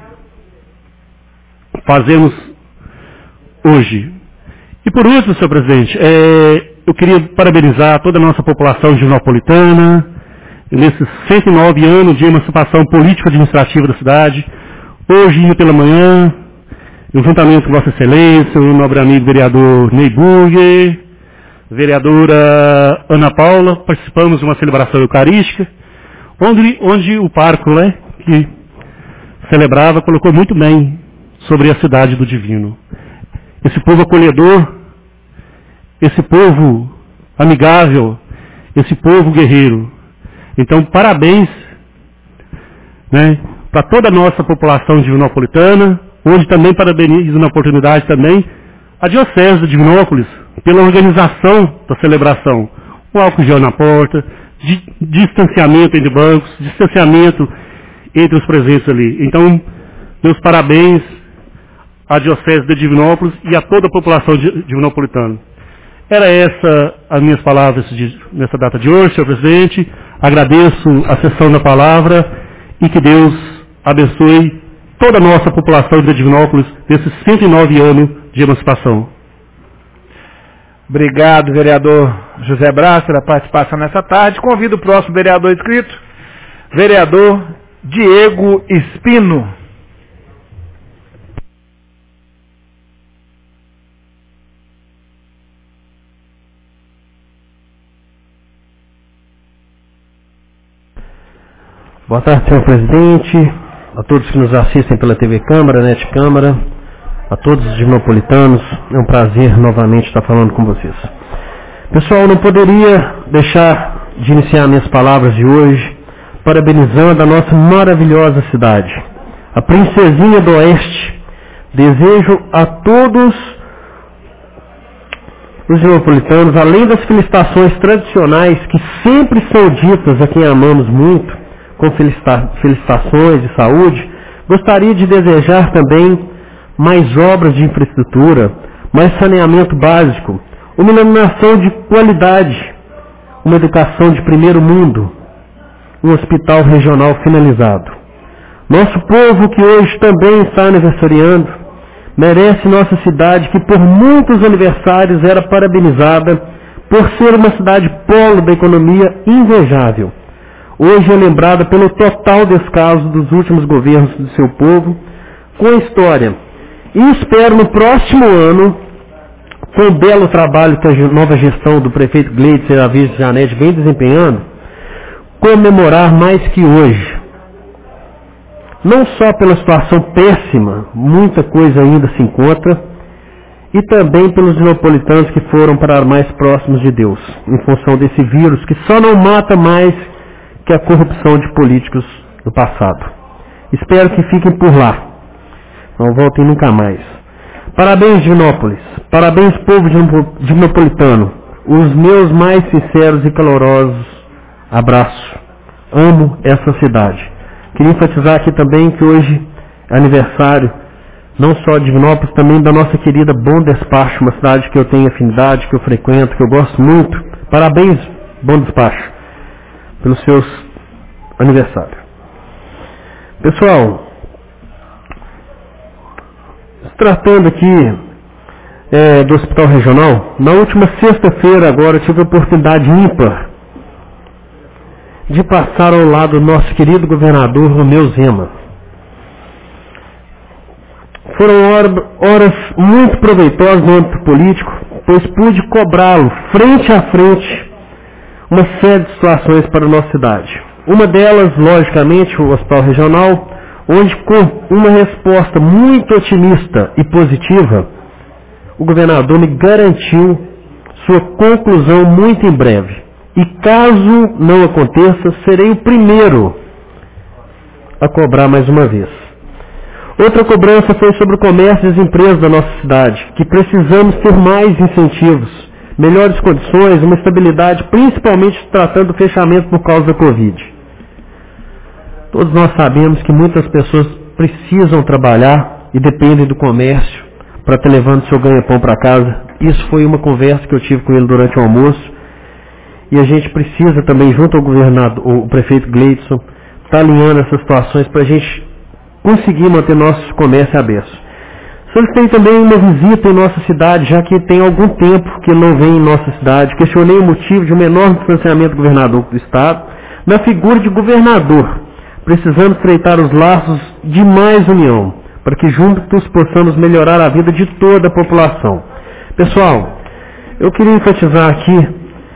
fazemos hoje. E por último, senhor presidente, eu queria parabenizar toda a nossa população divinopolitana, nesses 109 anos de emancipação político-administrativa da cidade. Hoje, indo pela manhã, juntamente com Vossa Excelência, o nobre amigo vereador Ney Burger, vereadora Ana Paula, participamos de uma celebração eucarística, onde o parco, né, que celebrava, colocou muito bem sobre a cidade do Divino. Esse povo acolhedor, esse povo amigável, esse povo guerreiro. Então, parabéns, né, para toda a nossa população divinopolitana, onde também parabenizo na oportunidade também a Diocese de Divinópolis pela organização da celebração. O álcool gel na porta, distanciamento entre bancos, distanciamento entre os presentes ali. Então, meus parabéns à Diocese de Divinópolis e a toda a população divinopolitana. Era essa as minhas palavras nessa data de hoje, senhor presidente. Agradeço a sessão da palavra e que Deus abençoe toda a nossa população de Divinópolis nesses 109 anos de emancipação. Obrigado, vereador José Braz, pela participação nessa tarde. Convido o próximo vereador inscrito, vereador Diego Espino. Boa tarde, senhor presidente, a todos que nos assistem pela TV Câmara, NET Câmara, a todos os divinopolitanos. É um prazer novamente estar falando com vocês. Pessoal, não poderia deixar de iniciar minhas palavras de hoje parabenizando a nossa maravilhosa cidade, a Princesinha do Oeste. Desejo a todos os divinopolitanos, além das felicitações tradicionais que sempre são ditas a quem amamos muito, com felicitações de saúde, gostaria de desejar também mais obras de infraestrutura, mais saneamento básico, uma iluminação de qualidade, uma educação de primeiro mundo, um hospital regional finalizado. Nosso povo, que hoje também está aniversariando, merece nossa cidade, que por muitos aniversários era parabenizada por ser uma cidade polo da economia invejável. Hoje é lembrada pelo total descaso dos últimos governos do seu povo com a história. E espero no próximo ano, com o belo trabalho que a nova gestão do prefeito Gleitzer Aviso de Janete vem desempenhando, comemorar mais que hoje. Não só pela situação péssima, muita coisa ainda se encontra, e também pelos divinopolitanos que foram para mais próximos de Deus, em função desse vírus que só não mata mais que a corrupção de políticos do passado. Espero que fiquem por lá. Não voltem nunca mais. Parabéns, Divinópolis. Parabéns, povo divinopolitano. Os meus mais sinceros e calorosos abraços. Amo essa cidade. Queria enfatizar aqui também que hoje é aniversário não só de Divinópolis, também da nossa querida Bom Despacho, uma cidade que eu tenho afinidade, que eu frequento, que eu gosto muito. Parabéns, Bom Despacho, pelos seus aniversários. Pessoal, se tratando aqui do Hospital Regional, na última sexta-feira agora eu tive a oportunidade ímpar de passar ao lado do nosso querido governador Romeu Zema. Foram horas muito proveitosas no âmbito político, pois pude cobrá-lo frente a frente uma série de situações para a nossa cidade. Uma delas, logicamente, o Hospital Regional, onde com uma resposta muito otimista e positiva, o governador me garantiu sua conclusão muito em breve. E caso não aconteça, serei o primeiro a cobrar mais uma vez. Outra cobrança foi sobre o comércio e as empresas da nossa cidade, que precisamos ter mais incentivos, melhores condições, uma estabilidade, principalmente tratando do fechamento por causa da Covid. Todos nós sabemos que muitas pessoas precisam trabalhar e dependem do comércio para estar levando seu ganha-pão para casa. Isso foi uma conversa que eu tive com ele durante o almoço. E a gente precisa também, junto ao governador, o prefeito Gleidson, estar alinhando essas situações para a gente conseguir manter nosso comércio aberto. Solicitei também uma visita em nossa cidade, já que tem algum tempo que ele não vem em nossa cidade. Questionei o motivo de um enorme distanciamento do governador do estado na figura de governador. Precisamos estreitar os laços de mais união, para que juntos possamos melhorar a vida de toda a população. Pessoal, eu queria enfatizar aqui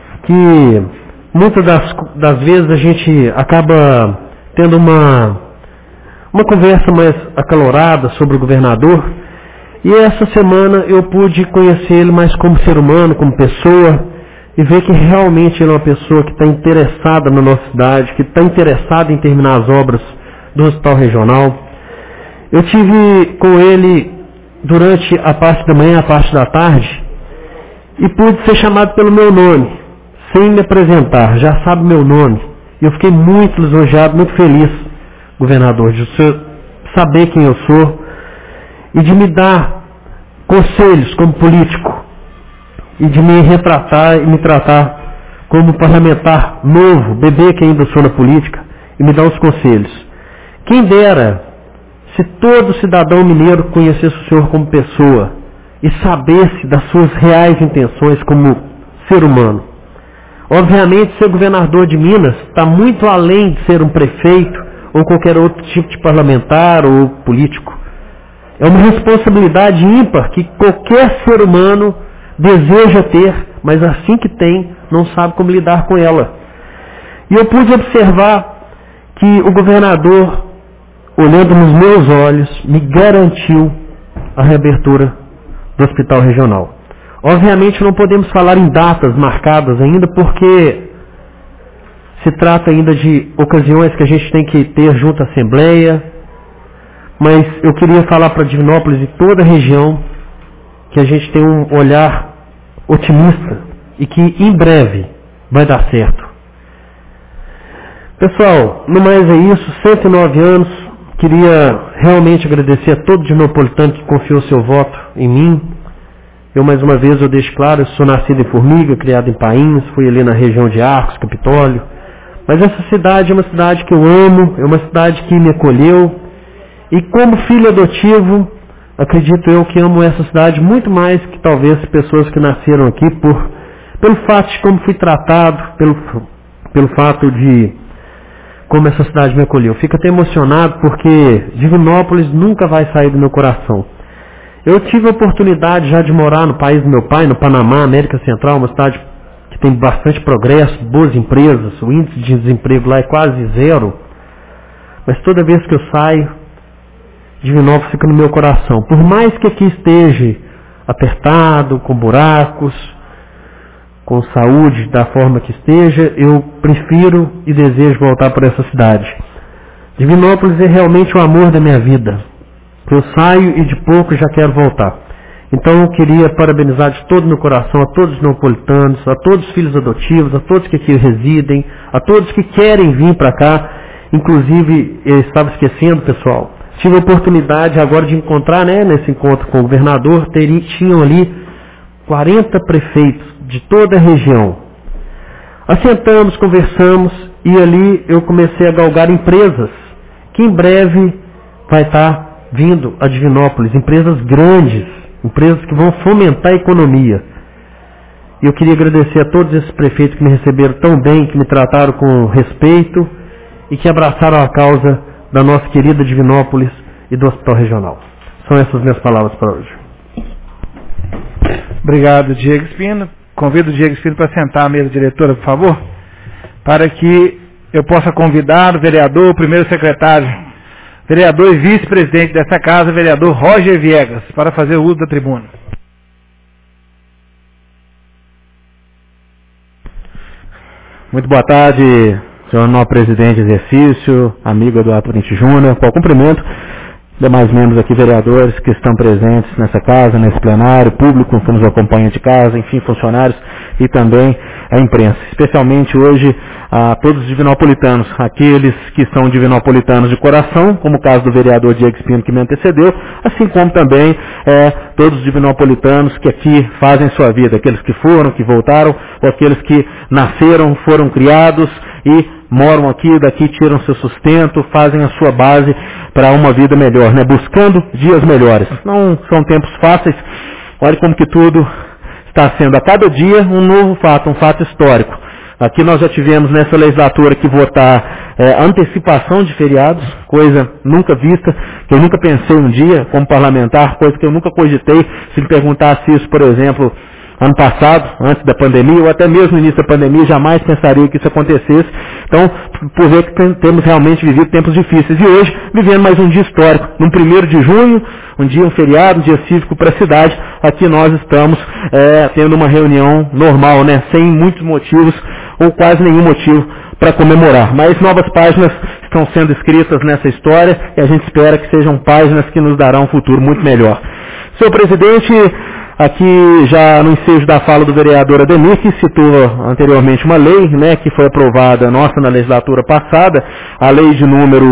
que muitas das vezes a gente acaba tendo uma conversa mais acalorada sobre o governador, e essa semana eu pude conhecer ele mais como ser humano, como pessoa, e ver que realmente ele é uma pessoa que está interessada na nossa cidade, que está interessada em terminar as obras do Hospital Regional. Eu tive com ele durante a parte da manhã, a parte da tarde, e pude ser chamado pelo meu nome, sem me apresentar, já sabe meu nome. E eu fiquei muito lisonjeado, muito feliz, governador, de você saber quem eu sou e de me dar conselhos como político e de me retratar e me tratar como parlamentar novo, bebê que ainda sou na política, e me dar os conselhos. Quem dera se todo cidadão mineiro conhecesse o senhor como pessoa e sabesse das suas reais intenções como ser humano. Obviamente, ser governador de Minas está muito além de ser um prefeito ou qualquer outro tipo de parlamentar ou político. É uma responsabilidade ímpar que qualquer ser humano deseja ter, mas assim que tem, não sabe como lidar com ela. E eu pude observar que o governador, olhando nos meus olhos, me garantiu a reabertura do Hospital Regional. Obviamente não podemos falar em datas marcadas ainda, porque se trata ainda de ocasiões que a gente tem que ter junto à Assembleia, mas eu queria falar para Divinópolis e toda a região que a gente tem um olhar otimista e que em breve vai dar certo. Pessoal, no mais é isso, 109 anos, queria realmente agradecer a todo divinopolitano que confiou seu voto em mim. Eu, mais uma vez, eu deixo claro, eu sou nascido em Formiga, criado em Painhos, fui ali na região de Arcos, Capitólio. Mas essa cidade é uma cidade que eu amo, é uma cidade que me acolheu. E como filho adotivo, acredito eu que amo essa cidade muito mais que talvez pessoas que nasceram aqui, pelo fato de como fui tratado, pelo fato de como essa cidade me acolheu. Fico até emocionado porque Divinópolis nunca vai sair do meu coração. Eu tive a oportunidade já de morar no país do meu pai, no Panamá, América Central, uma cidade que tem bastante progresso, boas empresas, o índice de desemprego lá é quase zero. Mas toda vez que eu saio, Divinópolis fica no meu coração. Por mais que aqui esteja apertado, com buracos, com saúde da forma que esteja, eu prefiro e desejo voltar para essa cidade. Divinópolis é realmente o amor da minha vida. Eu saio e de pouco já quero voltar. Então eu queria parabenizar de todo o meu coração a todos os neopolitanos, a todos os filhos adotivos, a todos que aqui residem, a todos que querem vir para cá. Inclusive, eu estava esquecendo, pessoal, tive a oportunidade agora de encontrar, nesse encontro com o governador, tinham ali 40 prefeitos de toda a região. Assentamos, conversamos e ali eu comecei a galgar empresas que em breve vai estar vindo a Divinópolis, empresas grandes, empresas que vão fomentar a economia. E eu queria agradecer a todos esses prefeitos que me receberam tão bem, que me trataram com respeito e que abraçaram a causa da nossa querida Divinópolis e do Hospital Regional. São essas minhas palavras para hoje. Obrigado, Diego Espino. Convido o Diego Espino para sentar à mesa diretora, por favor, para que eu possa convidar o vereador, o primeiro secretário, vereador e vice-presidente dessa casa, vereador Roger Viegas, para fazer uso da tribuna. Muito boa tarde, senhor novo presidente de exercício, amigo Eduardo Print Júnior, com o cumprimento, demais membros aqui, vereadores que estão presentes nessa casa, nesse plenário, público que nos acompanha de casa, enfim, funcionários e também a imprensa. Especialmente hoje a todos os divinopolitanos, aqueles que são divinopolitanos de coração, como o caso do vereador Diego Espino que me antecedeu, assim como também todos os divinopolitanos que aqui fazem sua vida, aqueles que foram, que voltaram, ou aqueles que nasceram, foram criados e moram aqui, daqui tiram seu sustento, fazem a sua base para uma vida melhor, né? Buscando dias melhores. Não são tempos fáceis, olha como que tudo está sendo a cada dia um novo fato, um fato histórico. Aqui nós já tivemos nessa legislatura que votar antecipação de feriados, coisa nunca vista, que eu nunca pensei um dia como parlamentar, coisa que eu nunca cogitei. Se me perguntasse isso, por exemplo, ano passado, antes da pandemia, ou até mesmo no início da pandemia, jamais pensaria que isso acontecesse. Então, por ver que temos realmente vivido tempos difíceis. E hoje, vivendo mais um dia histórico, no 1º de junho, um feriado, um dia cívico para a cidade, aqui nós estamos tendo uma reunião normal, né, sem muitos motivos, ou quase nenhum motivo para comemorar. Mas novas páginas estão sendo escritas nessa história, e a gente espera que sejam páginas que nos darão um futuro muito melhor. Senhor presidente, aqui já no ensejo da fala do vereador Ademir, que citou anteriormente uma lei, né, que foi aprovada nossa na legislatura passada, a lei de número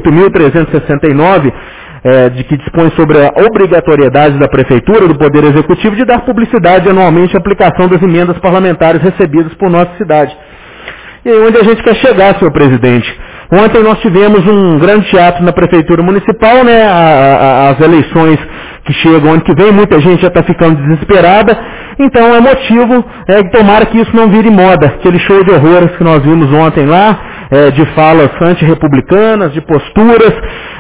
8.369, de que dispõe sobre a obrigatoriedade da Prefeitura, do Poder Executivo, de dar publicidade anualmente à aplicação das emendas parlamentares recebidas por nossa cidade. E aí onde a gente quer chegar, senhor presidente? Ontem nós tivemos um grande teatro na Prefeitura Municipal, né, as eleições que chegam ano que vem, muita gente já está ficando desesperada, então é motivo de tomara que isso não vire moda, aquele show de horrores que nós vimos ontem lá, de falas antirrepublicanas, de posturas,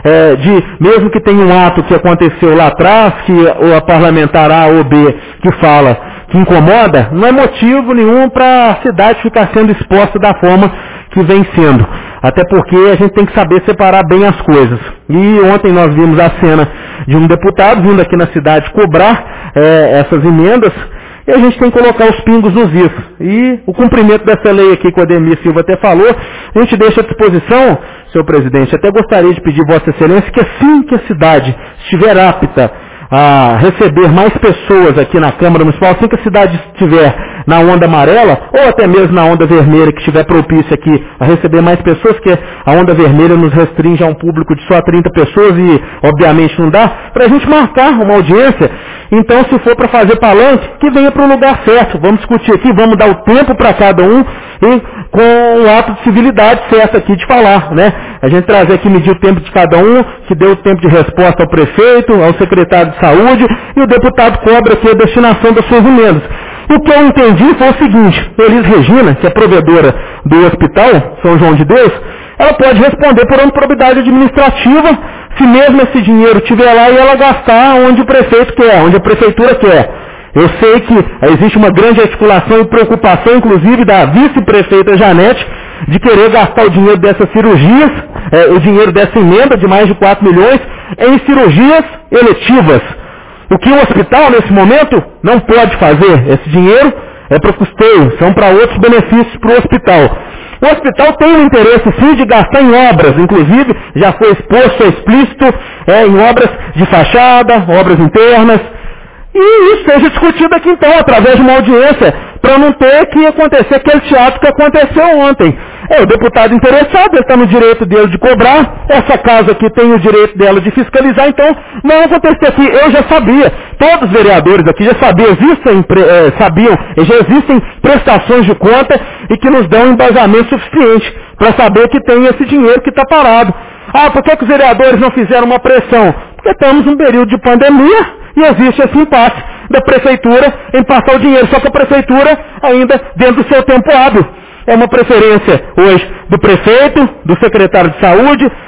mesmo que tenha um ato que aconteceu lá atrás, que a parlamentar A ou B que fala que incomoda, não é motivo nenhum para a cidade ficar sendo exposta da forma que vem sendo. Até porque a gente tem que saber separar bem as coisas. E ontem nós vimos a cena de um deputado vindo aqui na cidade cobrar essas emendas, e a gente tem que colocar os pingos nos is. E o cumprimento dessa lei aqui que o Ademir Silva até falou, a gente deixa à disposição, senhor presidente, até gostaria de pedir Vossa Excelência que assim que a cidade estiver apta a receber mais pessoas aqui na Câmara Municipal, assim que a cidade estiver na onda amarela, ou até mesmo na onda vermelha, que estiver propícia aqui a receber mais pessoas, que a onda vermelha nos restringe a um público de só 30 pessoas e, obviamente, não dá, para a gente marcar uma audiência. Então, se for para fazer palanque, que venha para o lugar certo. Vamos discutir aqui, vamos dar o tempo para cada um e com o ato de civilidade certo aqui de falar, né? A gente trazer aqui, medir o tempo de cada um, que deu o tempo de resposta ao prefeito, ao secretário de saúde, e o deputado cobra aqui a destinação das suas emendas. O que eu entendi foi o seguinte: Elis Regina, que é provedora do hospital São João de Deus, ela pode responder por improbidade administrativa, se mesmo esse dinheiro estiver lá e ela gastar onde o prefeito quer, onde a prefeitura quer. Eu sei que existe uma grande articulação e preocupação, inclusive, da vice-prefeita Janete, de querer gastar o dinheiro dessas cirurgias, o dinheiro dessa emenda de mais de 4 milhões, em cirurgias eletivas. O que o hospital, nesse momento, não pode fazer. Esse dinheiro é para custeio, são para outros benefícios para o hospital. O hospital tem um interesse, sim, de gastar em obras, inclusive, já foi exposto, explícito, em obras de fachada, obras internas. E isso seja discutido aqui, então, através de uma audiência, para não ter que acontecer aquele teatro que aconteceu ontem. O deputado interessado, ele está no direito dele de cobrar, essa casa aqui tem o direito dela de fiscalizar, então não acontecer aqui. Eu já sabia, todos os vereadores aqui já sabiam, já existem prestações de conta e que nos dão embasamento suficiente para saber que tem esse dinheiro que está parado. Por que os vereadores não fizeram uma pressão? Porque estamos num período de pandemia e existe esse impasse da prefeitura em passar o dinheiro, só que a prefeitura ainda dentro do seu tempo hábil. É uma preferência hoje do prefeito, do secretário de saúde,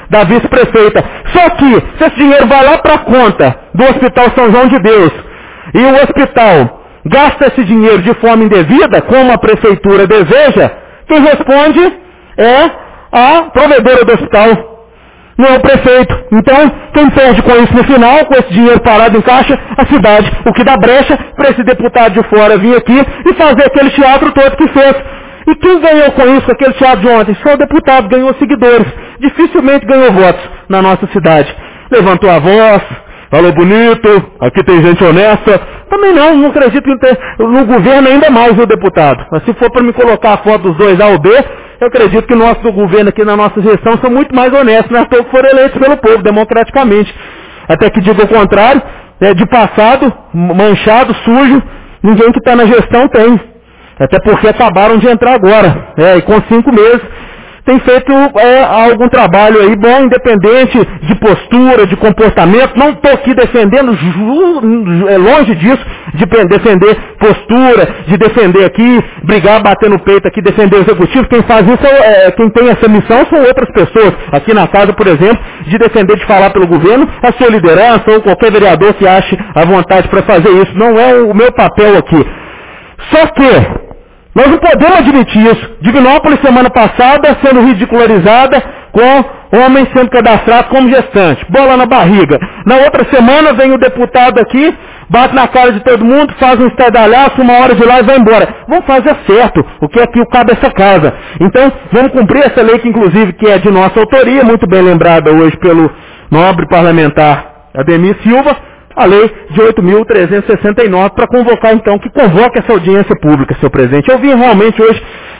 da vice-prefeita. Só que, se esse dinheiro vai lá para a conta do Hospital São João de Deus, e o hospital gasta esse dinheiro de forma indevida, como a prefeitura deseja, quem responde é a provedora do hospital, não é o prefeito. Então, quem perde com isso no final, com esse dinheiro parado em caixa, a cidade. O que dá brecha para esse deputado de fora vir aqui e fazer aquele teatro todo que fez. E quem ganhou com isso, aquele teatro de ontem? Só o deputado, ganhou seguidores. Dificilmente ganhou votos na nossa cidade. Levantou a voz, falou bonito, aqui tem gente honesta. Também não acredito no governo ainda mais, o deputado. Mas se for para me colocar a foto dos dois A ou B, eu acredito que o nosso governo aqui na nossa gestão são muito mais honestos, né? Todos foram eleitos pelo povo, democraticamente. Até que diga o contrário, de passado, manchado, sujo, ninguém que está na gestão tem. Até porque acabaram de entrar agora. E com 5 meses tem feito algum trabalho aí bom, independente de postura, de comportamento. Não estou aqui defendendo, longe disso, de defender postura, de defender aqui, brigar, bater no peito aqui, defender o executivo. Quem faz isso, quem tem essa missão são outras pessoas. Aqui na casa, por exemplo, de defender, de falar pelo governo, a sua liderança ou qualquer vereador que ache a vontade para fazer isso. Não é o meu papel aqui. Só que nós não podemos admitir isso. Divinópolis, semana passada, sendo ridicularizada com homens sendo cadastrados como gestante. Bola na barriga. Na outra semana vem o deputado aqui, bate na cara de todo mundo, faz um estardalhaço, 1 hora de lá e vai embora. Vamos fazer certo o que aqui cabe essa casa. Então, vamos cumprir essa lei que, inclusive, que é de nossa autoria, muito bem lembrada hoje pelo nobre parlamentar Ademir Silva, a lei de 8.369, para convocar, então, que convoque essa audiência pública, senhor presidente. Eu vim realmente hoje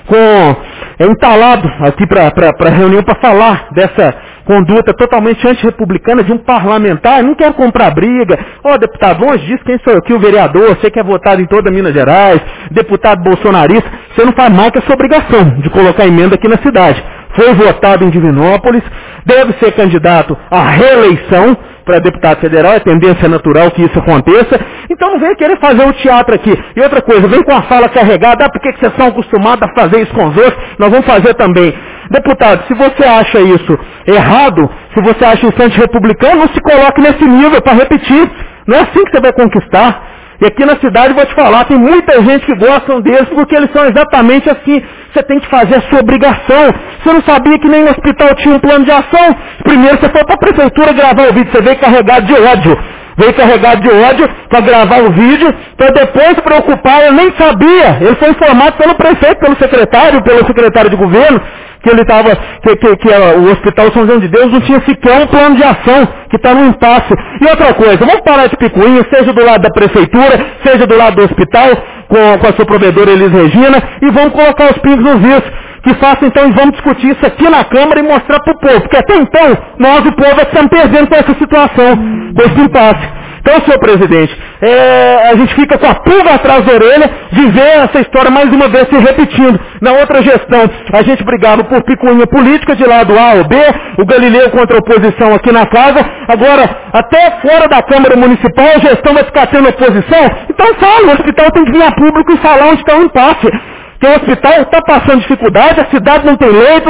entalado aqui para a reunião para falar dessa conduta totalmente antirrepublicana de um parlamentar. Eu não quero comprar briga. Deputado, longe disso, quem sou eu aqui, o vereador, você que é votado em toda Minas Gerais, deputado bolsonarista, você não faz mais que a sua obrigação de colocar emenda aqui na cidade. Foi votado em Divinópolis, deve ser candidato à reeleição para deputado federal, é tendência natural que isso aconteça. Então não vem querer fazer o teatro aqui. E outra coisa, vem com a fala carregada, por que vocês são acostumados a fazer isso com os outros? Nós vamos fazer também. Deputado, se você acha isso errado, se você acha isso antirrepublicano, não se coloque nesse nível para repetir. Não é assim que você vai conquistar. E aqui na cidade, vou te falar, tem muita gente que gosta deles porque eles são exatamente assim. Você tem que fazer a sua obrigação. Você não sabia que nem no hospital tinha um plano de ação? Primeiro você foi para a prefeitura gravar o vídeo, você veio carregado de ódio. Veio carregado de ódio para gravar o vídeo, para depois se preocupar. Eu nem sabia. Ele foi informado pelo prefeito, pelo secretário de governo, que ele estava, o Hospital São João de Deus não tinha sequer um plano de ação, que está no impasse. E outra coisa, vamos parar de picuinha, seja do lado da prefeitura, seja do lado do hospital, com a sua provedora Elis Regina, e vamos colocar os pingos nos is. Que faça então, e vamos discutir isso aqui na Câmara e mostrar para o povo. Porque até então, nós, o povo, estamos perdendo com essa situação, com esse impasse. Então, senhor presidente, a gente fica com a pulga atrás da orelha de ver essa história mais uma vez se repetindo. Na outra gestão, a gente brigava por picuinha política de lado A ou B, o Galileu contra a oposição aqui na casa. Agora, até fora da Câmara Municipal, a gestão vai ficar tendo oposição. Então fala, o hospital tem que vir a público e falar onde está o impasse. Que o hospital está passando dificuldade, a cidade não tem leitos,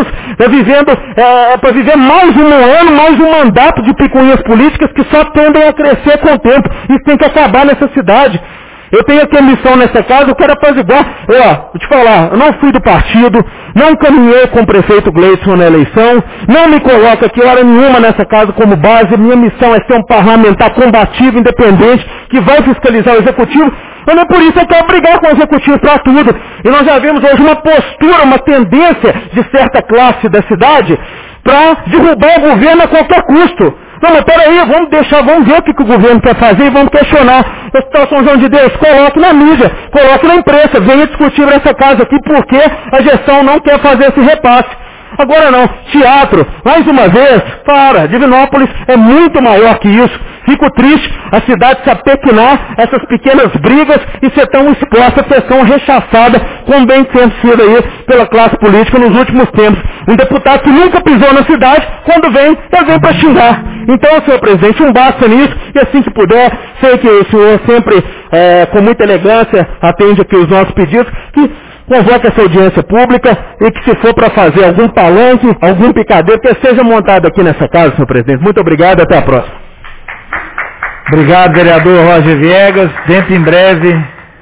para viver mais um ano, mais um mandato de picuinhas políticas que só tendem a crescer com o tempo. Isso tem que acabar nessa cidade. Eu tenho aqui a missão nessa casa, eu quero apaziguar. Vou te falar, eu não fui do partido, não caminhei com o prefeito Gleison na eleição, não me coloco aqui hora nenhuma nessa casa como base. Minha missão é ser um parlamentar combativo, independente, que vai fiscalizar o executivo. Mas não é por isso que eu quero brigar com o executivo para tudo. E nós já vemos hoje uma postura, uma tendência de certa classe da cidade para derrubar o governo a qualquer custo. Não, mas peraí, vamos ver o que o governo quer fazer e vamos questionar. O Hospital São João de Deus, coloque na mídia, coloque na imprensa, venha discutir nessa casa aqui porque a gestão não quer fazer esse repasse. Agora não, teatro, mais uma vez, Divinópolis é muito maior que isso. Fico triste a cidade se apequinar essas pequenas brigas e ser tão exposta, ser tão rechaçada, como bem tem sido aí pela classe política nos últimos tempos. Um deputado que nunca pisou na cidade, quando vem, ele vem para xingar. Então, senhor presidente, um basta nisso, e assim que puder, sei que o senhor sempre, com muita elegância, atende aqui os nossos pedidos, que convoque essa audiência pública e que se for para fazer algum palanque, algum picadeiro, que seja montado aqui nessa casa, senhor presidente. Muito obrigado, até a próxima. Obrigado, vereador Roger Viegas. Dentro em breve...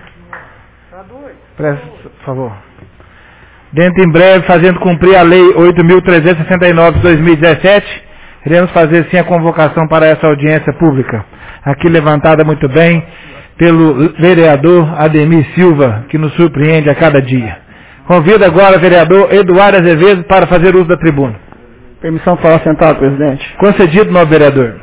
Por favor. Dentro em breve, fazendo cumprir a Lei 8.369 de 2017, iremos fazer sim a convocação para essa audiência pública. Aqui levantada muito bem pelo vereador Ademir Silva, que nos surpreende a cada dia. Convido agora o vereador Eduardo Azevedo para fazer uso da tribuna. Permissão para falar sentado, presidente. Concedido, novo vereador.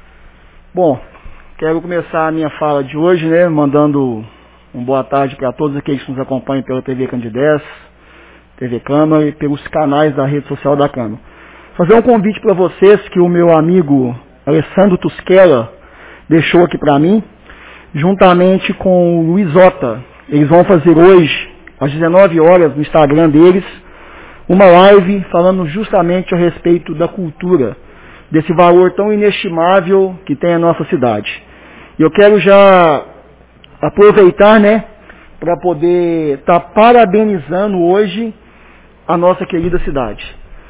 Bom, quero começar a minha fala de hoje, mandando uma boa tarde para todos aqueles que nos acompanham pela TV Candidez, TV Câmara e pelos canais da rede social da Câmara. Fazer um convite para vocês que o meu amigo Alessandro Tusquela deixou aqui para mim, juntamente com o Luiz Ota. Eles vão fazer hoje, às 19 horas, no Instagram deles, uma live falando justamente a respeito da cultura, desse valor tão inestimável que tem a nossa cidade. E eu quero já aproveitar, para poder estar parabenizando hoje a nossa querida cidade.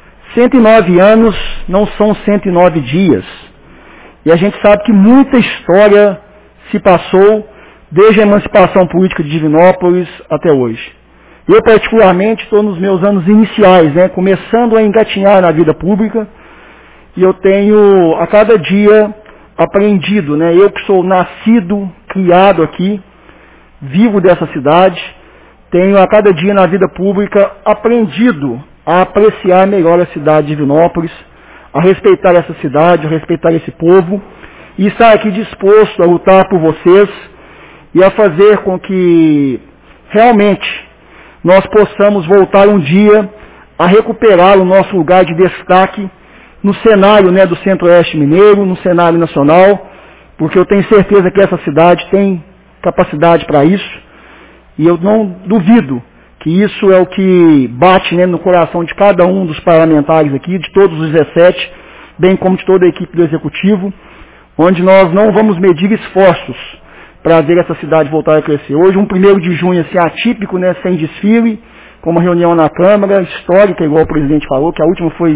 109 anos não são 109 dias. E a gente sabe que muita história se passou desde a emancipação política de Divinópolis até hoje. Eu, particularmente, estou nos meus anos iniciais, começando a engatinhar na vida pública, e eu tenho, a cada dia, aprendido, eu que sou nascido, criado aqui, vivo dessa cidade, tenho a cada dia na vida pública aprendido a apreciar melhor a cidade de Divinópolis, a respeitar essa cidade, a respeitar esse povo, e estar aqui disposto a lutar por vocês e a fazer com que realmente nós possamos voltar um dia a recuperar o nosso lugar de destaque no cenário do Centro-Oeste Mineiro, no cenário nacional, porque eu tenho certeza que essa cidade tem capacidade para isso, e eu não duvido que isso é o que bate no coração de cada um dos parlamentares aqui, de todos os 17, bem como de toda a equipe do Executivo, onde nós não vamos medir esforços para ver essa cidade voltar a crescer. Hoje, um 1º de junho assim, atípico, sem desfile, com uma reunião na Câmara, histórica, igual o presidente falou, que a última foi em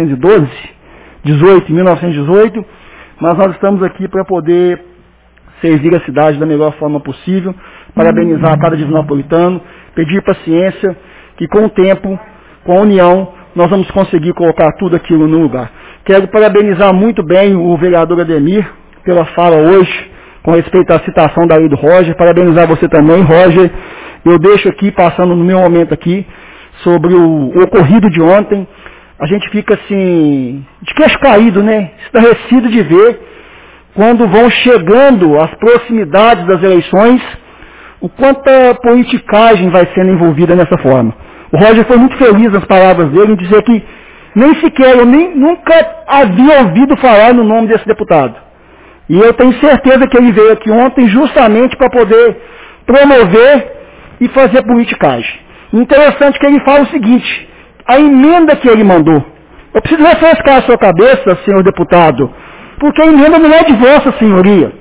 1918, mas nós estamos aqui para poder servir a cidade da melhor forma possível, parabenizar cada divinopolitano, pedir paciência, que com o tempo, com a união, nós vamos conseguir colocar tudo aquilo no lugar. Quero parabenizar muito bem o vereador Ademir pela fala hoje, com respeito à citação da lei do Roger, parabenizar você também, Roger. Eu deixo aqui, passando no meu momento aqui, sobre o ocorrido de ontem. A gente fica assim, de queixo caído, estarrecido de ver, quando vão chegando às proximidades das eleições, o quanta politicagem vai sendo envolvida nessa forma. O Roger foi muito feliz nas palavras dele em dizer que nem sequer, eu nunca havia ouvido falar no nome desse deputado. E eu tenho certeza que ele veio aqui ontem justamente para poder promover e fazer politicagem. Interessante que ele fala o seguinte, a emenda que ele mandou, eu preciso refrescar a sua cabeça, senhor deputado, porque a emenda não é de vossa senhoria.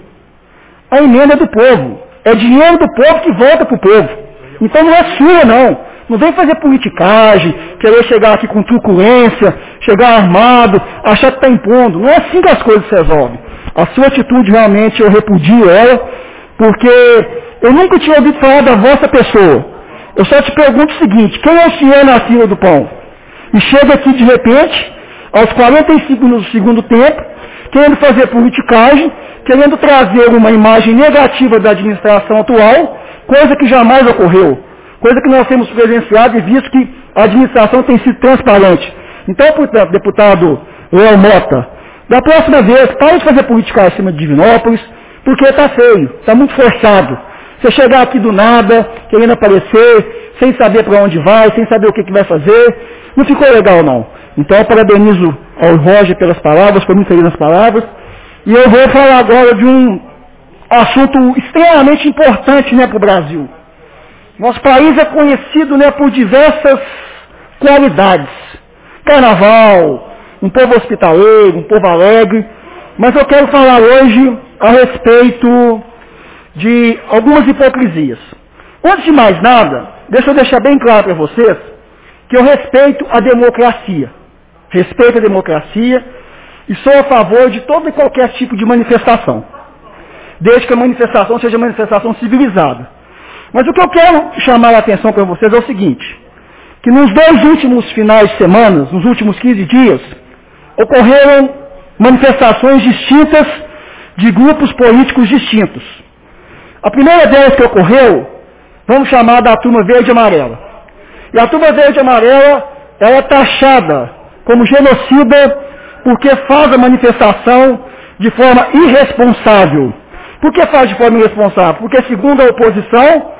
A emenda é do povo. É dinheiro do povo que volta para o povo. Então não é sua, não. Não vem fazer politicagem, querer chegar aqui com truculência, chegar armado, achar que está impondo. Não é assim que as coisas se resolvem. A sua atitude realmente eu repudio ela, porque eu nunca tinha ouvido falar da vossa pessoa. Eu só te pergunto o seguinte, quem é o senhor na fila do pão? E chega aqui de repente, aos 45 do segundo tempo, querendo fazer politicagem, querendo trazer uma imagem negativa da administração atual, coisa que jamais ocorreu. Coisa que nós temos presenciado e visto que a administração tem sido transparente. Então, portanto, deputado Léo Mota, da próxima vez, pare de fazer política acima de Divinópolis, porque está feio, está muito forçado. Você chegar aqui do nada, querendo aparecer, sem saber para onde vai, sem saber o que vai fazer, não ficou legal não. Então, eu parabenizo ao Roger pelas palavras, foi muito feliz nas palavras, e eu vou falar agora de um assunto extremamente importante para o Brasil. Nosso país é conhecido por diversas qualidades. Carnaval, um povo hospitaleiro, um povo alegre. Mas eu quero falar hoje a respeito de algumas hipocrisias. Antes de mais nada, deixa eu deixar bem claro para vocês que eu respeito a democracia. Respeito a democracia e sou a favor de todo e qualquer tipo de manifestação. Desde que a manifestação seja manifestação civilizada. Mas o que eu quero chamar a atenção para vocês é o seguinte, que nos 2 últimos finais de semana, nos últimos 15 dias, ocorreram manifestações distintas de grupos políticos distintos. A primeira delas que ocorreu, vamos chamar da Turma Verde e Amarela. E a Turma Verde e Amarela, ela é taxada como genocida porque faz a manifestação de forma irresponsável. Por que faz de forma irresponsável? Porque, segundo a oposição,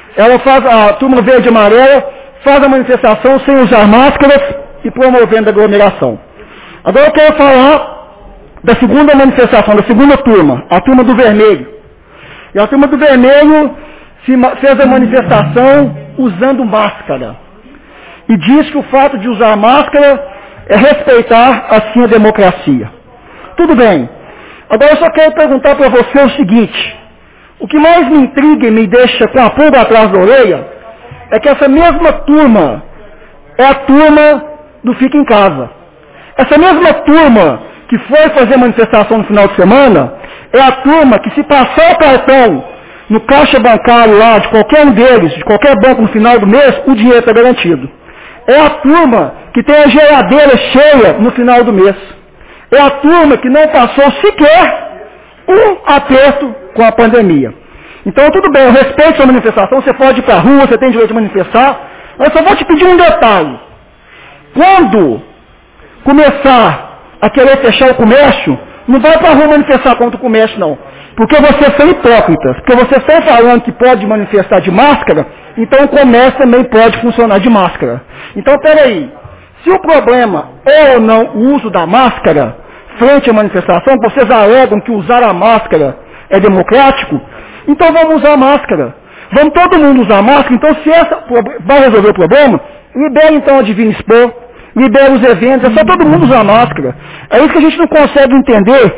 a Turma Verde e Amarela faz a manifestação sem usar máscaras e promovendo a aglomeração. Agora eu quero falar da segunda manifestação, da segunda turma, a Turma do Vermelho. E a Turma do Vermelho fez a manifestação usando máscara. E diz que o fato de usar máscara é respeitar, assim, a democracia. Tudo bem. Agora eu só quero perguntar para você o seguinte. O que mais me intriga e me deixa com a pulga atrás da orelha é que essa mesma turma é a turma do Fica em Casa. Essa mesma turma que foi fazer manifestação no final de semana é a turma que, se passar o cartão no caixa bancário lá de qualquer um deles, de qualquer banco no final do mês, o dinheiro está garantido. É a turma que tem a geladeira cheia no final do mês. É a turma que não passou sequer um aperto com a pandemia. Então, tudo bem, eu respeito sua manifestação, você pode ir para a rua, você tem direito de manifestar, mas eu só vou te pedir um detalhe. Quando começar a querer fechar o comércio, não vai para a rua manifestar contra o comércio, não. Porque vocês são hipócritas. Porque vocês estão falando que pode manifestar de máscara, então o comércio também pode funcionar de máscara. Então, peraí. Se o problema é ou não o uso da máscara frente à manifestação, vocês alegam que usar a máscara é democrático, então vamos usar a máscara. Vamos todo mundo usar a máscara. Então, se essa vai resolver o problema, libera então a Divina Expo, libera os eventos, é só todo mundo usar a máscara. É isso que a gente não consegue entender,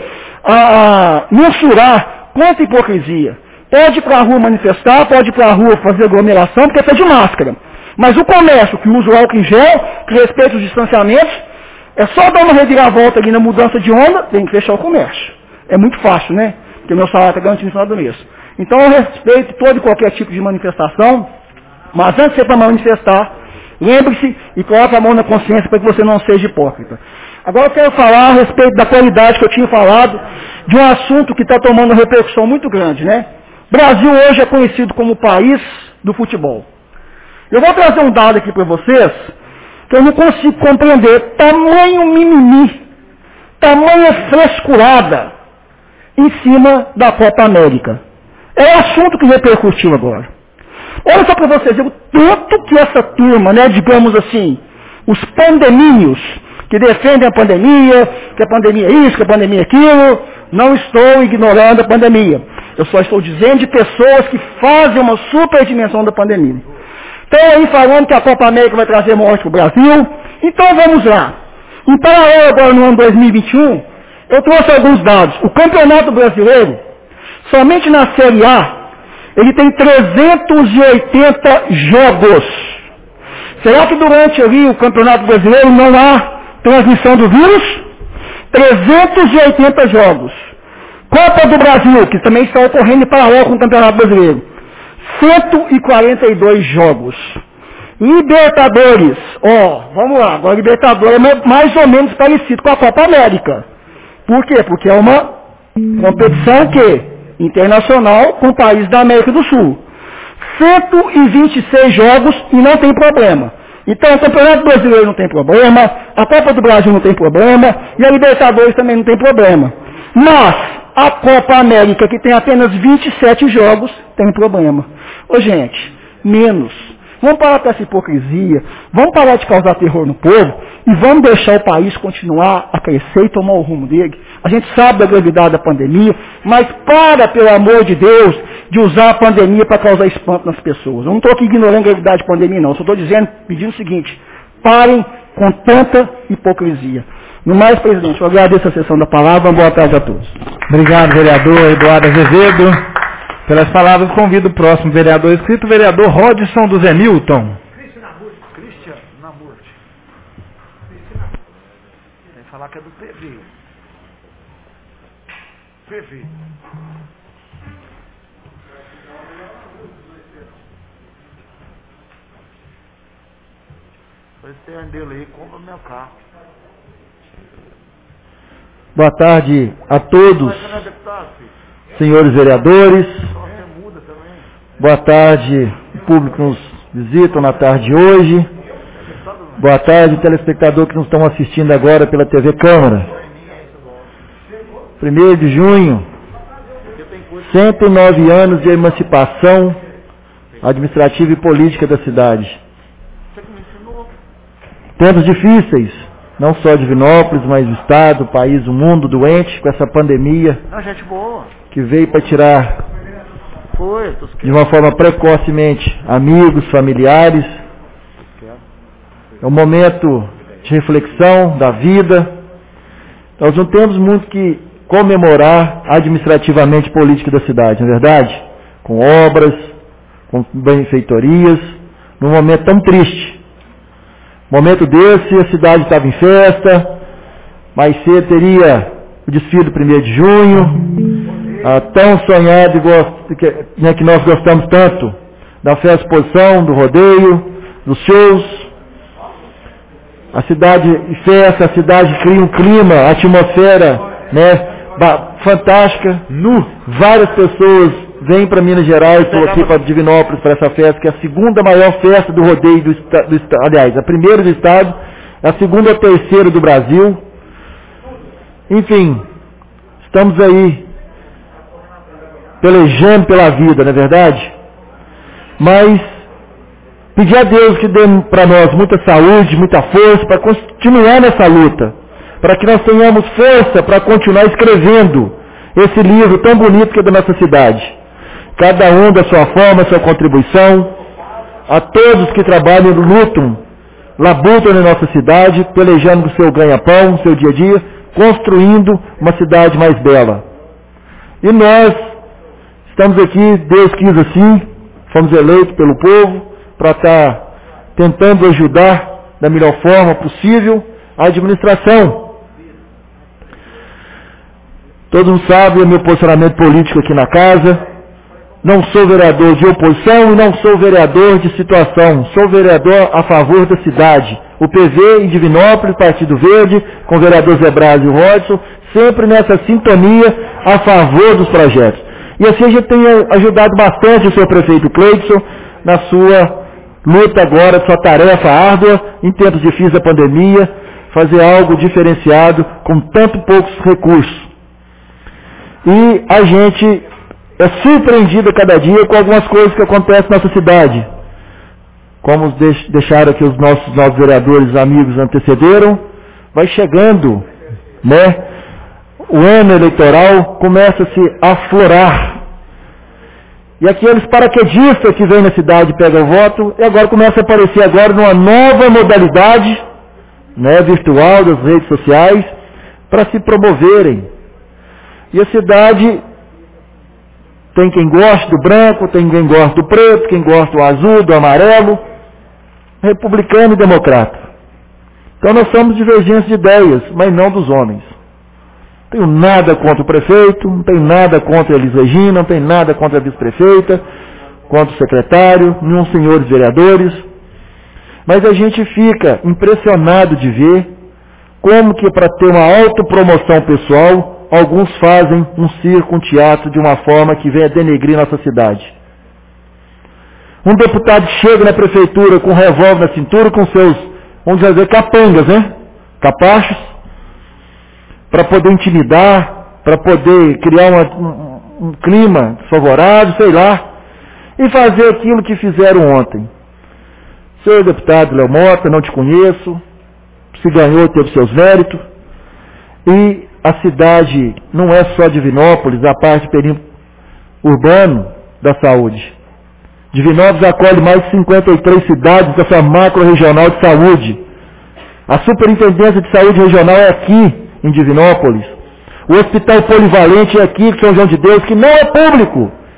mensurar quanta hipocrisia. Pode ir para a rua manifestar, pode ir para a rua fazer aglomeração, porque está de máscara. Mas o comércio que usa o álcool em gel, que respeita os distanciamentos, é só dar uma reviravolta ali na mudança de onda, tem que fechar o comércio. É muito fácil, né? Porque meu salário está garantido no final do mês. Então eu respeito todo e qualquer tipo de manifestação, mas antes de você para manifestar, lembre-se e coloque a mão na consciência para que você não seja hipócrita. Agora eu quero falar a respeito da qualidade que eu tinha falado, de um assunto que está tomando uma repercussão muito grande, né? O Brasil hoje é conhecido como o país do futebol. Eu vou trazer um dado aqui para vocês, que eu não consigo compreender. Tamanho mimimi, tamanha frescurada em cima da Copa América. É o assunto que repercutiu agora. Olha só para vocês verem o tanto que essa turma, né, digamos assim, os pandemínios, que defendem a pandemia, que a pandemia é isso, que a pandemia é aquilo, não estou ignorando a pandemia. Eu só estou dizendo de pessoas que fazem uma superdimensão da pandemia. Estão aí falando que a Copa América vai trazer morte para o Brasil. Então vamos lá. Em paralelo agora no ano 2021, eu trouxe alguns dados. O Campeonato Brasileiro, somente na Série A, ele tem 380 jogos. Será que durante ali o Campeonato Brasileiro não há transmissão do vírus? 380 jogos. Copa do Brasil, que também está ocorrendo em paralelo com o Campeonato Brasileiro. 142 jogos. Libertadores, vamos lá, agora Libertadores é mais ou menos parecido com a Copa América. Por quê? Porque é uma competição internacional com países da América do Sul. 126 jogos e não tem problema. Então o Campeonato Brasileiro não tem problema, a Copa do Brasil não tem problema e a Libertadores também não tem problema. Mas a Copa América, que tem apenas 27 jogos, tem problema. Ô gente, menos. Vamos parar com essa hipocrisia, vamos parar de causar terror no povo e vamos deixar o país continuar a crescer e tomar o rumo dele. A gente sabe da gravidade da pandemia, mas pelo amor de Deus, de usar a pandemia para causar espanto nas pessoas. Eu não estou aqui ignorando a gravidade da pandemia, não. Eu só estou pedindo o seguinte, parem com tanta hipocrisia. No mais, presidente, eu agradeço a sessão da palavra. Boa tarde a todos. Obrigado, vereador Eduardo Azevedo. Pelas palavras, convido o próximo vereador inscrito, o vereador Rodson do Zenilton. Cristian Namurti. Tem que falar que é do PV. PV. Foi externo dele aí, compra meu carro. Boa tarde a todos, senhores vereadores. Boa tarde, público que nos visitam na tarde de hoje. Boa tarde, telespectador que nos estão assistindo agora pela TV Câmara. 1º de junho, 109 anos de emancipação administrativa e política da cidade. Tempos difíceis, não só de Divinópolis, mas do Estado, o país, o mundo doente com essa pandemia que veio para tirar de uma forma precocemente amigos, familiares. É um momento de reflexão da vida. Nós não temos muito que comemorar administrativamente política da cidade, não é verdade? Com obras, com benfeitorias, num momento tão triste. Momento desse, a cidade estava em festa, mais cedo teria o desfile do 1º de junho, tão sonhado que nós gostamos tanto, da festa exposição, do rodeio, dos shows. A cidade em festa, a cidade cria um clima, a atmosfera, fantástica. Várias pessoas vêm para Minas Gerais, estou aqui para Divinópolis, para essa festa, que é a 2ª maior festa do rodeio do estado, aliás, a 1ª do estado, a 2ª ou 3ª do Brasil. Enfim, estamos aí pelejando pela vida, não é verdade? Mas pedir a Deus que dê para nós muita saúde, muita força para continuar nessa luta, para que nós tenhamos força para continuar escrevendo esse livro tão bonito que é da nossa cidade. Cada um da sua forma, sua contribuição, a todos que trabalham, lutam, labutam na nossa cidade, pelejando o seu ganha-pão, o seu dia a dia, construindo uma cidade mais bela. E nós estamos aqui, Deus quis assim, fomos eleitos pelo povo, para estar tentando ajudar da melhor forma possível a administração. Todo mundo sabe o meu posicionamento político aqui na casa. Não sou vereador de oposição e não sou vereador de situação. Sou vereador a favor da cidade. O PV em Divinópolis, Partido Verde, com o vereador Zé Braz e o Rodson, sempre nessa sintonia a favor dos projetos. E assim a gente tem ajudado bastante o seu prefeito Cleidson na sua luta agora, sua tarefa árdua, em tempos difíceis da pandemia, fazer algo diferenciado com tanto poucos recursos. E a gente é surpreendido a cada dia com algumas coisas que acontecem na nossa cidade. Como deixaram aqui os nossos novos vereadores amigos antecederam, vai chegando, o ano eleitoral começa a se aflorar. E aqueles paraquedistas que vêm na cidade e pegam o voto, e agora começa a aparecer agora numa nova modalidade, virtual, das redes sociais, para se promoverem. E a cidade tem quem gosta do branco, tem quem gosta do preto, quem gosta do azul, do amarelo, republicano e democrata. Então nós somos divergentes de ideias, mas não dos homens. Não tenho nada contra o prefeito, não tenho nada contra a Elis Regina, não tenho nada contra a vice-prefeita, contra o secretário, nenhum senhores vereadores. Mas a gente fica impressionado de ver como que para ter uma autopromoção pessoal, alguns fazem um circo, um teatro de uma forma que vem a denegrir nossa cidade. Um deputado chega na prefeitura com um revólver na cintura, com seus, vamos dizer, capangas, capachos, para poder intimidar, para poder criar um clima favorável, sei lá, e fazer aquilo que fizeram ontem. Senhor deputado Léo Mota, não te conheço, se ganhou, teve seus méritos, e a cidade não é só Divinópolis, a parte perímetro urbano da saúde. Divinópolis acolhe mais de 53 cidades dessa macro-regional de saúde. A Superintendência de Saúde Regional é aqui, em Divinópolis. O Hospital Polivalente é aqui, em São João de Deus, que não é público,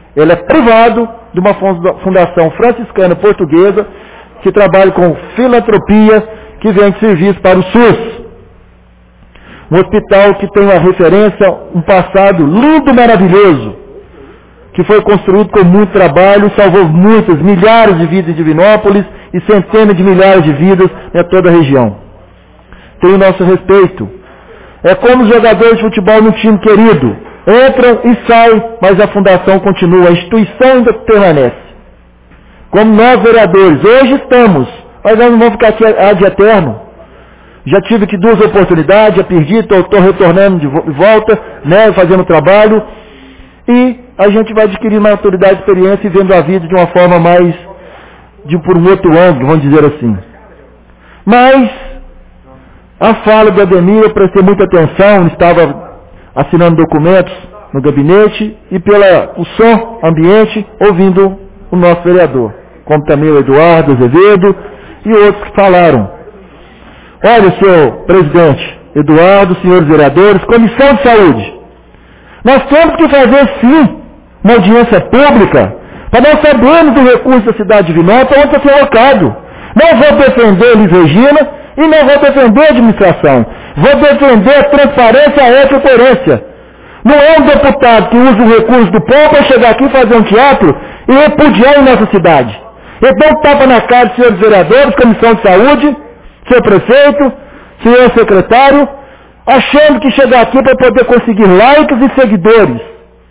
Ele é privado de uma fundação franciscana portuguesa que trabalha com filantropia, que vende serviço para o SUS. Um hospital que tem uma referência, um passado lindo, maravilhoso, que foi construído com muito trabalho, salvou muitas, milhares de vidas em Divinópolis e centenas de milhares de vidas em toda a região. Tem o nosso respeito. É como os jogadores de futebol num time querido. Entram e saem, mas a fundação continua, a instituição ainda permanece. Como nós, vereadores, hoje estamos, mas nós não vamos ficar aqui ad eterno. Já tive aqui 2 oportunidades, já perdi, estou retornando de volta, né, fazendo trabalho, e a gente vai adquirir maturidade e experiência e vendo a vida de uma forma mais, por um outro ângulo, vamos dizer assim. Mas, a fala do Ademir, eu prestei muita atenção, estava assinando documentos no gabinete, e o som ambiente, ouvindo o nosso vereador, como também o Eduardo Azevedo e outros que falaram. Olha, senhor presidente, Eduardo, senhores vereadores, Comissão de Saúde, nós temos que fazer sim uma audiência pública para nós sabermos do recurso da cidade de Divinópolis onde está sendo alocado. Não vou defender Elis Regina e não vou defender a administração. Vou defender a transparência, a ética e a coerência. Não é um deputado que usa o recurso do povo para chegar aqui e fazer um teatro e repudiar em nossa cidade. Então tapa na cara dos senhores vereadores, Comissão de Saúde, senhor prefeito, senhor secretário, achando que chegar aqui para poder conseguir likes e seguidores.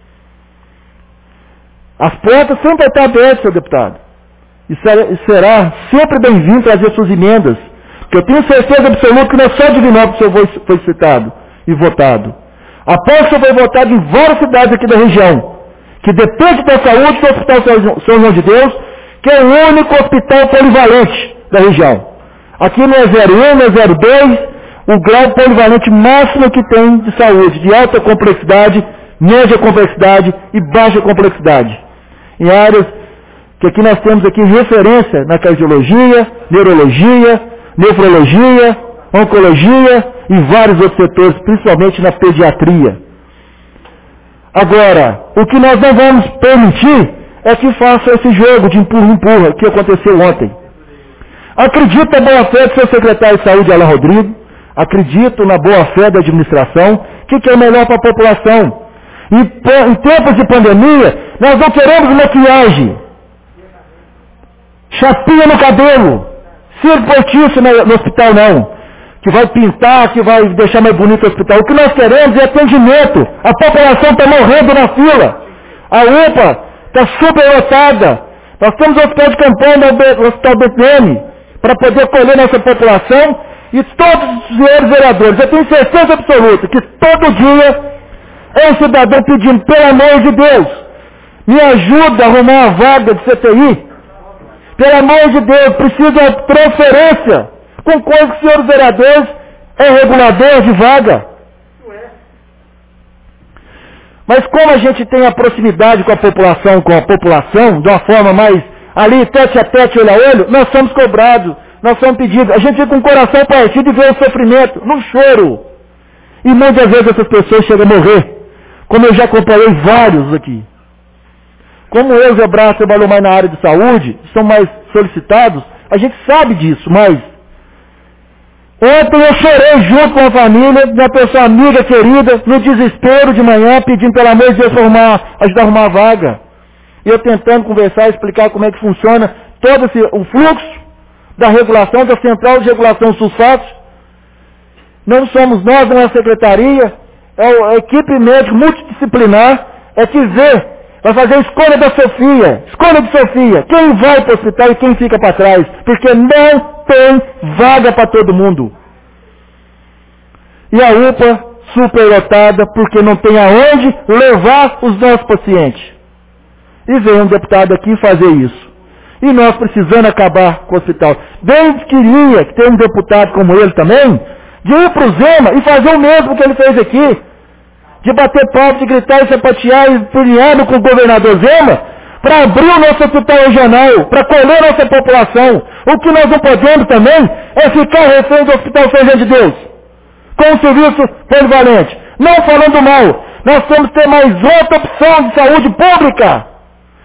As portas sempre estão abertas, senhor deputado. E será sempre bem-vindo trazer suas emendas. Porque eu tenho certeza absoluta que não é só Divinópolis que o senhor foi citado e votado. Após que o senhor foi votado em várias cidades aqui da região, que depende da saúde do Hospital São João de Deus, que é o único hospital polivalente da região. Aqui não é 01, não é 02, o grau polivalente máximo que tem de saúde, de alta complexidade, média complexidade e baixa complexidade. Em áreas que aqui nós temos aqui referência na cardiologia, neurologia, nefrologia, oncologia e vários outros setores, principalmente na pediatria. Agora, o que nós não vamos permitir é que faça esse jogo de empurra-empurra que aconteceu ontem. Acredito na boa-fé do seu secretário de saúde, Alain Rodrigo, acredito na boa-fé da administração, que é melhor para a população. E em tempos de pandemia, nós não queremos maquiagem, chapinha no cabelo, circo postiço no hospital não, que vai pintar, que vai deixar mais bonito o hospital. O que nós queremos é atendimento. A população está morrendo na fila. A UPA está super lotada. Nós temos o hospital de campanha no hospital BPM para poder acolher nossa população e todos os senhores vereadores. Eu tenho certeza absoluta que todo dia é um cidadão pedindo, pelo amor de Deus, me ajuda a arrumar uma vaga de CTI. Pelo amor de Deus, preciso de transferência. Com coisa que os senhores vereadores é regulador de vaga. Mas como a gente tem a proximidade com a população, de uma forma mais ali, tete a tete, olho a olho, nós somos cobrados, nós somos pedidos. A gente fica com o coração partido e vê o sofrimento, no choro. E muitas vezes essas pessoas chegam a morrer. Como eu já acompanhei vários aqui. Como eu, Zé Brás, trabalhou mais na área de saúde, são mais solicitados, a gente sabe disso, mas ontem eu chorei junto com a família, uma pessoa amiga, querida, no desespero de manhã, pedindo pelo amor de Deus ajudar a arrumar a vaga. E eu tentando conversar, explicar como é que funciona todo o fluxo da regulação, da central de regulação sulfato. Não somos nós, não é a secretaria, é a equipe médica multidisciplinar, é que vê, vai fazer a escolha da Sofia, escolha de Sofia, quem vai para o hospital e quem fica para trás, porque não tem vaga para todo mundo. E a UPA superlotada porque não tem aonde levar os nossos pacientes. E vem um deputado aqui fazer isso. E nós precisando acabar com o hospital. Bem queria que tenha um deputado como ele também, de ir para o Zema e fazer o mesmo que ele fez aqui. De bater palmas, de gritar e sapatear e pilhado com o governador Zema, para abrir o nosso hospital regional, para acolher nossa população. O que nós não podemos também é ficar refém do Hospital São João de Deus, com o serviço polivalente. Não falando mal, nós temos que ter mais outra opção de saúde pública.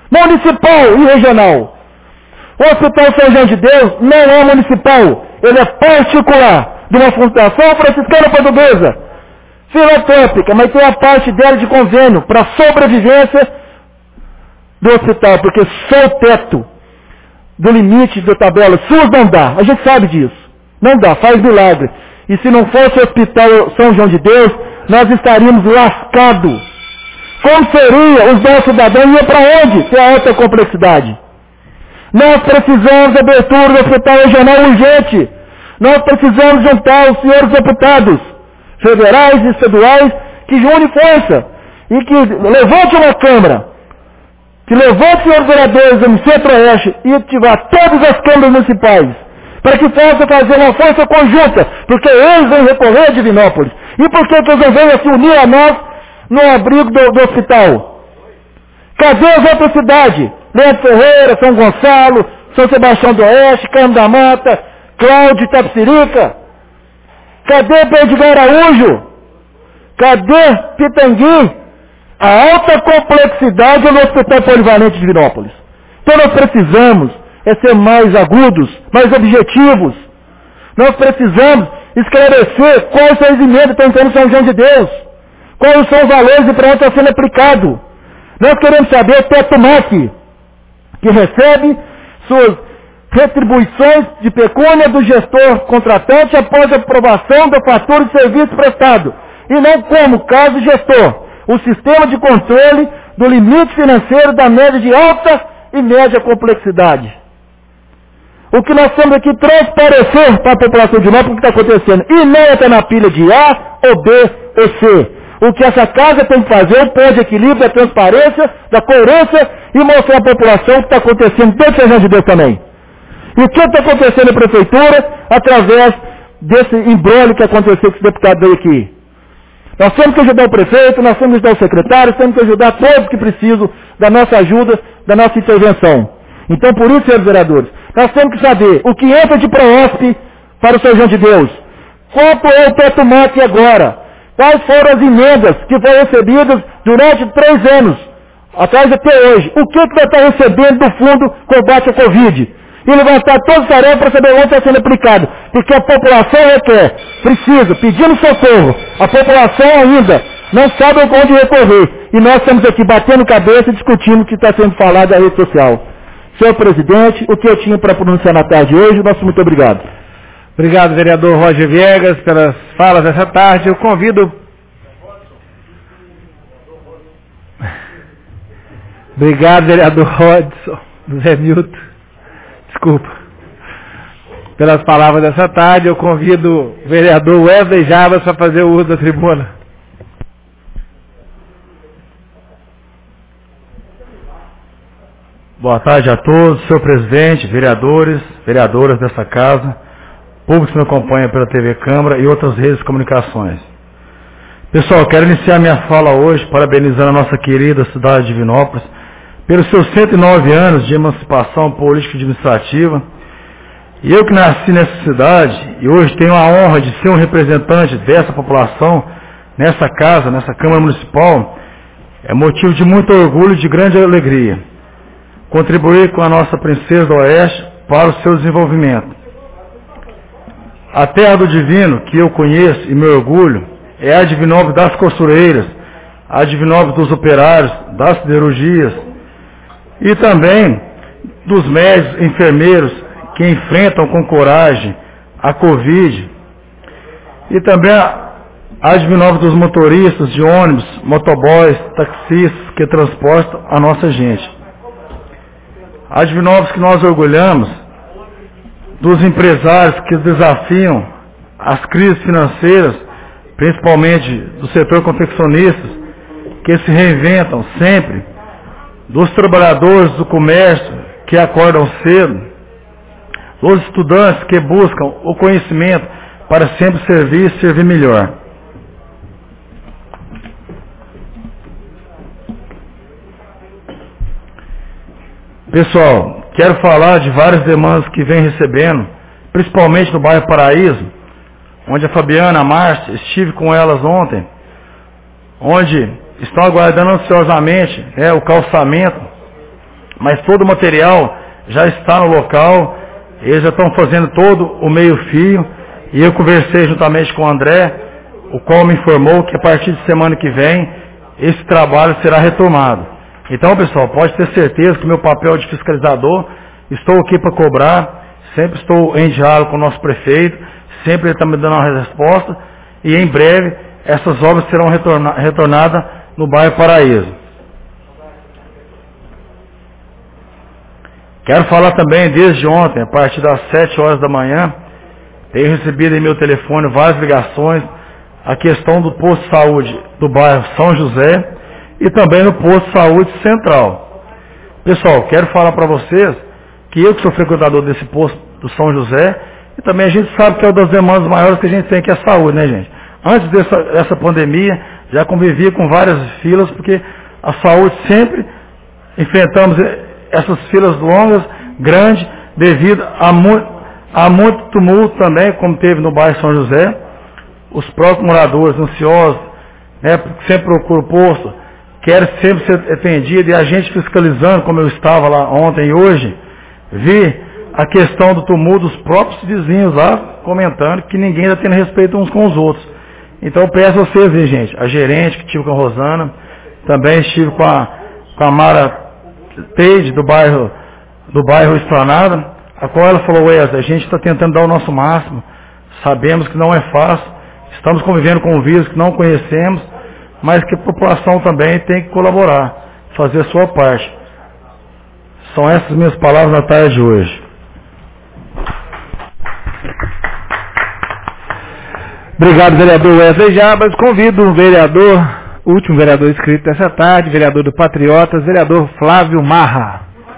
municipal e regional. O Hospital São João de Deus não é municipal, ele é particular, de uma fundação franciscana portuguesa, filantrópica, mas tem a parte dela de convênio para a sobrevivência do hospital, porque só o teto do limite da tabela SUS não dá, a gente sabe disso, não dá, faz milagre. E se não fosse o Hospital São João de Deus, nós estaríamos lascados. Como seria os nossos cidadãos? Iam para onde? Se a alta complexidade. Nós precisamos de abertura do hospital regional urgente. Nós precisamos juntar os senhores deputados federais e estaduais que unem força e que levante uma Câmara, que levante os senhores vereadores do Centro-Oeste e ativar todas as câmaras municipais, para que possa fazer uma força conjunta, porque eles vão recorrer a Divinópolis. E por que eles não vêm se unir a nós no abrigo do hospital? Cadê as outras cidades? Leandro Ferreira, São Gonçalo, São Sebastião do Oeste, Carmo da Mata, Cláudio, Itapecerica? Cadê Pedro de Araújo? Cadê Pitangui? A alta complexidade é no Hospital Polivalente de Divinópolis. Então nós precisamos ser mais agudos, mais objetivos. Nós precisamos esclarecer quais são as emendas que estão entrando no São João de Deus. Quais são os valores e para onde está sendo aplicado. Nós queremos saber o teto MAC, que recebe suas retribuições de pecúnia do gestor contratante após a aprovação da fatura de serviço prestado. E não como caso gestor, o sistema de controle do limite financeiro da média de alta e média complexidade. O que nós temos aqui transparecer para a população de Divinópolis o que está acontecendo. E não está na pilha de A, ou B, ou C. O que essa casa tem que fazer é o ponto de equilíbrio da transparência, da coerência e mostrar à população o que está acontecendo dentro do São João de Deus também. E o que está acontecendo na prefeitura através desse imbróglio que aconteceu com esse deputado veio aqui. Nós temos que ajudar o prefeito, nós temos que ajudar os secretários, temos que ajudar todos que precisam da nossa ajuda, da nossa intervenção. Então, por isso, senhores vereadores, nós temos que saber o que entra de PROESP para o São João de Deus. Quanto é o teto MAC agora? Quais foram as emendas que foram recebidas durante 3 anos, atrás até hoje? O que vai estar recebendo do Fundo Combate à Covid? E levantar todas as tarefas para saber onde está sendo aplicado. Porque a população requer, precisa, pedindo socorro. A população ainda não sabe onde recorrer. E nós estamos aqui batendo cabeça e discutindo o que está sendo falado na rede social. Senhor presidente, o que eu tinha para pronunciar na tarde hoje, nosso muito obrigado. Obrigado, vereador Roger Viegas, pelas falas dessa tarde. Eu convido... Obrigado, vereador Rodson, Zé Milton. Desculpa. Pelas palavras dessa tarde, eu convido o vereador Wesley Jabas para fazer o uso da tribuna. Boa tarde a todos, senhor presidente, vereadores, vereadoras dessa casa, público que me acompanha pela TV Câmara e outras redes de comunicações. Pessoal, quero iniciar minha fala hoje parabenizando a nossa querida cidade de Divinópolis pelos seus 109 anos de emancipação política e administrativa. E eu que nasci nessa cidade e hoje tenho a honra de ser um representante dessa população nessa casa, nessa Câmara Municipal, é motivo de muito orgulho e de grande alegria. Contribuir com a nossa Princesa do Oeste para o seu desenvolvimento. A terra do divino que eu conheço e me orgulho é a Divinópolis das costureiras, a Divinópolis dos operários, das siderurgias e também dos médicos, enfermeiros que enfrentam com coragem a Covid e também a Divinópolis dos motoristas de ônibus, motoboys, taxistas que transportam a nossa gente. A Divinópolis que nós orgulhamos dos empresários que desafiam as crises financeiras, principalmente do setor confeccionistas, que se reinventam sempre, dos trabalhadores do comércio que acordam cedo, dos estudantes que buscam o conhecimento para sempre servir e servir melhor. Pessoal, quero falar de várias demandas que vem recebendo, principalmente no bairro Paraíso, onde a Fabiana, a Márcia, estive com elas ontem, onde estão aguardando ansiosamente o calçamento mas todo o material já está no local, eles já estão fazendo todo o meio-fio, e eu conversei juntamente com o André, o qual me informou que a partir de semana que vem, esse trabalho será retomado. Então, pessoal, pode ter certeza que meu papel de fiscalizador, estou aqui para cobrar, sempre estou em diálogo com o nosso prefeito, sempre ele está me dando uma resposta, e em breve essas obras serão retornadas no bairro Paraíso. Quero falar também, desde ontem, a partir das 7 horas da manhã, tenho recebido em meu telefone várias ligações, a questão do posto de saúde do bairro São José e também no posto de saúde central. Pessoal, quero falar para vocês que eu que sou frequentador desse posto do São José, e também a gente sabe que é uma das demandas maiores que a gente tem, que é a saúde, né, gente? Antes dessa pandemia, já convivia com várias filas, porque a saúde sempre enfrentamos essas filas longas, grandes, devido a muito tumulto também, como teve no bairro São José. Os próprios moradores ansiosos, né, sempre procuram o posto, querem sempre ser atendidos, e a gente fiscalizando, como eu estava lá ontem e hoje, vi a questão do tumulto dos próprios vizinhos lá, comentando que ninguém está tendo respeito uns com os outros. Então eu peço a vocês, gente, a gerente que estive com a Rosana, também estive com a Mara Teide, do bairro Esplanada, a qual ela falou: Wesley, a gente está tentando dar o nosso máximo, sabemos que não é fácil, estamos convivendo com um vírus que não conhecemos, mas que a população também tem que colaborar, fazer a sua parte. São essas minhas palavras na tarde de hoje. Obrigado, vereador Wesley Jabas. Convido o último vereador inscrito dessa tarde, vereador do Patriotas, vereador Flávio Marra.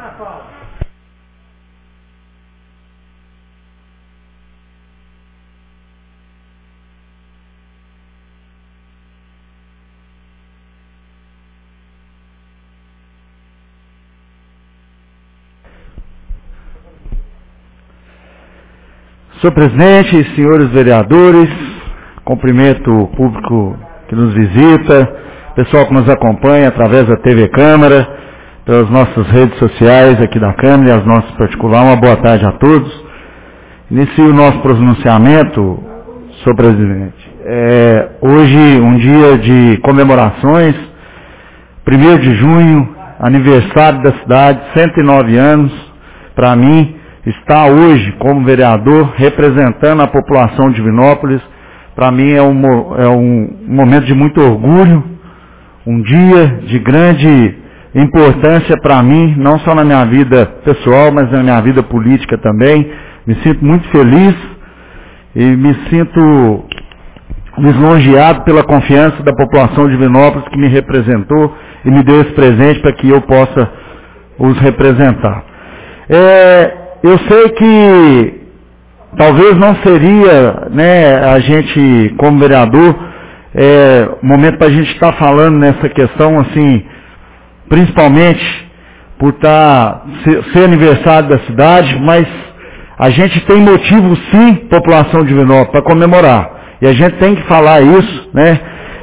Senhor presidente, senhores vereadores, cumprimento o público que nos visita, pessoal que nos acompanha através da TV Câmara, pelas nossas redes sociais aqui da Câmara e as nossas particulares. Uma boa tarde a todos. Inicio o nosso pronunciamento, senhor presidente. Hoje um dia de comemorações, 1º de junho, aniversário da cidade, 109 anos, para mim. Estar hoje como vereador representando a população de Divinópolis, para mim é um momento de muito orgulho, um dia de grande importância para mim, não só na minha vida pessoal, mas na minha vida política também. Me sinto muito feliz e me sinto lisonjeado pela confiança da população de Divinópolis que me representou e me deu esse presente para que eu possa os representar. Eu sei que talvez não seria, né, a gente, como vereador, momento para a gente estar falando nessa questão, assim, principalmente por ser aniversário da cidade, mas a gente tem motivo, sim, população de Divinópolis, para comemorar. E a gente tem que falar isso, né?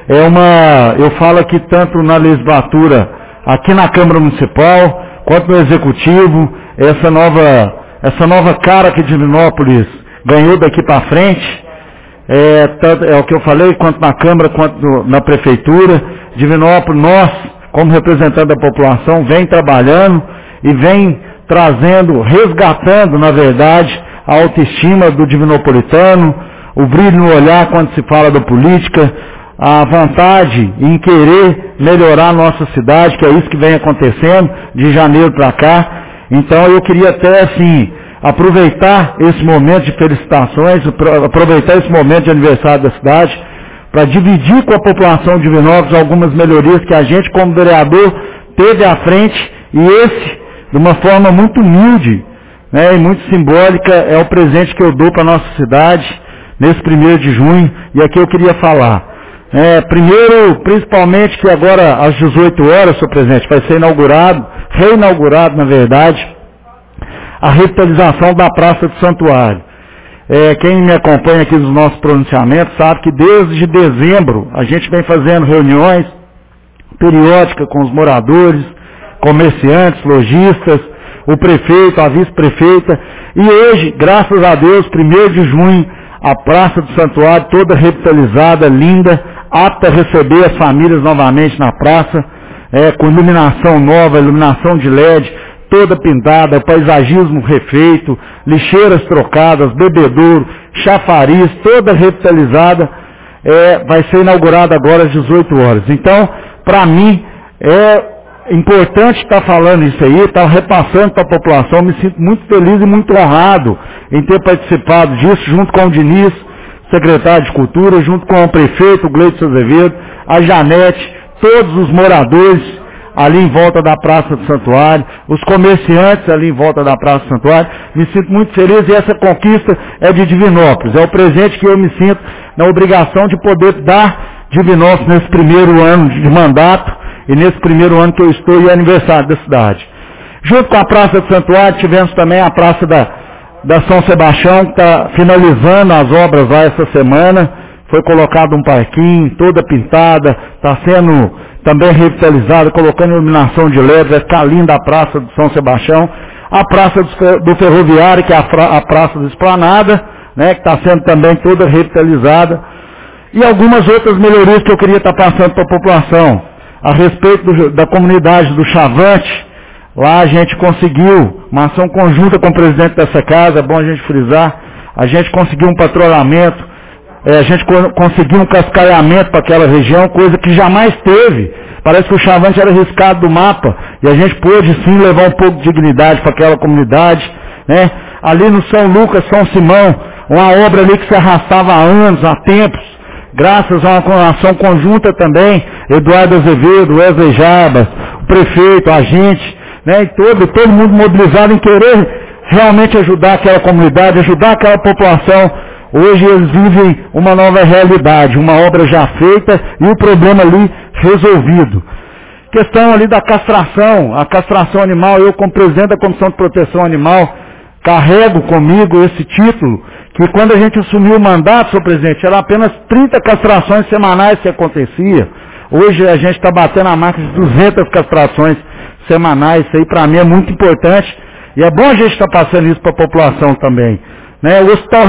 Eu falo aqui tanto na legislatura, aqui na Câmara Municipal, quanto no Executivo, essa nova cara que Divinópolis ganhou daqui para frente, é o que eu falei, quanto na Câmara, quanto na Prefeitura. Divinópolis, nós, como representante da população, vem trabalhando e vem trazendo, resgatando, na verdade, a autoestima do divinopolitano, o brilho no olhar quando se fala da política, a vontade em querer melhorar a nossa cidade, que é isso que vem acontecendo de janeiro para cá. Então eu queria até, assim, aproveitar esse momento de felicitações, aproveitar esse momento de aniversário da cidade, para dividir com a população de Divinópolis algumas melhorias que a gente, como vereador, teve à frente, e esse, de uma forma muito humilde, né, e muito simbólica, é o presente que eu dou para a nossa cidade, nesse 1º de junho, e aqui eu queria falar. Primeiro, principalmente, que agora às 18 horas, senhor presidente, vai ser reinaugurado, na verdade, a revitalização da Praça do Santuário. Quem me acompanha aqui nos nossos pronunciamentos sabe que desde dezembro a gente vem fazendo reuniões periódicas com os moradores, comerciantes, lojistas, o prefeito, a vice-prefeita. E hoje, graças a Deus, 1º de junho, a Praça do Santuário toda revitalizada, linda, apta a receber as famílias novamente na praça, com iluminação nova, iluminação de LED, toda pintada, paisagismo refeito, lixeiras trocadas, bebedouro, chafariz, toda revitalizada, vai ser inaugurada agora às 18 horas. Então, para mim, é importante estar falando isso aí, estar repassando para a população. Me sinto muito feliz e muito honrado em ter participado disso, junto com o Diniz, secretário de Cultura, junto com o prefeito, o Gleidson Azevedo, a Janete, todos os moradores ali em volta da Praça do Santuário, os comerciantes ali em volta da Praça do Santuário. Me sinto muito feliz e essa conquista é de Divinópolis. É o presente que eu me sinto na obrigação de poder dar Divinópolis nesse primeiro ano de mandato e nesse primeiro ano que eu estou e aniversário da cidade. Junto com a Praça do Santuário, tivemos também a Praça da São Sebastião, que está finalizando as obras lá essa semana. Foi colocado um parquinho, toda pintada, está sendo também revitalizada, colocando iluminação de LED, vai ficar linda a Praça do São Sebastião. A Praça do Ferroviário, que é a Praça da Esplanada, né, que está sendo também toda revitalizada. E algumas outras melhorias que eu queria estar passando para a população. A respeito da comunidade do Chavante, lá a gente conseguiu uma ação conjunta com o presidente dessa casa, é bom a gente frisar, a gente conseguiu um patrulhamento, a gente conseguiu um cascalhamento para aquela região, coisa que jamais teve. Parece que o Chavante era riscado do mapa, e a gente pôde sim levar um pouco de dignidade para aquela comunidade, né? Ali no São Lucas, São Simão, uma obra ali que se arrastava há anos, há tempos, graças a uma ação conjunta também, Eduardo Azevedo, Wesley Jarbas, o prefeito, a gente, né? E todo mundo mobilizado em querer realmente ajudar aquela comunidade, ajudar aquela população. Hoje eles vivem uma nova realidade, uma obra já feita e o problema ali resolvido. Questão ali da castração, a castração animal, eu como presidente da Comissão de Proteção Animal, carrego comigo esse título, que quando a gente assumiu o mandato, senhor presidente, era apenas 30 castrações semanais que acontecia. Hoje a gente está batendo a marca de 200 castrações semanais, isso aí para mim é muito importante, e é bom a gente estar passando isso para a população também. Né? O hospital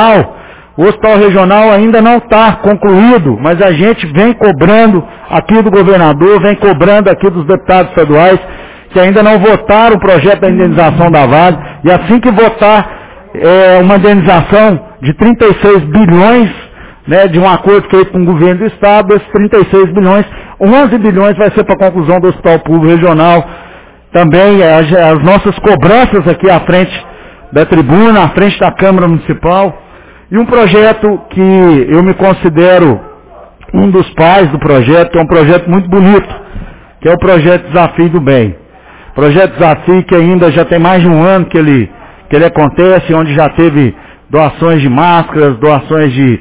regional ainda não está concluído, mas a gente vem cobrando aqui do governador, vem cobrando aqui dos deputados estaduais, que ainda não votaram o projeto da indenização da Vale, e assim que votar uma indenização de 36 bilhões, né, de um acordo feito com o governo do estado, esses 36 bilhões, 11 bilhões vai ser para a conclusão do Hospital Público Regional. Também as nossas cobranças aqui à frente da tribuna, à frente da Câmara Municipal, e um projeto que eu me considero um dos pais do projeto, que é um projeto muito bonito, que é o projeto Desafio do Bem. Projeto Desafio que ainda já tem mais de um ano que ele acontece, onde já teve doações de máscaras, doações de...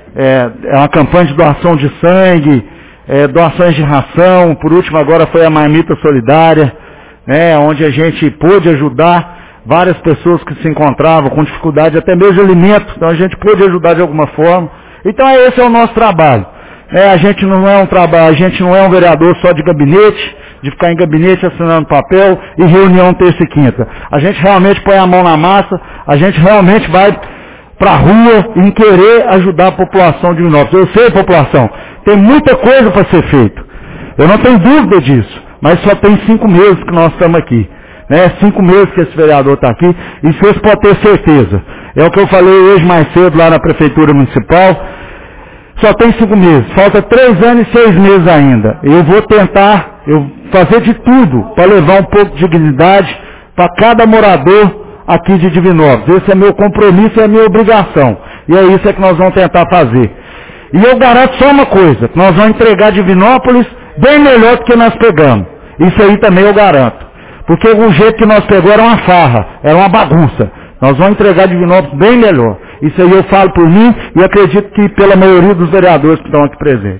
uma campanha de doação de sangue, doações de ração, por último agora foi a Marmita Solidária, né, onde a gente pôde ajudar várias pessoas que se encontravam com dificuldade, até mesmo de alimento, então a gente pôde ajudar de alguma forma. Então esse é o nosso trabalho. A gente não é um vereador só de gabinete, de ficar em gabinete assinando papel e reunião terça e quinta. A gente realmente põe a mão na massa, a gente realmente vai para a rua em querer ajudar a população de Divinópolis. Eu sei, população, tem muita coisa para ser feito. Eu não tenho dúvida disso, mas só tem 5 meses que nós estamos aqui. 5 meses que esse vereador está aqui, e vocês podem ter certeza. É o que eu falei hoje mais cedo lá na Prefeitura Municipal. Só tem 5 meses, falta 3 anos e 6 meses ainda. Eu vou tentar, fazer de tudo para levar um pouco de dignidade para cada morador aqui de Divinópolis. Esse é meu compromisso, é a minha obrigação. E é isso que nós vamos tentar fazer. E eu garanto só uma coisa, que nós vamos entregar Divinópolis bem melhor do que nós pegamos. Isso aí também eu garanto. Porque o jeito que nós pegamos era uma farra, era uma bagunça. Nós vamos entregar Divinópolis bem melhor. Isso aí eu falo por mim e acredito que pela maioria dos vereadores que estão aqui presentes.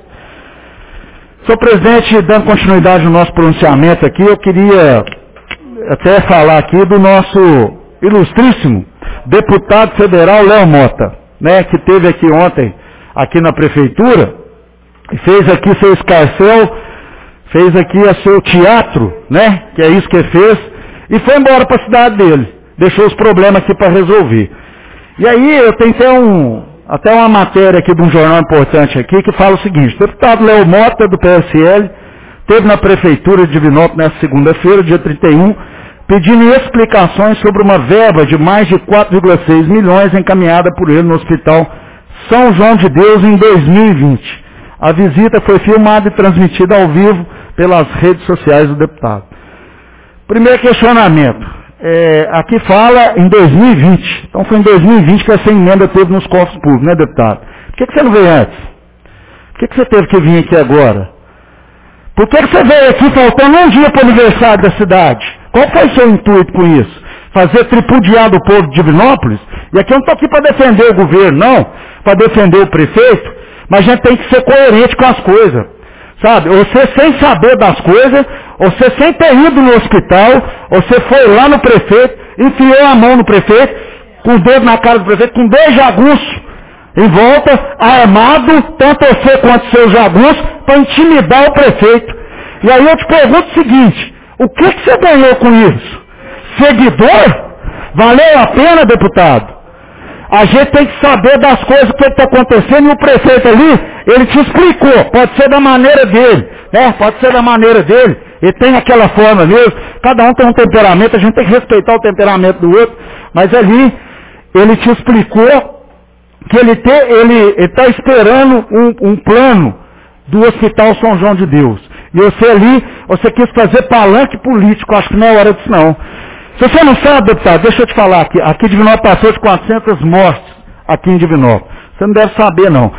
Senhor presidente, dando continuidade no nosso pronunciamento aqui, eu queria até falar aqui do nosso ilustríssimo deputado federal Léo Mota, né, que esteve aqui ontem, aqui na prefeitura, e fez aqui seu escarcéu, fez aqui o seu teatro, né? Que é isso que ele fez, e foi embora para a cidade dele. Deixou os problemas aqui para resolver. E aí eu tenho até uma matéria aqui de um jornal importante aqui que fala o seguinte: o deputado Léo Mota, do PSL, esteve na prefeitura de Divinópolis nessa segunda-feira, dia 31, pedindo explicações sobre uma verba de mais de 4,6 milhões encaminhada por ele no Hospital São João de Deus em 2020. A visita foi filmada e transmitida ao vivo pelas redes sociais do deputado. Primeiro questionamento. Aqui fala em 2020. Então foi em 2020 que essa emenda teve nos cofres públicos, né, deputado? Por que você não veio antes? Por que você teve que vir aqui agora? Por que você veio aqui faltando um dia para o aniversário da cidade? Qual foi o seu intuito com isso? Fazer tripudiar do povo de Divinópolis? E aqui eu não estou aqui para defender o governo, não. Para defender o prefeito. Mas a gente tem que ser coerente com as coisas. Sabe? Você sem saber das coisas, você sem ter ido no hospital, você foi lá no prefeito, enfiou a mão no prefeito, com o dedo na cara do prefeito, com 2 jagunços em volta, armado, tanto você quanto seus jagunços, para intimidar o prefeito. E aí eu te pergunto o seguinte: o que você ganhou com isso? Seguidor? Valeu a pena, deputado? A gente tem que saber das coisas, o que está acontecendo, e o prefeito ali, ele te explicou, pode ser da maneira dele, né? Pode ser da maneira dele, ele tem aquela forma mesmo, cada um tem um temperamento, a gente tem que respeitar o temperamento do outro, mas ali, ele te explicou que ele está esperando um plano do Hospital São João de Deus. E você ali, você quis fazer palanque político, acho que não é hora disso não. Se você não sabe, deputado, deixa eu te falar aqui Divinópolis passou de 400 mortes aqui em Divinópolis. Você não deve saber não.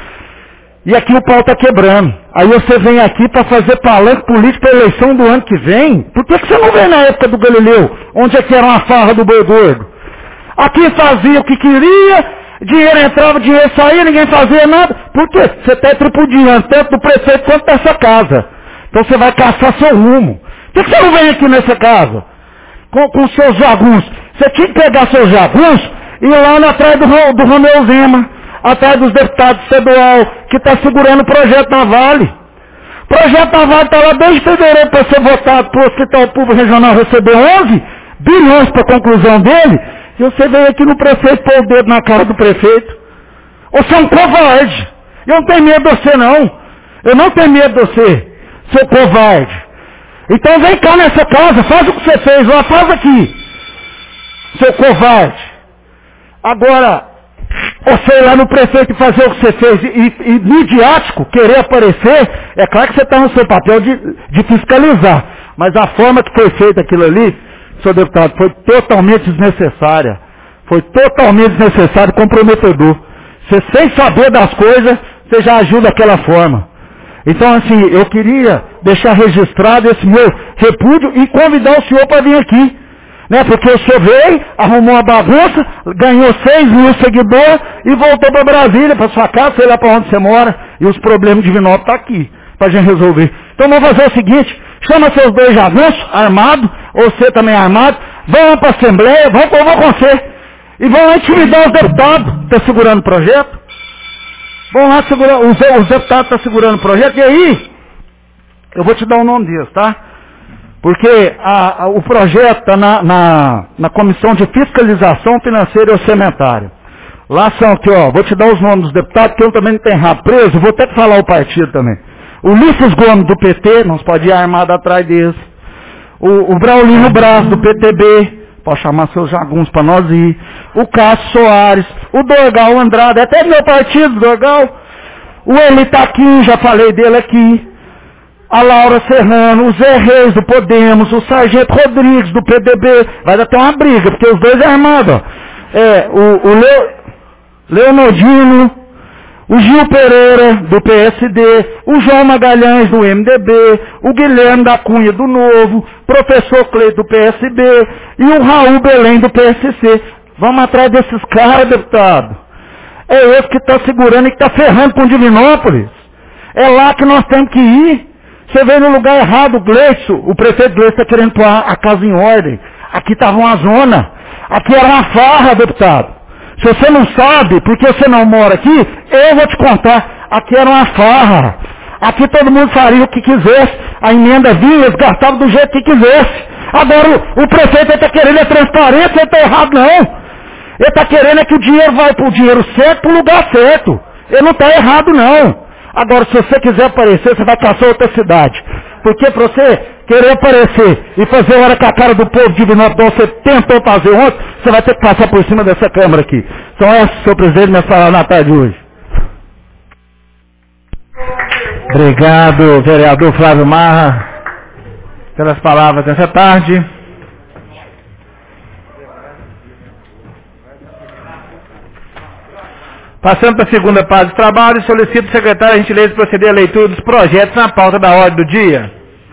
E aqui o pau está quebrando. Aí você vem aqui para fazer palanque político para a eleição do ano que vem. Por que você não veio na época do Galileu, onde é que era uma farra do boi gordo? Aqui fazia o que queria, dinheiro entrava, dinheiro saía, ninguém fazia nada. Por quê? Você está tripudiando tanto do prefeito quanto dessa casa. Então você vai caçar seu rumo. Por que você não vem aqui nessa casa? Com seus jagunços. Você tinha que pegar seus jagunços e ir lá atrás do Romeu Zema, atrás dos deputados estadual, que está segurando o projeto da Vale. O projeto da Vale está lá desde fevereiro para ser votado para o Hospital Público Regional receber 11 bilhões para a conclusão dele, e você veio aqui no prefeito pôr o dedo na cara do prefeito. Você é um covarde. Eu não tenho medo de você, não. Eu não tenho medo de você, seu covarde. Então vem cá nessa casa, faz o que você fez lá, faz aqui, seu covarde. Agora, você ir lá no prefeito e fazer o que você fez e midiático, querer aparecer, é claro que você está no seu papel de fiscalizar, mas a forma que foi feita aquilo ali, senhor deputado, foi totalmente desnecessária. Foi totalmente desnecessário e comprometedor. Você sem saber das coisas, você já agiu daquela forma. Então, assim, eu queria deixar registrado esse meu repúdio e convidar o senhor para vir aqui. Né? Porque o senhor veio, arrumou uma bagunça, ganhou 6 mil seguidores e voltou para Brasília, para sua casa, sei lá para onde você mora, e os problemas de Divinópolis estão aqui, para a gente resolver. Então vamos fazer o seguinte, chama seus 2 jagunços, armados, ou você também armado, vão lá para a Assembleia, vão com você, e vão lá intimidar os deputados que estão segurando o projeto. Vão lá segurar, os deputados estão segurando o projeto, e aí, eu vou te dar o nome deles, tá? Porque o projeto está na Comissão de Fiscalização Financeira e Orçamentária. Lá são aqui, ó, vou te dar os nomes dos deputados, que eu também não tenho rabo preso, vou até falar o partido também. O Ulisses Gomes, do PT, não se pode ir armado atrás deles. O Braulino Braz, do PTB, pode chamar seus jagunços para nós ir. O Cássio Soares, o Dorgal Andrade, até meu partido, Dorgal. O Eli Taquim, já falei dele aqui. A Laura Serrano, o Zé Reis, do Podemos, o Sargento Rodrigues, do PDB. Vai dar até uma briga, porque os dois é armados. O Leonardino, o Gil Pereira, do PSD, o João Magalhães, do MDB, o Guilherme da Cunha, do Novo, professor Cleito, do PSB, e o Raul Belém, do PSC. Vamos atrás desses caras, deputado. É esse que está segurando e que está ferrando com Divinópolis. É lá que nós temos que ir. Você veio no lugar errado, o Gleitson, o prefeito Gleitson está querendo pôr a casa em ordem. Aqui estava uma zona. Aqui era uma farra, deputado. Se você não sabe, porque você não mora aqui, eu vou te contar. Aqui era uma farra. Aqui todo mundo faria o que quisesse, a emenda vinha, eles gastavam do jeito que quisesse. Agora o prefeito está querendo é transparência, ele está errado não. Ele está querendo é que o dinheiro vai para o dinheiro certo, para o lugar certo. Ele não está errado não. Agora, se você quiser aparecer, você vai caçar outra cidade. Porque para você querer aparecer e fazer hora com a cara do povo de Divinópolis, você tentou fazer ontem, você vai ter que passar por cima dessa Câmara aqui. Então é, senhor presidente, minha palavra na tarde de hoje. Obrigado, vereador Flávio Marra, pelas palavras dessa tarde. Passando para a segunda parte do trabalho, solicito ao secretário a gentileza de proceder à leitura dos projetos na pauta da ordem do dia.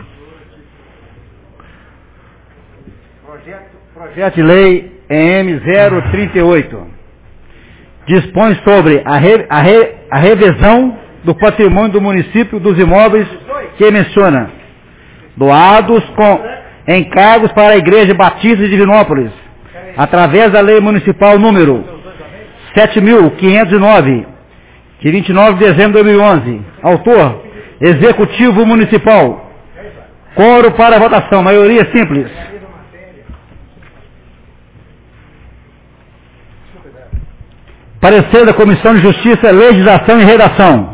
Projeto de lei EM 038 dispõe sobre a revisão do patrimônio do município dos imóveis que menciona doados com encargos para a Igreja Batista de Divinópolis, através da Lei Municipal número 7.509, de 29 de dezembro de 2011. Autor, Executivo Municipal. Quórum para votação, maioria simples. Parecer da Comissão de Justiça, Legislação e Redação.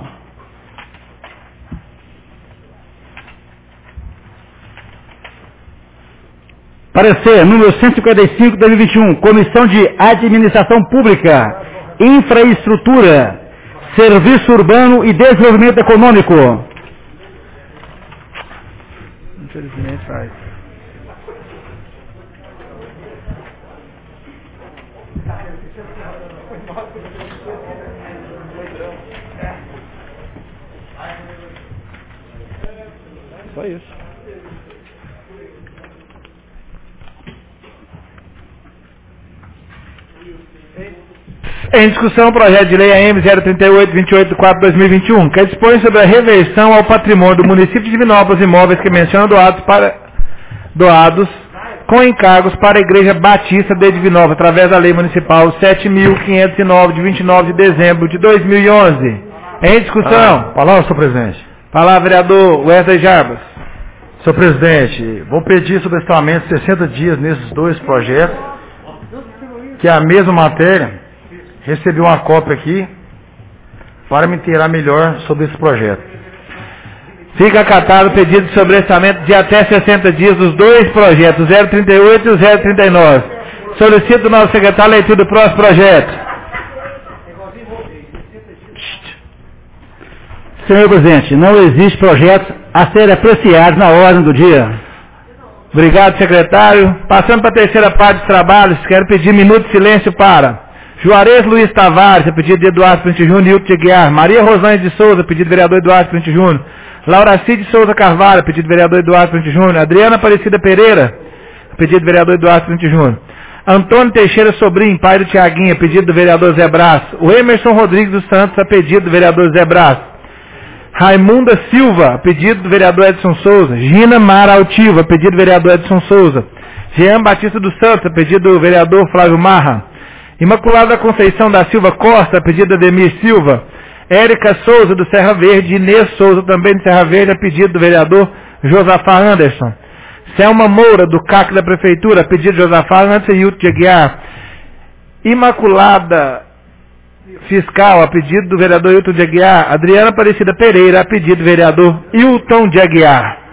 Parecer número 155 de 2021, Comissão de Administração Pública, Infraestrutura, Serviço Urbano e Desenvolvimento Econômico. Infelizmente faz. Só isso. Em discussão, o projeto de lei AM 038, 28 de 4 de 2021, que dispõe sobre a reversão ao patrimônio do município de Divinópolis imóveis que mencionam doados com encargos para a Igreja Batista de Divinópolis, através da Lei Municipal 7.509, de 29 de dezembro de 2011. Em discussão. Palavra, senhor presidente. Palavra, vereador Wesley Jarbas. Senhor presidente, vou pedir substancialmente 60 dias nesses dois projetos, que é a mesma matéria. Recebi uma cópia aqui para me inteirar melhor sobre esse projeto. Fica acatado o pedido de sobrestamento de até 60 dias dos dois projetos, o 038 e o 039. Solicito do nosso secretário a leitura do próximo projeto. Senhor presidente, não existe projetos a serem apreciados na ordem do dia. Obrigado, secretário. Passando para a terceira parte dos trabalhos, quero pedir minuto de silêncio para Juarez Luiz Tavares, a pedido de Eduardo Printe Júnior e Hilton de Guiar. Maria Rosane de Souza, a pedido do vereador Eduardo Printe Júnior. Laura Cid Souza Carvalho, a pedido do vereador Eduardo Printe Júnior. Adriana Aparecida Pereira, a pedido do vereador Eduardo Printe Júnior. Antônio Teixeira Sobrinho, pai do Tiaguinho, a pedido do vereador Zé Brás. O Emerson Rodrigues dos Santos, a pedido do vereador Zé Brás. Raimunda Silva, a pedido do vereador Edson Souza. Gina Mara Altiva, a pedido do vereador Edson Souza. Jean Batista dos Santos, a pedido do vereador Flávio Marra. Imaculada Conceição da Silva Costa, a pedido da Demir Silva. Érica Souza, do Serra Verde. Inês Souza, também do Serra Verde, a pedido do vereador Josafá Anderson. Selma Moura, do CAC da Prefeitura, a pedido de Josafá Anderson e Hilton de Aguiar. Imaculada Fiscal, a pedido do vereador Hilton de Aguiar. Adriana Aparecida Pereira, a pedido do vereador Hilton de Aguiar.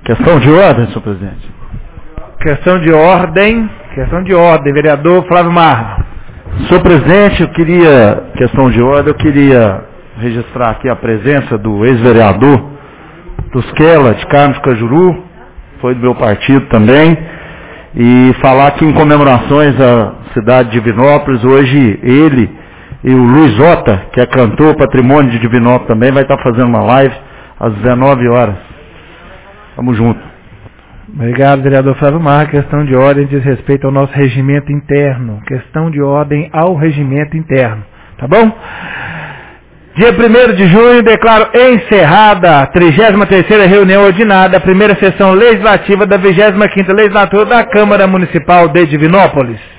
Questão de ordem, senhor presidente. Questão de ordem, vereador Flávio Marra. Senhor presidente, questão de ordem, eu queria registrar aqui a presença do ex-vereador Tusquela, de Carlos Cajuru, foi do meu partido também, e falar que em comemorações à cidade de Divinópolis, hoje ele e o Luiz Ota, que é cantor patrimônio de Divinópolis também, vai estar fazendo uma live às 19 horas. Tamo junto. Obrigado, vereador Flávio Marra. Questão de ordem diz respeito ao nosso regimento interno. Questão de ordem ao regimento interno. Tá bom? Dia 1º de junho, declaro encerrada a 33ª reunião ordinária da primeira sessão legislativa da 25ª legislatura da Câmara Municipal de Divinópolis.